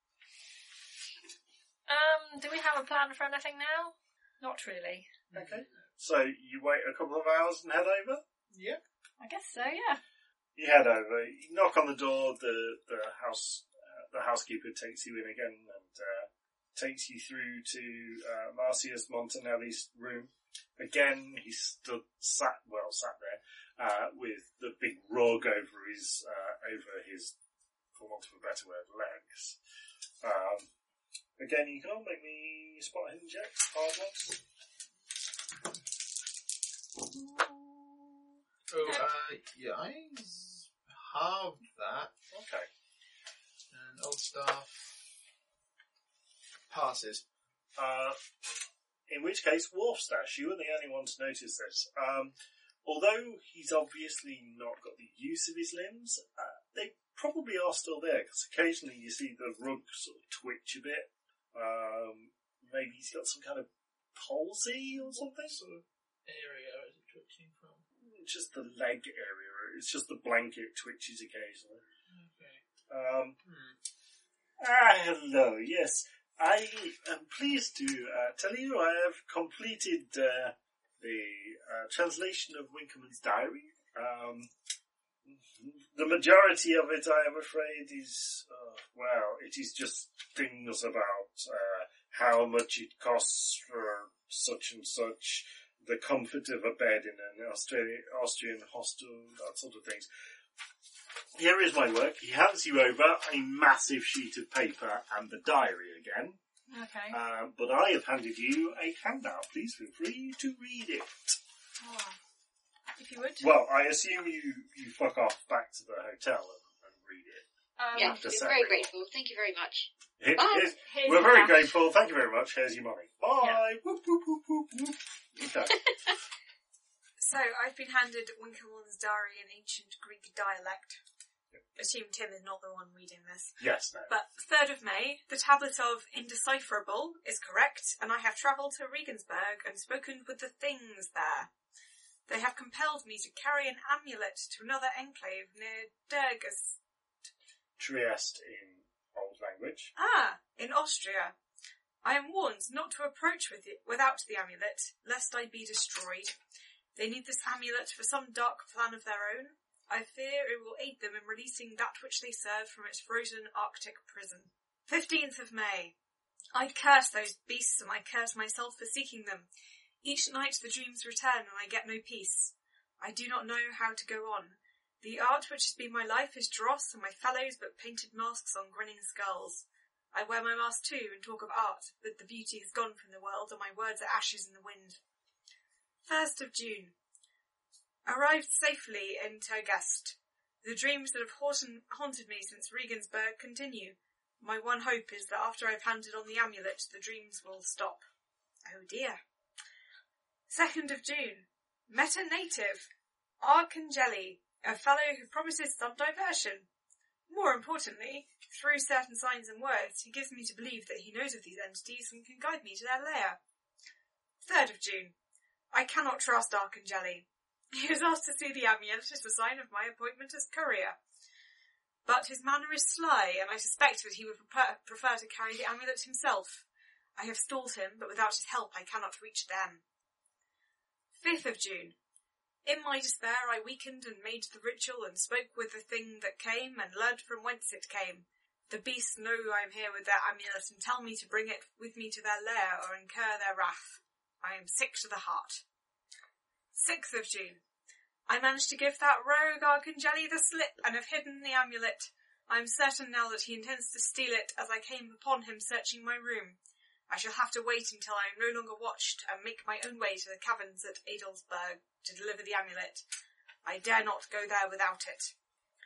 Speaker 2: Do we have a plan for anything now? Not really.
Speaker 6: Okay. So you wait a couple of hours and head over?
Speaker 4: Yeah.
Speaker 2: I guess so, yeah.
Speaker 6: You head over, you knock on the door, the housekeeper takes you in again and takes you through to Marcius Montanelli's room. Again, he's sat there, with the big rug over his, for want of a better word, legs. Again, you can all make me spot hidden checks, hard ones.
Speaker 4: Yeah, I halved that.
Speaker 6: Okay.
Speaker 4: And old staff passes.
Speaker 6: In which case, Wharfstash, you are the only one to notice this. Although he's obviously not got the use of his limbs, they probably are still there, because occasionally you see the rug sort of twitch a bit. Maybe he's got some kind of palsy or something.
Speaker 4: What sort of area is it twitching from?
Speaker 6: Just the leg area. It's just the blanket twitches occasionally.
Speaker 4: Okay.
Speaker 6: Hello, yes. I am pleased to tell you I have completed the translation of Winkleman's diary. The majority of it, I am afraid, is, it is just things about how much it costs for such and such, the comfort of a bed in an Austrian hostel, that sort of things. Here is my work. He hands you over a massive sheet of paper and the diary again.
Speaker 2: Okay.
Speaker 6: But I have handed you a handout. Please feel free to read it.
Speaker 2: Oh, if you would.
Speaker 6: Well, I assume you fuck off back to the hotel and read it.
Speaker 5: Yes, we're very grateful. Thank you very much.
Speaker 6: We're very grateful. Thank you very much. Here's your money. Bye.
Speaker 2: Yeah.
Speaker 6: Whoop, whoop, whoop, whoop, whoop. Okay.
Speaker 3: So, I've been handed Winkelmann's diary in ancient Greek dialect. Assume Tim is not the one reading this.
Speaker 6: Yes, no.
Speaker 3: But 3rd of May, the tablet of Indecipherable is correct, and I have travelled to Regensburg and spoken with the things there. They have compelled me to carry an amulet to another enclave near Dergest.
Speaker 6: Trieste in old language.
Speaker 3: In Austria. I am warned not to approach with it without the amulet, lest I be destroyed. They need this amulet for some dark plan of their own. I fear it will aid them in releasing that which they serve from its frozen Arctic prison. 15th of May. I curse those beasts and I curse myself for seeking them. Each night the dreams return and I get no peace. I do not know how to go on. The art which has been my life is dross and my fellows but painted masks on grinning skulls. I wear my mask too and talk of art, but the beauty is gone from the world and my words are ashes in the wind. 1st of June. Arrived safely in Tergest. The dreams that have haunted me since Regensburg continue. My one hope is that after I've handed on the amulet, the dreams will stop. Oh dear. 2nd of June. Met a native, Arcangeli, a fellow who promises some diversion. More importantly, through certain signs and words, he gives me to believe that he knows of these entities and can guide me to their lair. 3rd of June. I cannot trust Arcangeli. He was asked to see the amulet as a sign of my appointment as courier. But his manner is sly, and I suspect that he would prefer to carry the amulet himself. I have stalled him, but without his help I cannot reach them. 5th of June. In my despair I weakened and made the ritual and spoke with the thing that came and learned from whence it came. The beasts know I am here with their amulet and tell me to bring it with me to their lair or incur their wrath. I am sick to the heart. 6th of June. I managed to give that rogue Arcangeli the slip and have hidden the amulet. I am certain now that he intends to steal it as I came upon him searching my room. I shall have to wait until I am no longer watched and make my own way to the caverns at Adelsberg to deliver the amulet. I dare not go there without it.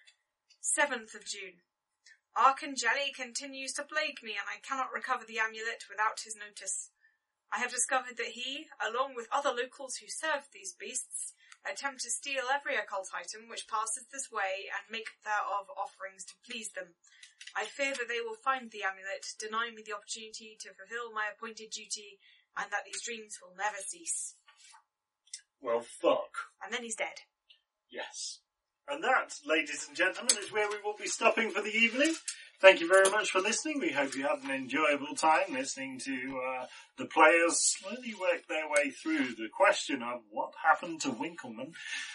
Speaker 3: 7th of June. Arcangeli continues to plague me and I cannot recover the amulet without his notice. I have discovered that he, along with other locals who serve these beasts, attempt to steal every occult item which passes this way and make thereof offerings to please them. I fear that they will find the amulet, deny me the opportunity to fulfill my appointed duty, and that these dreams will never cease.
Speaker 6: Well, fuck.
Speaker 3: And then he's dead.
Speaker 6: Yes. And that, ladies and gentlemen, is where we will be stopping for the evening. Thank you very much for listening. We hope you had an enjoyable time listening to the players slowly work their way through the question of what happened to Winkelmann.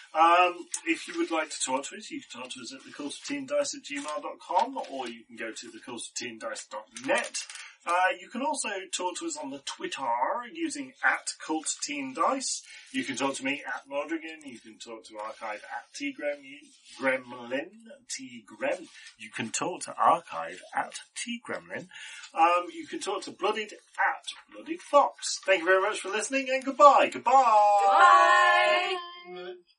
Speaker 6: If you would like to talk to us, you can talk to us at thecultofteamdice@gmail.com, or you can go to thecultofteamdice.net. You can also talk to us on the Twitter using @CultTeamDice. You can talk to me @Mordrigan. You can talk to Archive @Tgremlin. You can talk to Archive @Tgremlin. You can talk to Blooded @BloodedFox. Thank you very much for listening and goodbye. Goodbye.
Speaker 3: Goodbye.